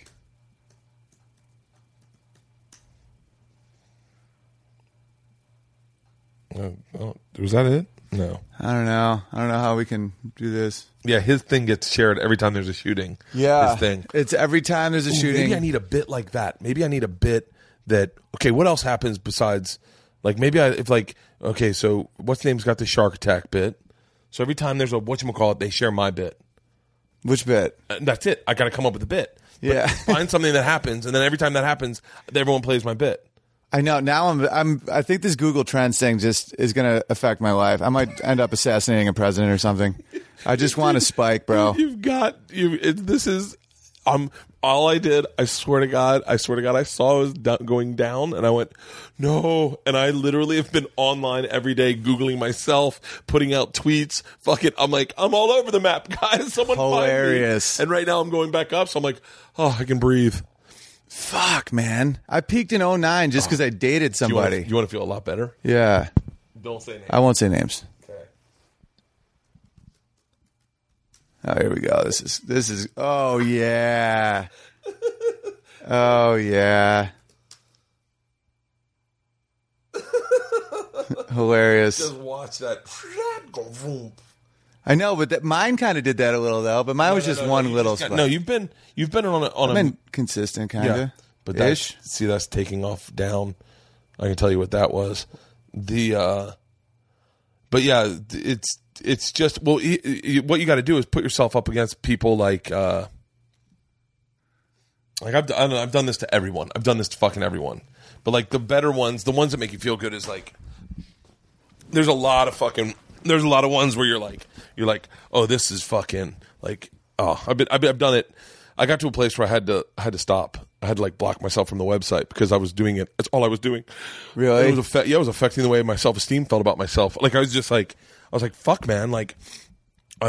Was that it? No. I don't know. I don't know how we can do this. Yeah, his thing gets shared every time there's a shooting. Yeah. His thing. It's every time there's a shooting. Maybe I need a bit like that. Maybe I need a bit that, okay, what else happens besides, like, maybe okay, so what's name's got the shark attack bit. So every time there's a, whatchamacallit, they share my bit. Which bit? And that's it. I got to come up with a bit. But Yeah. find something that happens, and then every time that happens, everyone plays my bit. I know. Now I think this Google Trends thing just is going to affect my life. I might end up assassinating a president or something. I just want a spike, bro. This is, all I did, I swear to God, I saw it was going down, and I went, no. And I literally have been online every day, Googling myself, putting out tweets. Fuck it. I'm like, I'm all over the map, guys. Someone Hilarious. find me. And right now I'm going back up, so I'm like, oh, I can breathe. Fuck, man. I peaked in 2009 just because I dated somebody. You want to feel a lot better? Yeah. Don't say names. I won't say names. Okay. Oh, here we go. This is. Oh yeah. Oh yeah. Hilarious. Just watch that. I know, but mine kind of did that a little though. But mine was just one little spot. No, you've been on I've been consistent, kind of. Yeah, but that's taking off down. I can tell you what that was. But yeah, it's just, well, what you got to do is put yourself up against people like I've done this to everyone. I've done this to fucking everyone. But like the better ones, the ones that make you feel good is like, there's a lot of ones where you're like, oh, this is fucking like, oh, I've done it. I got to a place where I had to stop. I had to like block myself from the website because I was doing it. That's all I was doing. Really? It was affecting the way my self-esteem felt about myself. Like I was like, fuck, man. I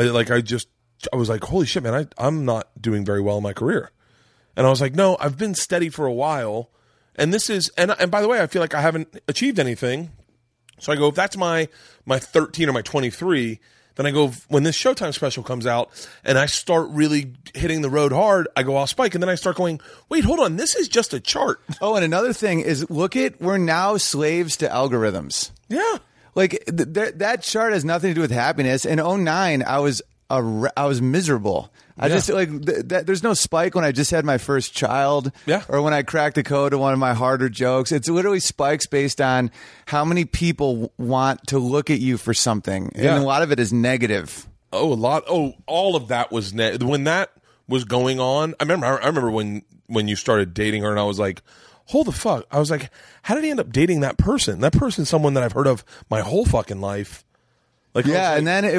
was like, holy shit, man. I'm not doing very well in my career. And I was like, no, I've been steady for a while. And this is, and by the way, I feel like I haven't achieved anything. So I go, if that's my 13 or my 23, then I go, when this Showtime special comes out and I start really hitting the road hard, I go off spike. And then I start going, wait, hold on. This is just a chart. Oh, and another thing is, we're now slaves to algorithms. Yeah. Like that chart has nothing to do with happiness. In 2009, I was miserable. I just like there's no spike when I just had my first child, or when I cracked the code to one of my harder jokes. It's literally spikes based on how many people want to look at you for something, and a lot of it is negative. Oh, all of that was when that was going on. I remember when you started dating her, and I was like, hold the fuck. I was like, how did he end up dating that person? That person's someone that I've heard of my whole fucking life. Like, yeah, and then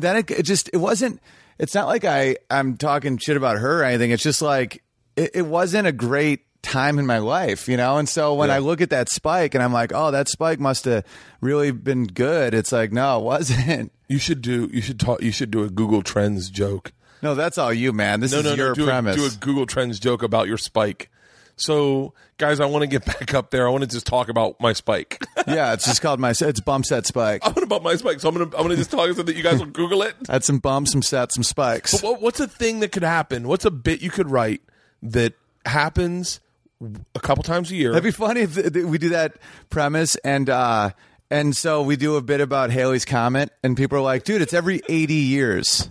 it wasn't. It's not like I'm talking shit about her or anything. It's just like it wasn't a great time in my life, you know? And so when I look at that spike and I'm like, oh, that spike must have really been good. It's like, no, it wasn't. You should do a Google Trends joke. No, that's all you, man. This is your premise. Do a Google Trends joke about your spike. So, guys, I want to get back up there. I want to just talk about my spike. Yeah, it's just called it's bump set spike. I want about my spike, so I'm gonna just talk so that you guys will Google it. Had some bumps, some sets, some spikes. But what's a thing that could happen? What's a bit you could write that happens a couple times a year? That'd be funny if we do that premise and so we do a bit about Halley's Comet, and people are like, dude, it's every 80 years.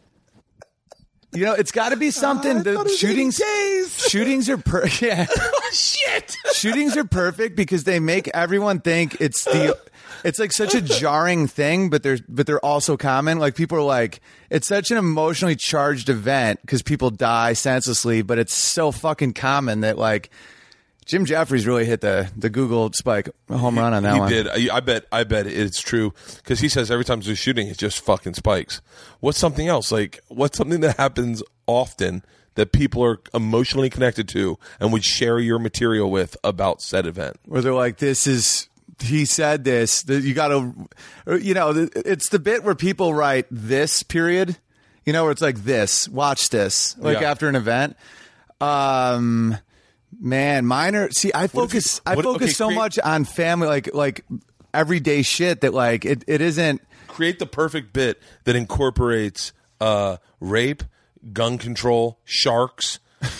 You know, it's got to be something. The shootings are yeah. Oh, shit. Shootings are perfect because they make everyone think it's like such a jarring thing, but they're also common. Like people are like, it's such an emotionally charged event because people die senselessly, but it's so fucking common that like Jim Jeffries really hit the Google spike home run on that one. He did. I bet it's true because he says every time there's a shooting, it's just fucking spikes. What's something else? Like, what's something that happens often that people are emotionally connected to and would share your material with about said event? Where they're like, he said this. You got to, you know, it's the bit where people write this period, you know, where it's like this, watch this, like after an event. Man, mine are. See, I focus so much on family, like everyday shit that like it isn't. Create the perfect bit that incorporates rape, gun control, sharks.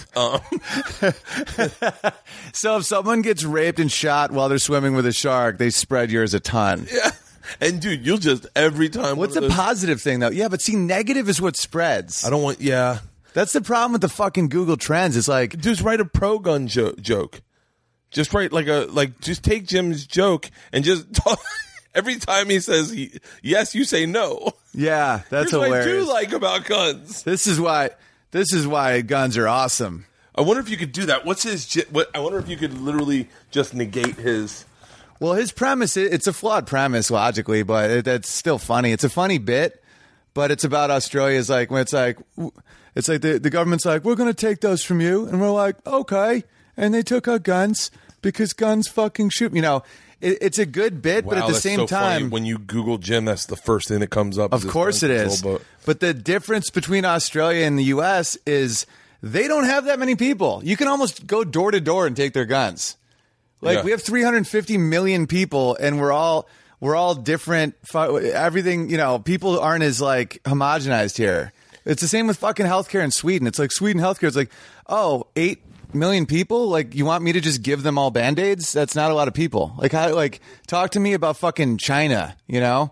So if someone gets raped and shot while they're swimming with a shark, they spread yours a ton. Yeah. And dude, you'll just every time. What's the positive thing though? Yeah, but see, negative is what spreads. I don't want. Yeah, that's the problem with the fucking Google Trends. It's like, just write a pro gun joke. Just write just take Jim's joke and just talk. Every time he says yes, you say no. Yeah, that's hilarious. What I do like about guns. This is why guns are awesome. I wonder if you could do that. I wonder if you could literally just negate his. Well, his premise, it's a flawed premise logically, but that's still funny. It's a funny bit, but it's about Australia's like, when it's like the government's like, we're going to take those from you. And we're like, okay. And they took our guns because guns fucking shoot. You know, it's a good bit, but at the same time. Funny. When you Google Jim, that's the first thing that comes up. Of course it is. But the difference between Australia and the U.S. is they don't have that many people. You can almost go door to door and take their guns. Like, we have 350 million people, and we're all different. Everything, you know, people aren't as like homogenized here. It's the same with fucking healthcare in Sweden. It's like Sweden healthcare. It's like, 8 million people. Like, you want me to just give them all Band-Aids? That's not a lot of people. Like, talk to me about fucking China, you know?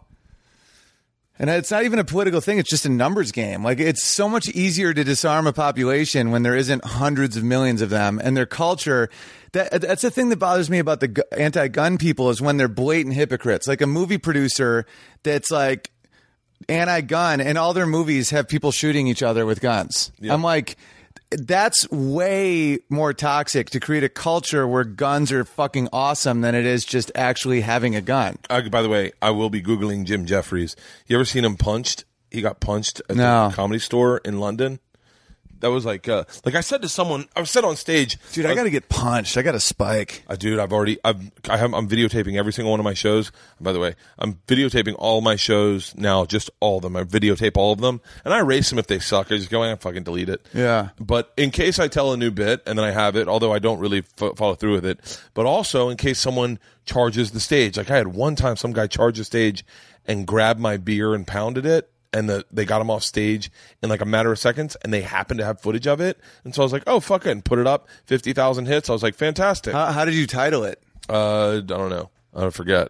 And it's not even a political thing. It's just a numbers game. Like, it's so much easier to disarm a population when there isn't hundreds of millions of them, and their culture. That's the thing that bothers me about the anti-gun people is when they're blatant hypocrites. Like a movie producer that's like anti-gun, and all their movies have people shooting each other with guns. Yeah. I'm like, that's way more toxic to create a culture where guns are fucking awesome than it is just actually having a gun. By the way, I will be Googling Jim Jeffries. You ever seen him punched? He got punched at the Comedy Store in London. That was like I said to someone, I was said on stage, dude, I got to get punched. I got a spike. Dude, I'm videotaping every single one of my shows. By the way, I'm videotaping all my shows now, just all of them. I videotape all of them, and I erase them if they suck. I just go and fucking delete it. Yeah. But in case I tell a new bit and then I have it, although I don't really follow through with it, but also in case someone charges the stage. Like I had one time some guy charge the stage and grabbed my beer and pounded it. And they got him off stage in like a matter of seconds, and they happened to have footage of it. And so I was like, oh, fuck it, and put it up, 50,000 hits. I was like, fantastic. How did you title it? I don't know. I forget.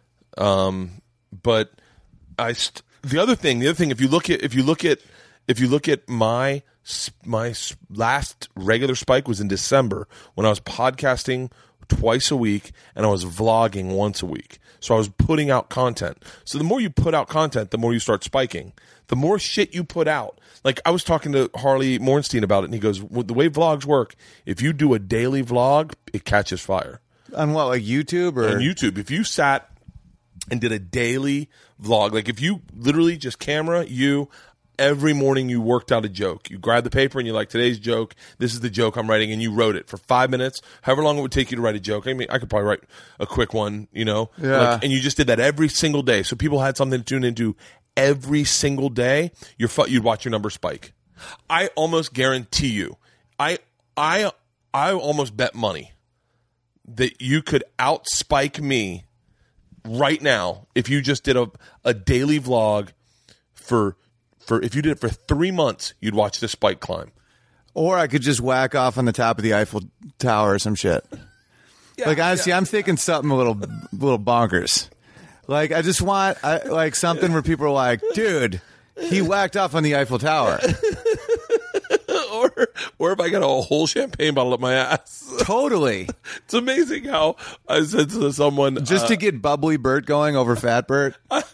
But the other thing, if you look at my last regular spike was in December when I was podcasting twice a week and I was vlogging once a week. So I was putting out content. So the more you put out content, the more you start spiking. The more shit you put out. Like I was talking to Harley Morenstein about it, and he goes, well, the way vlogs work, if you do a daily vlog, it catches fire. On what, like YouTube? Or? On YouTube. If you sat and did a daily vlog, like if you literally just camera, every morning you worked out a joke. You grabbed the paper and you're like, today's joke, this is the joke I'm writing, and you wrote it for 5 minutes, however long it would take you to write a joke. I mean, I could probably write a quick one, you know? Yeah. And you just did that every single day. So people had something to tune into every single day. You'd watch your number spike. I almost guarantee you, I almost bet money that you could outspike me right now if you just did a daily vlog for if you did it for 3 months, you'd watch the spike climb. Or I could just whack off on the top of the Eiffel Tower or some shit. Yeah, like honestly, I'm thinking something a little bonkers. Like I just want like something where people are like, dude, he whacked off on the Eiffel Tower. Or if I got a whole champagne bottle up my ass. Totally. It's amazing how I said to someone just to get bubbly Bert going over fat Bert.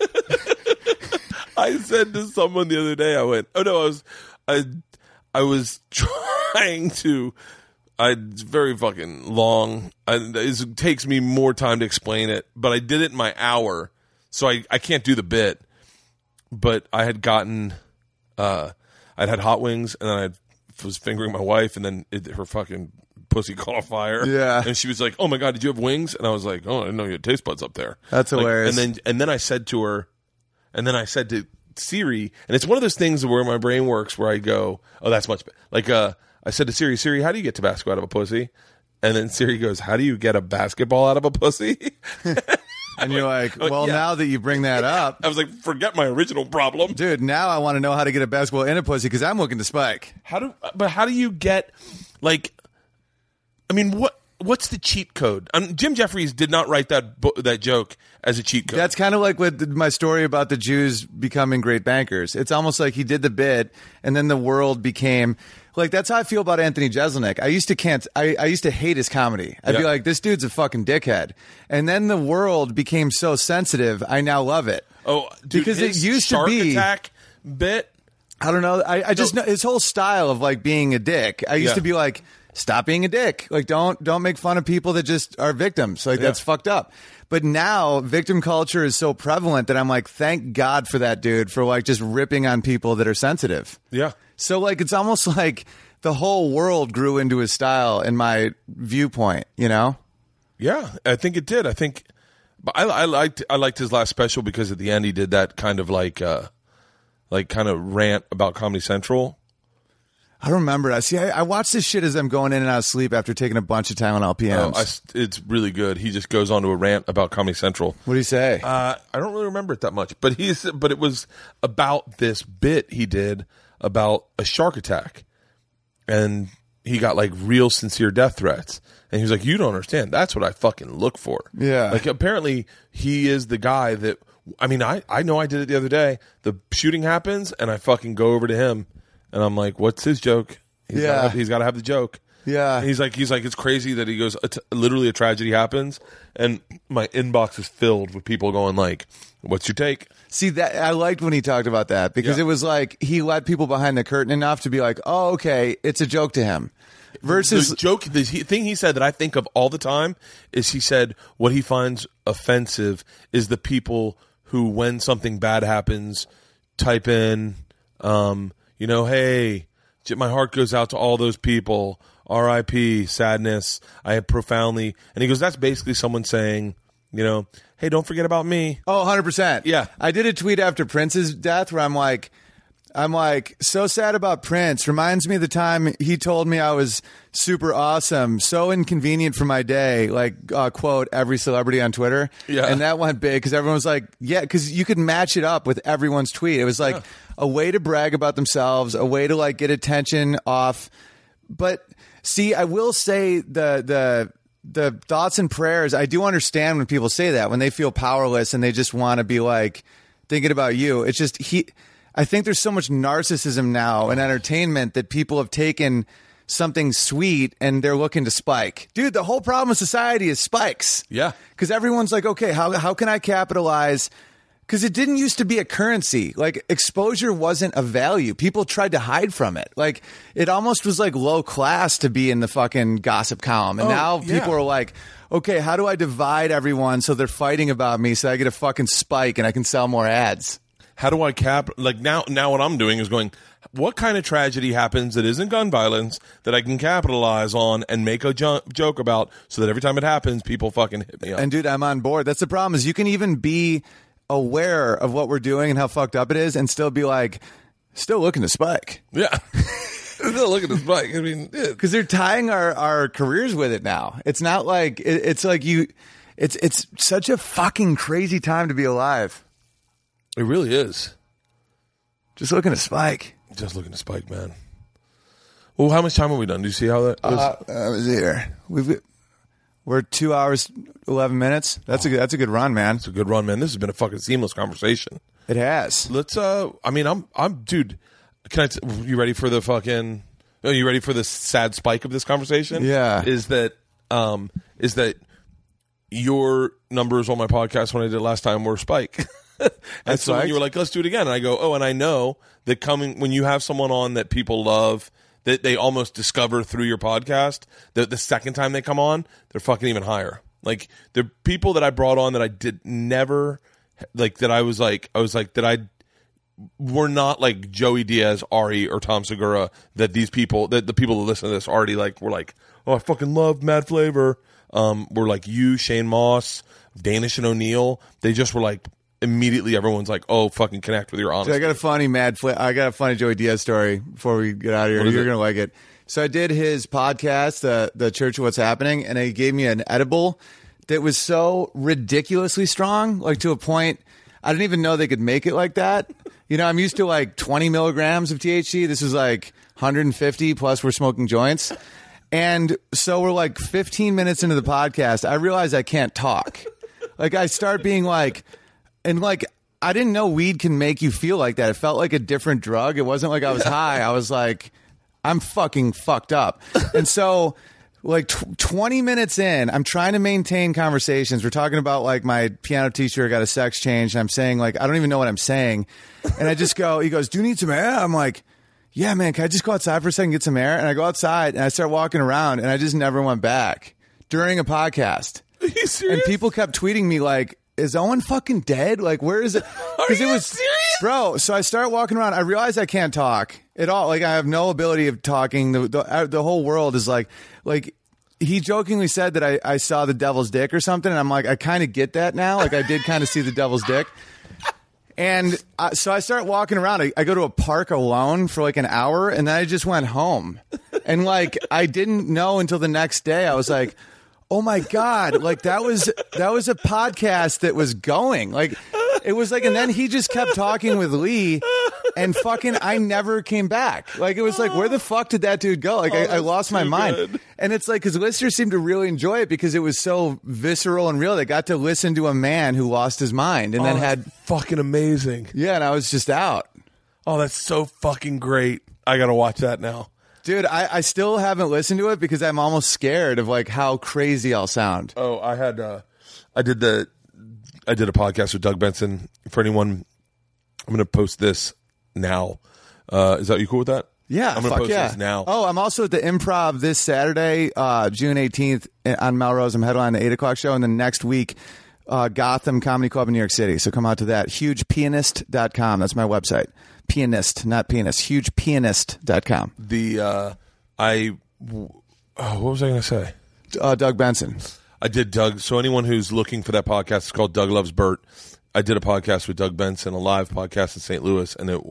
I said to someone the other day, I went, oh no, I was trying to, it's very fucking long. It takes me more time to explain it, but I did it in my hour, so I can't do the bit. But I had gotten, I'd had hot wings, and then I was fingering my wife, and then her fucking pussy caught on fire. Yeah. And she was like, oh my God, did you have wings? And I was like, oh, I didn't know you had taste buds up there. That's hilarious. And then I said to her, and then I said to Siri, and it's one of those things where my brain works where I go, oh, that's much better. Like, I said to Siri, how do you get Tabasco out of a pussy? And then Siri goes, how do you get a basketball out of a pussy? And you're like, well, yeah. now that you bring that up, I was like, forget my original problem. dude, now I want to know how to get a basketball in a pussy because I'm looking to spike. How do you get, like, I mean, what's the cheat code? Jim Jeffries did not write that joke as a cheat code. That's kind of like with my story about the Jews becoming great bankers. It's almost like he did the bit, and then the world became like. That's how I feel about Anthony Jeselnik. I used to hate his comedy. I'd be like, this dude's a fucking dickhead. And then the world became so sensitive. I now love it. Oh, dude, because it used Shark to be Attack bit. I don't know. I just know his whole style of like being a dick. I used to be like, stop being a dick. Like, don't make fun of people that just are victims. Like, that's fucked up. But now victim culture is so prevalent that I'm like, thank God for that dude for like just ripping on people that are sensitive. Yeah. So like, it's almost like the whole world grew into his style in my viewpoint, you know? Yeah, I think it did. I think, but I liked his last special because at the end he did that kind of like kind of rant about Comedy Central. I don't remember. I watch this shit as I'm going in and out of sleep after taking a bunch of Tylenol PMs. It's really good. He just goes on to a rant about Comedy Central. What do you say? I don't really remember it that much, but it was about this bit he did about a shark attack, and he got like real sincere death threats, and he was like, "You don't understand. That's what I fucking look for." Yeah. Like apparently he is the guy that. I mean, I know I did it the other day. The shooting happens, and I fucking go over to him. And I'm like, what's his joke? He's got to have the joke. Yeah. And he's like, it's crazy that he goes, literally a tragedy happens. And my inbox is filled with people going like, what's your take? See, that I liked when he talked about that because it was like he let people behind the curtain enough to be like, oh, okay, it's a joke to him. Versus the thing he said that I think of all the time is he said what he finds offensive is the people who, when something bad happens, type in, hey, my heart goes out to all those people. R.I.P. Sadness. I have profoundly. And he goes, that's basically someone saying, hey, don't forget about me. Oh, 100%. Yeah. I did a tweet after Prince's death where I'm like, so sad about Prince. Reminds me of the time he told me I was super awesome, so inconvenient for my day, like, quote, every celebrity on Twitter. Yeah. And that went big because everyone was like, yeah, because you could match it up with everyone's tweet. It was like a way to brag about themselves, a way to like get attention off. But see, I will say the thoughts and prayers, I do understand when people say that, when they feel powerless and they just want to be like thinking about you. It's just I think there's so much narcissism now in entertainment that people have taken something sweet and they're looking to spike. Dude, the whole problem with society is spikes. Yeah. Because everyone's like, okay, how can I capitalize? Because it didn't used to be a currency. Like, exposure wasn't a value. People tried to hide from it. Like, it almost was like low class to be in the fucking gossip column. And now people are like, okay, how do I divide everyone so they're fighting about me so I get a fucking spike and I can sell more ads? How do I now what I'm doing is going, what kind of tragedy happens that isn't gun violence that I can capitalize on and make a joke about so that every time it happens, people fucking hit me up. And dude, I'm on board. That's the problem is you can even be aware of what we're doing and how fucked up it is and still be like, still looking to spike. Yeah. Still looking to spike. I mean, because they're tying our careers with it now. It's not like, it's like it's such a fucking crazy time to be alive. It really is. Just looking to spike. Just looking to spike, man. Well, how much time have we done? Do you see how that was? I was here. We're 2 hours, 11 minutes. That's a good run, man. It's a good run, man. This has been a fucking seamless conversation. It has. Let's, I'm, dude, you ready for the fucking, are you ready for the sad spike of this conversation? Yeah. Is that your numbers on my podcast when I did it last time were spike. And so when you were like, let's do it again. And I go, oh, and I know that when you have someone on that people love, that they almost discover through your podcast, that the second time they come on, they're fucking even higher. Like the people that I brought on that I did never, like that I was like that I were not like Joey Diaz, Ari, or Tom Segura, that these people, that the people that listen to this already like, were like, oh, I fucking love Mad Flavor. Were like you, Shane Moss, Danish and O'Neill. They just were like, immediately everyone's like, oh, fucking connect with your honesty. I got a funny Joey Diaz story before we get out of here. You're going to like it. So I did his podcast, the Church of What's Happening, and he gave me an edible that was so ridiculously strong, like to a point I didn't even know they could make it like that. You know, I'm used to like 20 milligrams of THC. This was like 150, plus we're smoking joints. And so we're like 15 minutes into the podcast. I realize I can't talk. Like I start being like, and like, I didn't know weed can make you feel like that. It felt like a different drug. It wasn't like I was high. I was like, I'm fucking fucked up. And so like 20 minutes in, I'm trying to maintain conversations. We're talking about like my piano teacher got a sex change. And I'm saying like, I don't even know what I'm saying. And I just go, he goes, do you need some air? I'm like, yeah, man, can I just go outside for a second and get some air? And I go outside and I start walking around and I just never went back during a podcast. Are you serious? And people kept tweeting me like, is Owen fucking dead? Like, where is it? Because it was, serious? bro. So I start walking around. I realize I can't talk at all. Like, I have no ability of talking. The whole world is like he jokingly said that I saw the devil's dick or something, and I'm like, I kind of get that now. Like, I did kind of see the devil's dick. And so I start walking around. I go to a park alone for like an hour, and then I just went home. And like, I didn't know until the next day. I was like, oh my God, like that was a podcast that was going. Like it was like, and then he just kept talking with Lee and fucking I never came back. Like it was like, where the fuck did that dude go? Like I lost my mind. Good. And it's like, because listeners seemed to really enjoy it because it was so visceral and real. They got to listen to a man who lost his mind and then had fucking amazing. Yeah, and I was just out. Oh, that's so fucking great. I got to watch that now. Dude, I still haven't listened to it because I'm almost scared of like how crazy I'll sound. Oh, I did a podcast with Doug Benson. For anyone, I'm going to post this now. Is that you cool with that? Yeah, I'm going to post this now. Oh, I'm also at the Improv this Saturday, June 18th on Melrose. I'm headlining the 8 o'clock show. And then next week, Gotham Comedy Club in New York City. So come out to that. HugePianist.com. That's my website. Pianist, not pianist. HugePianist.com. What was I going to say? Doug Benson. I did Doug. So anyone who's looking for that podcast, it's called Doug Loves Bert. I did a podcast with Doug Benson, a live podcast in St. Louis, and it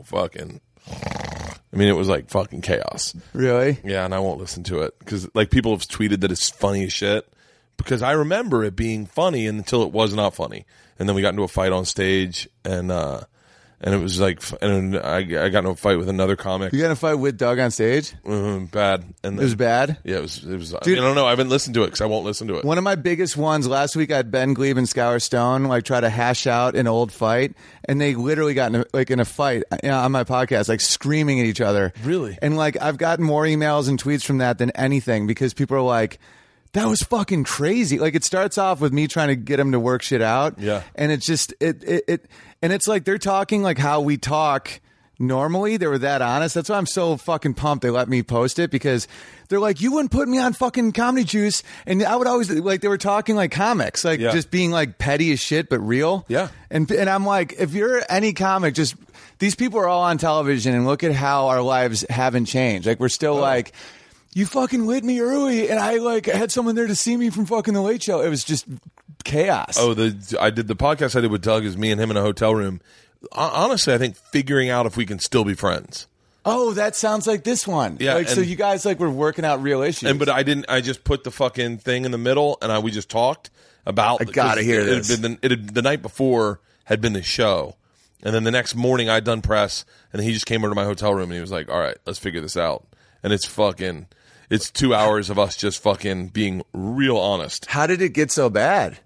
was like fucking chaos. Really? Yeah, and I won't listen to it because like people have tweeted that it's funny as shit. Because I remember it being funny until it was not funny, and then we got into a fight on stage, and it was like, and I got into a fight with another comic. You got in a fight with Doug on stage? Bad. And then, it was bad? Yeah, it was. Dude, I don't know. I haven't listened to it because I won't listen to it. One of my biggest ones last week, I had Ben Glebe and Scour Stone like try to hash out an old fight, and they literally got in a fight on my podcast, like screaming at each other. Really? And like I've gotten more emails and tweets from that than anything because people are like, that was fucking crazy. Like it starts off with me trying to get them to work shit out. Yeah. And it's just and it's like they're talking like how we talk normally. They were that honest. That's why I'm so fucking pumped they let me post it because they're like, you wouldn't put me on fucking Comedy Juice. And I would always like they were talking like comics, like just being like petty as shit but real. Yeah. And I'm like, if you're any comic, just these people are all on television and look at how our lives haven't changed. Like we're still like, you fucking lit me early, and I like had someone there to see me from fucking the Late Show. It was just chaos. Oh, I did the podcast I did with Doug is me and him in a hotel room. Honestly, I think figuring out if we can still be friends. Oh, that sounds like this one. Yeah, like so you guys like were working out real issues. But I didn't. I just put the fucking thing in the middle, and we just talked about. I gotta hear this. The night before had been the show, and then the next morning I'd done press, and he just came over to my hotel room, and he was like, "All right, let's figure this out." And it's fucking. It's 2 hours of us just fucking being real honest. How did it get so bad?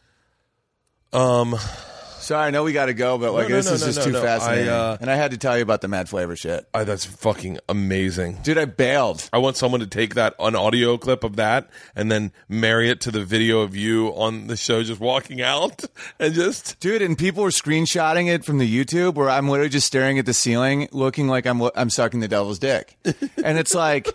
Sorry, I know we got to go, but like this is just too fascinating. And I had to tell you about the Mad Flavor shit. That's fucking amazing. Dude, I bailed. I want someone to take an audio clip of that and then marry it to the video of you on the show just walking out and just... Dude, and people were screenshotting it from the YouTube where I'm literally just staring at the ceiling looking like I'm sucking the devil's dick. And it's like...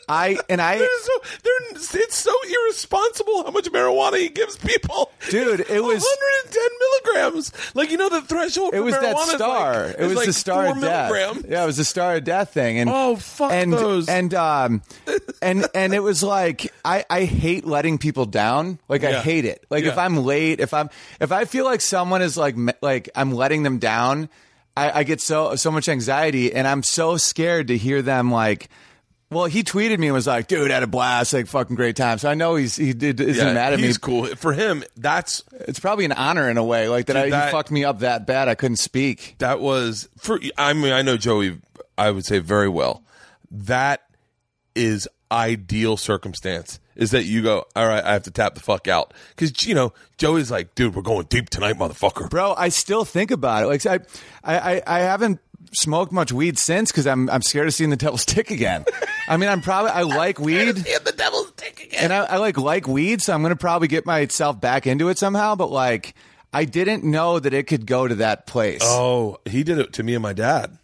It's so irresponsible how much marijuana he gives people. Dude, it was 110 milligrams. Like, you know, the threshold for marijuana. It was that star. It was like the star of death. Milligrams. Yeah, it was the star of death thing. And those. And it was like I hate letting people down. Like I hate it. Like if I'm late, if I feel like someone is like I'm letting them down, I get so much anxiety, and I'm so scared to hear them like Well, he tweeted me and was like, dude, had a blast, like fucking great time. So I know isn't mad at me. He's cool. For him, it's probably an honor in a way, like that, he fucked me up that bad I couldn't speak. That was I know Joey, I would say very well. That is ideal circumstance. Is that you go, all right, I have to tap the fuck out. Because, Joey's like, dude, we're going deep tonight, motherfucker. Bro, I still think about it. Like, I haven't smoked much weed since because I'm scared of seeing the devil's dick again. I mean, I like weed. Seeing the devil's dick again. And I like weed, so I'm going to probably get myself back into it somehow. But, like, I didn't know that it could go to that place. Oh, he did it to me and my dad.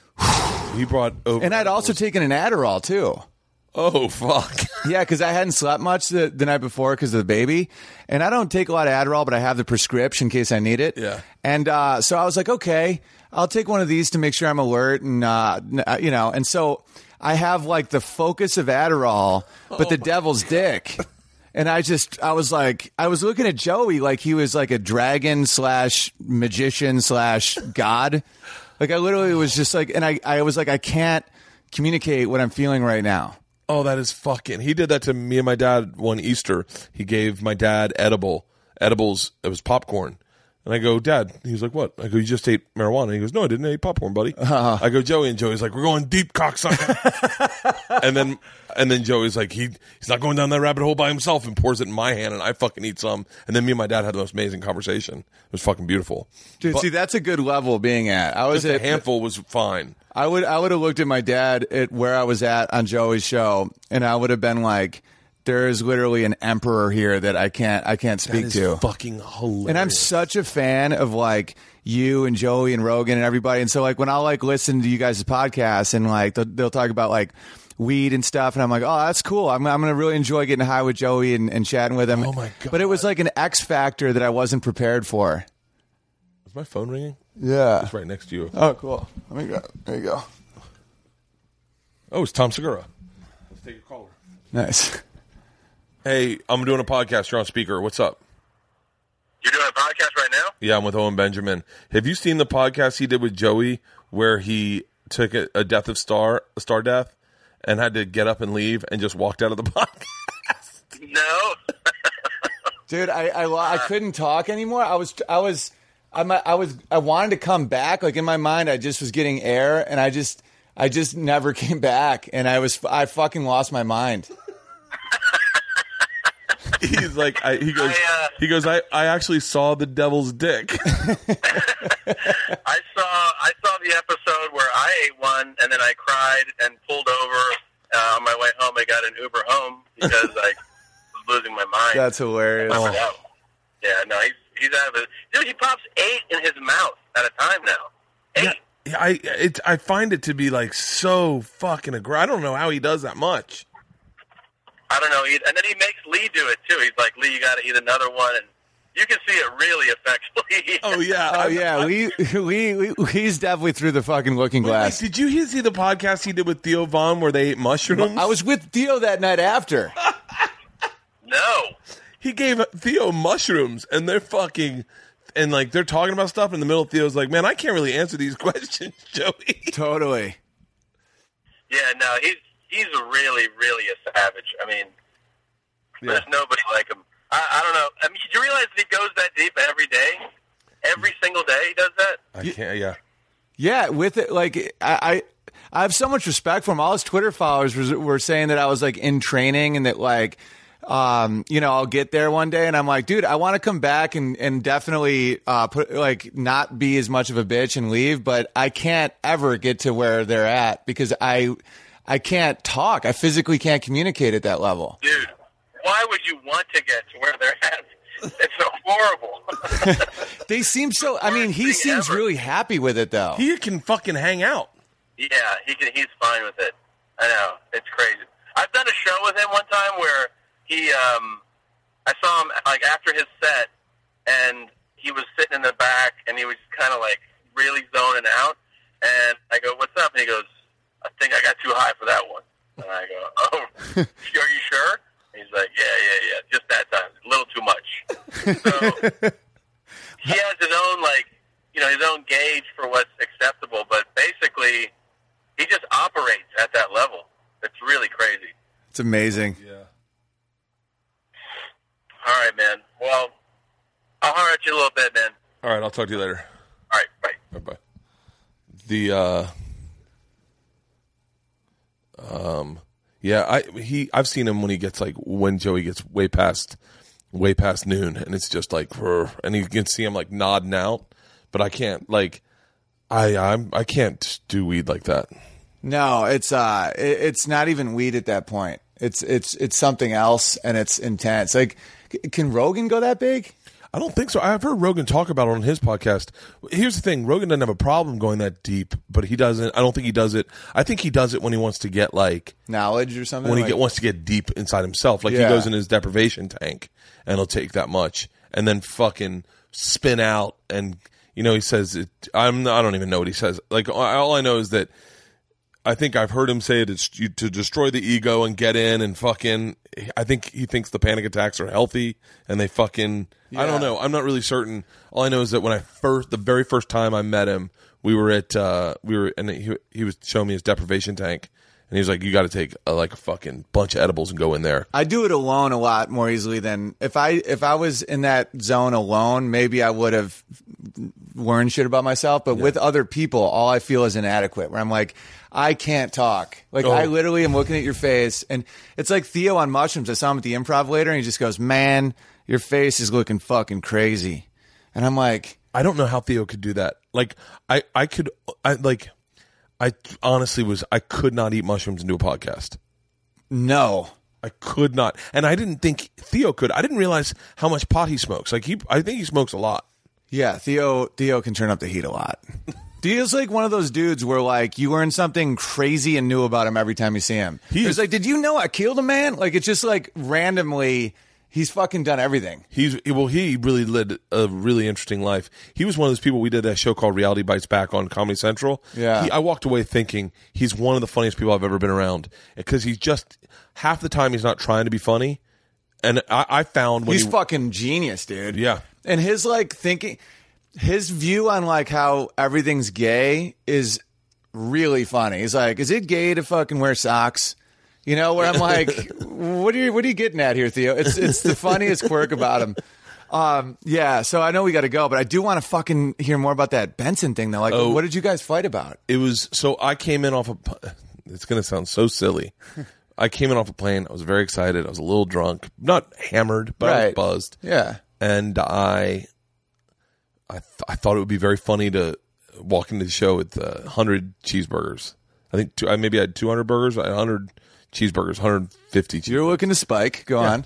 He brought over. And I'd also taken an Adderall, too. Oh, fuck. Yeah, because I hadn't slept much the night before because of the baby. And I don't take a lot of Adderall, but I have the prescription in case I need it. Yeah. And so I was like, okay, I'll take one of these to make sure I'm alert. And, and so I have like the focus of Adderall, but the devil's dick. And I was looking at Joey like he was like a dragon / magician / god. Like I literally was just like, and I was like, I can't communicate what I'm feeling right now. Oh, that is fucking. He did that to me and my dad one Easter. He gave my dad edibles. It was popcorn. And I go, Dad. He was like, what? I go, you just ate marijuana. He goes, no, I didn't. I ate popcorn, buddy. I go, Joey. And Joey's like, we're going deep, cocksucker. and then Joey's like, he's not going down that rabbit hole by himself, and pours it in my hand, and I fucking eat some. And then me and my dad had the most amazing conversation. It was fucking beautiful. Dude, see, that's a good level being at. I was just a handful was fine. I would have looked at my dad at where I was at on Joey's show, and I would have been like, there is literally an emperor here that I can't speak to. Fucking hilarious. And I'm such a fan of like you and Joey and Rogan and everybody. And so like when I'll like listen to you guys' podcasts and like they'll talk about like weed and stuff, and I'm like, oh, that's cool. I'm gonna really enjoy getting high with Joey and chatting with him. Oh my God. But it was like an X factor that I wasn't prepared for. Is my phone ringing? Yeah. It's right next to you. Oh, cool. Let me go. There you go. Oh, it's Tom Segura. Let's take your caller. Nice. Hey, I'm doing a podcast. You're on speaker. What's up? You're doing a podcast right now? Yeah, I'm with Owen Benjamin. Have you seen the podcast he did with Joey where he took a death of star death and had to get up and leave and just walked out of the podcast? No. Dude, I couldn't talk anymore. I wanted to come back. Like in my mind, I just was getting air, and I just never came back, and I fucking lost my mind. He's like, he goes, I actually saw the devil's dick. I saw the episode where I ate one, and then I cried and pulled over on my way home. I got an Uber home because I was losing my mind. That's hilarious. Yeah, no, he's out of it. Dude, he pops 8 in his mouth at a time now. 8. Yeah, I find it to be like so fucking aggressive. I don't know how he does that much. I don't know. And then he makes Lee do it, too. He's like, Lee, you got to eat another one. And you can see it really affects Lee. Oh, yeah. Lee's definitely through the fucking looking glass. Wait, did you see the podcast he did with Theo Von where they ate mushrooms? I was with Theo that night after. No. He gave Theo mushrooms, and they're fucking... And, like, they're talking about stuff in the middle. Theo's like, man, I can't really answer these questions, Joey. Totally. Yeah, no, he's really, really a savage. I mean, there's nobody like him. I don't know. I mean, do you realize he goes that deep every day? Every single day he does that? I can't, yeah. Yeah, with it, like, I have so much respect for him. All his Twitter followers were saying that I was, like, in training and that, like, I'll get there one day, and I'm like, dude, I want to come back and definitely not be as much of a bitch and leave, but I can't ever get to where they're at because I can't talk. I physically can't communicate at that level. Dude, why would you want to get to where they're at? It's so horrible. They seem so. I mean, he seems really happy with it, though. He can fucking hang out. Yeah, he's fine with it. I know, it's crazy. I've done a show with him one time where I saw him like after his set, and he was sitting in the back, and he was kind of like really zoning out. And I go, "What's up?" And he goes, "I think I got too high for that one." And I go, "Oh, are you sure?" And he's like, "Yeah, just that time, a little too much." So he has his own his own gauge for what's acceptable, but basically he just operates at that level. It's really It's amazing. Yeah. All right, man. Well, I'll holler at you a little bit, man. All right, I'll talk to you later. All right, bye. Bye-bye. The I've seen him when Joey gets way past noon, and it's just like, and you can see him like nodding out, but I can't I can't do weed like that. No, it's not even weed at that point. It's something else, and it's intense. Like, can Rogan go that big? I don't think so. I've heard Rogan talk about it on his podcast. Here's the thing. Rogan doesn't have a problem going that deep, but he doesn't. I don't think he does it. I think he does it when he wants to get like knowledge or something. When he wants to get deep inside himself. Like he goes in his deprivation tank and he'll take that much and then fucking spin out. And, he says, I don't even know what he says. Like all I know is that I think I've heard him say it's to destroy the ego and get in and fucking. I think he thinks the panic attacks are healthy and they fucking. Yeah. I don't know. I'm not really certain. All I know is that when the very first time I met him, we were and he was showing me his deprivation tank, and he was like, "You got to take a fucking bunch of edibles and go in there." I do it alone a lot more easily than if I was in that zone alone. Maybe I would have learned shit about myself, but with other people, all I feel is inadequate. Where I'm like, I can't talk. Like I literally am looking at your face, and it's like Theo on mushrooms. I saw him at the Improv later, and he just goes, "Man, your face is looking fucking crazy," and I'm like, I don't know how Theo could do that. Like I honestly I could not eat mushrooms and do a podcast. No. I could not. And I didn't think Theo could. I didn't realize how much pot he smokes. Like I think he smokes a lot. Yeah, Theo can turn up the heat a lot. Theo's like one of those dudes where like you learn something crazy and new about him every time you see him. He's like, did you know I killed a man? Like it's just like randomly he's fucking done everything. He really led a really interesting life. He was one of those people. We did that show called Reality Bites Back on Comedy Central. Yeah. I walked away thinking he's one of the funniest people I've ever been around because he's just half the time he's not trying to be funny. And I found when he's fucking genius, dude. Yeah. And his like thinking, his view on like how everything's gay is really funny. He's like, is it gay to fucking wear socks? Where I'm like, what are you getting at here, Theo? It's the funniest quirk about him. Yeah, so I know we got to go, but I do want to fucking hear more about that Benson thing, though. Like, what did you guys fight about? I came in off it's going to sound so silly. I came in off a plane. I was very excited. I was a little drunk. Not hammered, but I was buzzed. Yeah. And I thought it would be very funny to walk into the show with 100 cheeseburgers. I think maybe I had 200 burgers, 100 cheeseburgers, 150 cheeseburgers. You're looking to spike. Go on.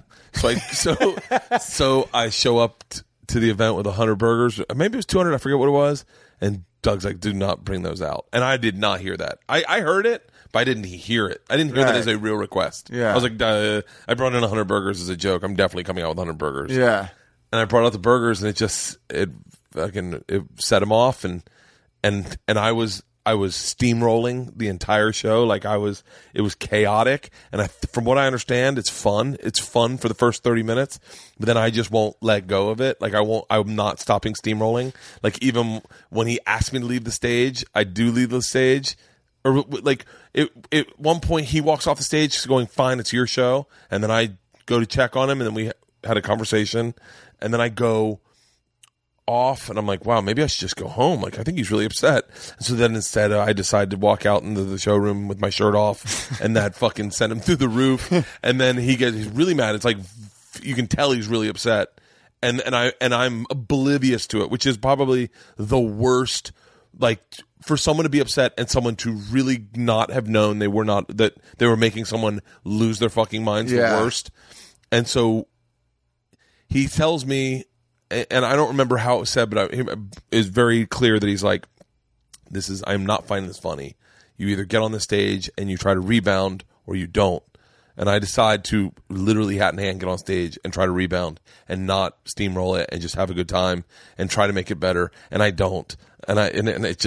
So I show up to the event with 100 burgers. Maybe it was 200. I forget what it was. And Doug's like, do not bring those out. And I did not hear that. I heard it, but I didn't hear it. I didn't hear that as a real request. Yeah. I was like, I brought in 100 burgers as a joke. I'm definitely coming out with 100 burgers. Yeah. And I brought out the burgers, and it set him off, and I was steamrolling the entire show. Like it was chaotic. And from what I understand, it's fun. It's fun for the first 30 minutes, but then I just won't let go of it. Like I'm not stopping steamrolling. Like even when he asked me to leave the stage, I do leave the stage. Or like at one point he walks off the stage going, fine, it's your show. And then I go to check on him, and then we had a conversation, and then I go off, and I'm like, wow, maybe I should just go home. Like, I think he's really upset. And so then instead, I decided to walk out into the showroom with my shirt off, and that fucking sent him through the roof. And then he's really mad. It's like you can tell he's really upset, and I'm oblivious to it, which is probably the worst. Like for someone to be upset and someone to really not have known that they were making someone lose their fucking minds. The worst. And so he tells me. And I don't remember how it was said, but it is very clear that he's like, I'm not finding this funny. You either get on the stage and you try to rebound or you don't. And I decide to literally hat in hand get on stage and try to rebound and not steamroll it and just have a good time and try to make it better. And I don't. It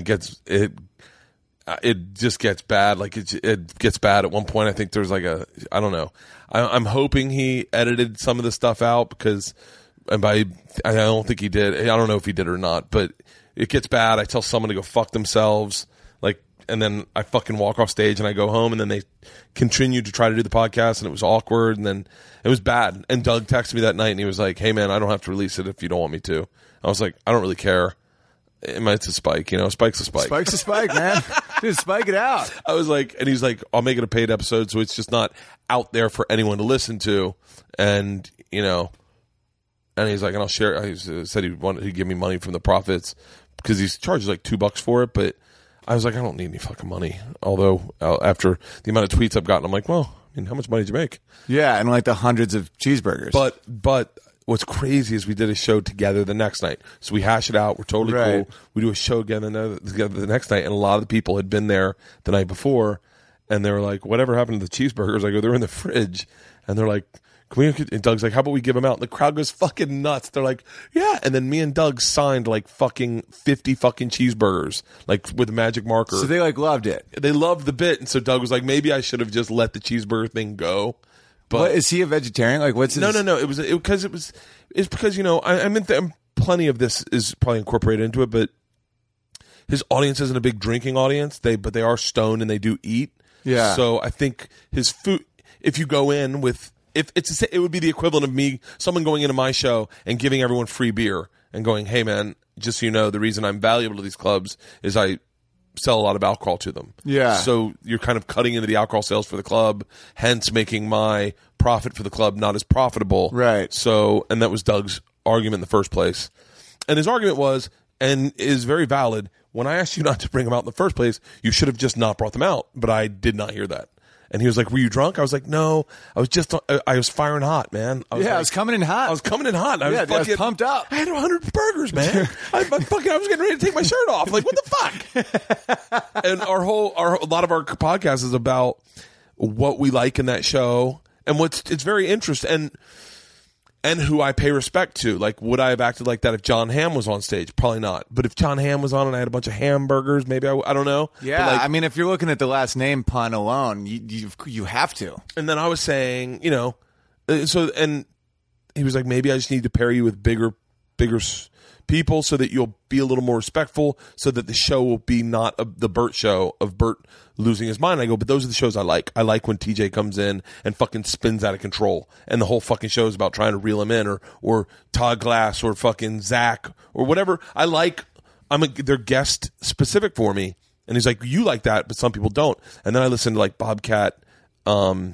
just gets bad. Like it gets bad at one point. I think there's like I don't know. I'm hoping he edited some of the stuff out because. And I don't think he did. I don't know if he did or not, but it gets bad. I tell someone to go fuck themselves. Like, and then I fucking walk off stage and I go home, and then they continued to try to do the podcast, and it was awkward, and then it was bad. And Doug texted me that night, and he was like, "Hey man, I don't have to release it if you don't want me to." I was like, "I don't really care. It's a spike, Spike's a spike. Spike's a spike, man. Dude, spike it out." I was like, and he's like, "I'll make it a paid episode, so it's just not out there for anyone to listen to." And and he's like, and I'll share. He said he wanted to give me money from the profits because he's charges like $2 for it. But I was like, I don't need any fucking money. Although after the amount of tweets I've gotten, I'm like, well, how much money did you make? Yeah, and like the hundreds of cheeseburgers. But what's crazy is we did a show together the next night. So we hash it out. We're totally cool. We do a show together the next night, and a lot of the people had been there the night before, and they were like, "Whatever happened to the cheeseburgers?" I go, "They're in the fridge," and they're like, and Doug's like, "How about we give them out?" And the crowd goes fucking nuts. They're like, "Yeah." And then me and Doug signed like fucking 50 fucking cheeseburgers, like with a magic marker. So they like loved it. They loved the bit. And so Doug was like, maybe I should have just let the cheeseburger thing go. But what, is he a vegetarian? Like, what's his... No. It's because, I mean, plenty of this is probably incorporated into it, but his audience isn't a big drinking audience. But they are stoned and they do eat. Yeah. So I think his food, if you go in with, it would be the equivalent of someone going into my show and giving everyone free beer and going, "Hey man, just so you know, the reason I'm valuable to these clubs is I sell a lot of alcohol to them." Yeah. So you're kind of cutting into the alcohol sales for the club, hence making my profit for the club not as profitable. Right. So, and that was Doug's argument in the first place. And his argument was, and is very valid, when I asked you not to bring them out in the first place, you should have just not brought them out. But I did not hear that. And he was like, "Were you drunk?" I was like, "No, I was firing hot, man." I was coming in hot. I was coming in hot. I was pumped up. I had 100 burgers, man. I was getting ready to take my shirt off. Like, what the fuck? And a lot of our podcast is about what we like in that show, and it's very interesting, and who I pay respect to. Like, would I have acted like that if John Hamm was on stage? Probably not. But if John Hamm was on and I had a bunch of hamburgers, maybe I don't know. Yeah, but I mean, if you're looking at the last name pun alone, you have to. And then I was saying, and he was like, maybe I just need to pair you with bigger people so that you'll be a little more respectful, so that the show will be not the Bert show of Bert losing his mind. I go, but those are the shows I like. I like when TJ comes in and fucking spins out of control, and the whole fucking show is about trying to reel him in, or Todd Glass, or fucking Zach, or whatever. I like. They're guest specific for me, and he's like, you like that, but some people don't. And then I listened to like Bobcat, and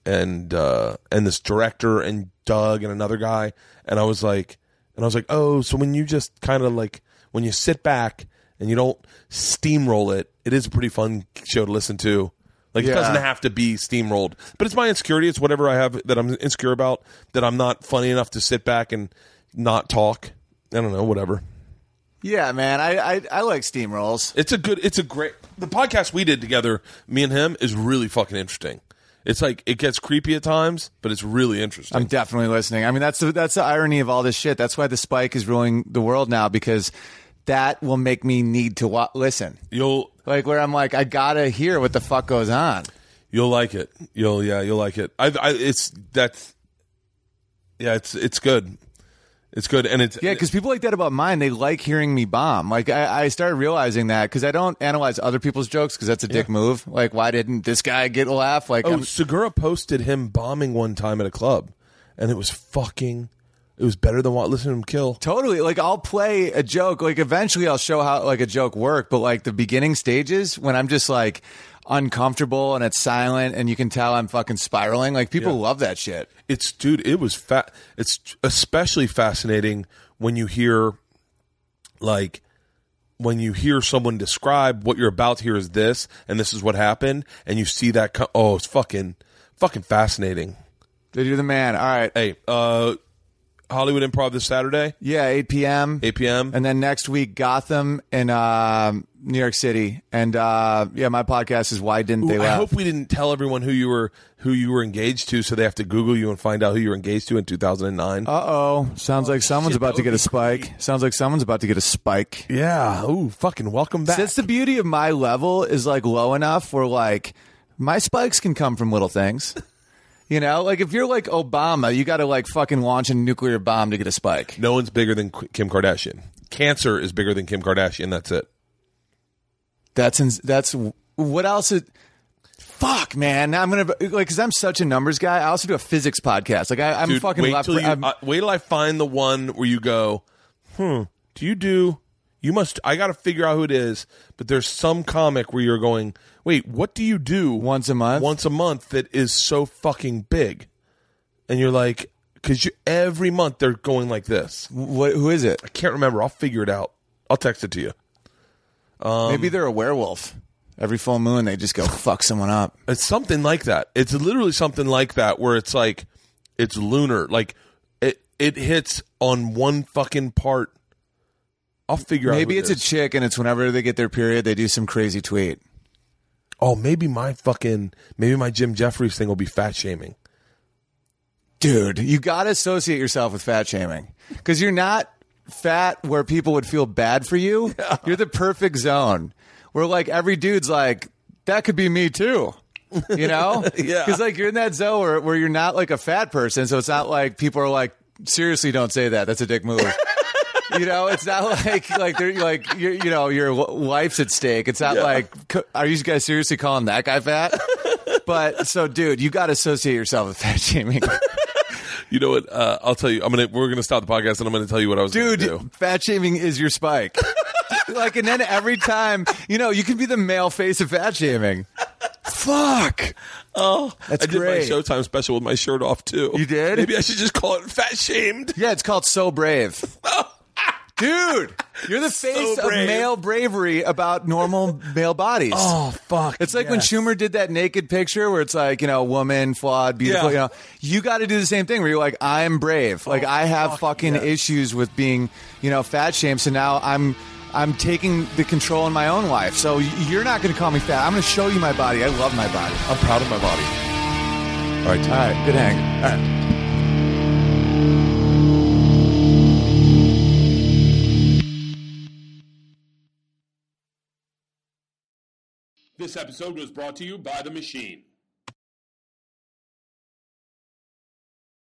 this director and Doug and another guy, and I was like, oh, so when you just kind of like, when you sit back and you don't steamroll it, it is a pretty fun show to listen to. Like, It doesn't have to be steamrolled. But it's my insecurity. It's whatever I have that I'm insecure about, that I'm not funny enough to sit back and not talk. I don't know, whatever. Yeah, man, I like steamrolls. The podcast we did together, me and him, is really fucking interesting. It's like, it gets creepy at times, but it's really interesting. I'm definitely listening. I mean, that's the irony of all this shit. That's why the spike is ruling the world now, because that will make me need to listen. Where I'm like, I gotta hear what the fuck goes on. You'll like it. You'll like it. It's good. It's good, and it's because people like that about mine. They like hearing me bomb. Like I started realizing that because I don't analyze other people's jokes because that's a dick move. Like, why didn't this guy get a laugh? Like, Segura posted him bombing one time at a club, and it was better than listening to him kill. Totally. Like, I'll play a joke. Like, eventually I'll show how like a joke worked, but like the beginning stages when I'm just like uncomfortable and it's silent and you can tell I'm fucking spiraling. Like, people love that shit. It was it's especially fascinating when you hear someone describe what you're about to hear is this, and this is what happened, and you see that. It's fucking fascinating. Dude, you're the man. All right. Hey, Hollywood Improv this Saturday? Yeah, 8 p.m. 8 p.m. And then next week, Gotham in New York City. And my podcast is Why Didn't They Laugh? I hope we didn't tell everyone who you were engaged to, so they have to Google you and find out who you were engaged to in 2009. Uh-oh. Sounds like someone's about to get a spike. Sounds like someone's about to get a spike. Yeah. Ooh, fucking welcome back. That's the beauty of my level is like low enough where like my spikes can come from little things. You know, like if you're like Obama, you got to like fucking launch a nuclear bomb to get a spike. No one's bigger than Kim Kardashian. Cancer is bigger than Kim Kardashian. That's it. That's what else? Fuck, man. Now I'm gonna because I'm such a numbers guy. I also do a physics podcast. Like I'm Dude, fucking wait left. till I find the one where you go, do you do? You must. I got to figure out who it is. But there's some comic where you're going, wait, what do you do once a month? Once a month that is so fucking big, and you're like, because every month they're going like this. Who is it? I can't remember. I'll figure it out. I'll text it to you. Maybe they're a werewolf. Every full moon, they just go fuck someone up. It's something like that. It's literally something like that where it's like, it's lunar. Like, it hits on one fucking part. I'll figure out. Maybe it's a chick and it's whenever they get their period, they do some crazy tweet. Oh, maybe my Jim Jeffries thing will be fat shaming. Dude, you got to associate yourself with fat shaming because you're not fat where people would feel bad for you. Yeah. You're the perfect zone where like every dude's like, that could be me too. You know? Yeah. Because like you're in that zone where you're not like a fat person. So it's not like people are like, seriously, don't say that. That's a dick move. You know, it's not like they're like your life's at stake. It's not like, are you guys seriously calling that guy fat? But so, dude, you got to associate yourself with fat shaming. You know what? I'll tell you. We're gonna stop the podcast and I'm gonna tell you what I was gonna do. Dude, fat shaming is your spike. Like, and then every time, you can be the male face of fat shaming. Fuck. Oh, that's I great. did my Showtime special with my shirt off too. You did? Maybe I should just call it Fat Shamed. Yeah, it's called So Brave. Dude, you're the face of male bravery about normal male bodies. Oh, fuck. It's like when Schumer did that naked picture where it's like, woman, flawed, beautiful. Yeah. You got to do the same thing where you're like, I'm brave. Like, I have fucking issues with being, fat shamed. So now I'm taking the control in my own life. So you're not going to call me fat. I'm going to show you my body. I love my body. I'm proud of my body. All right, dude. All right, good hang. All right. This episode was brought to you by The Machine.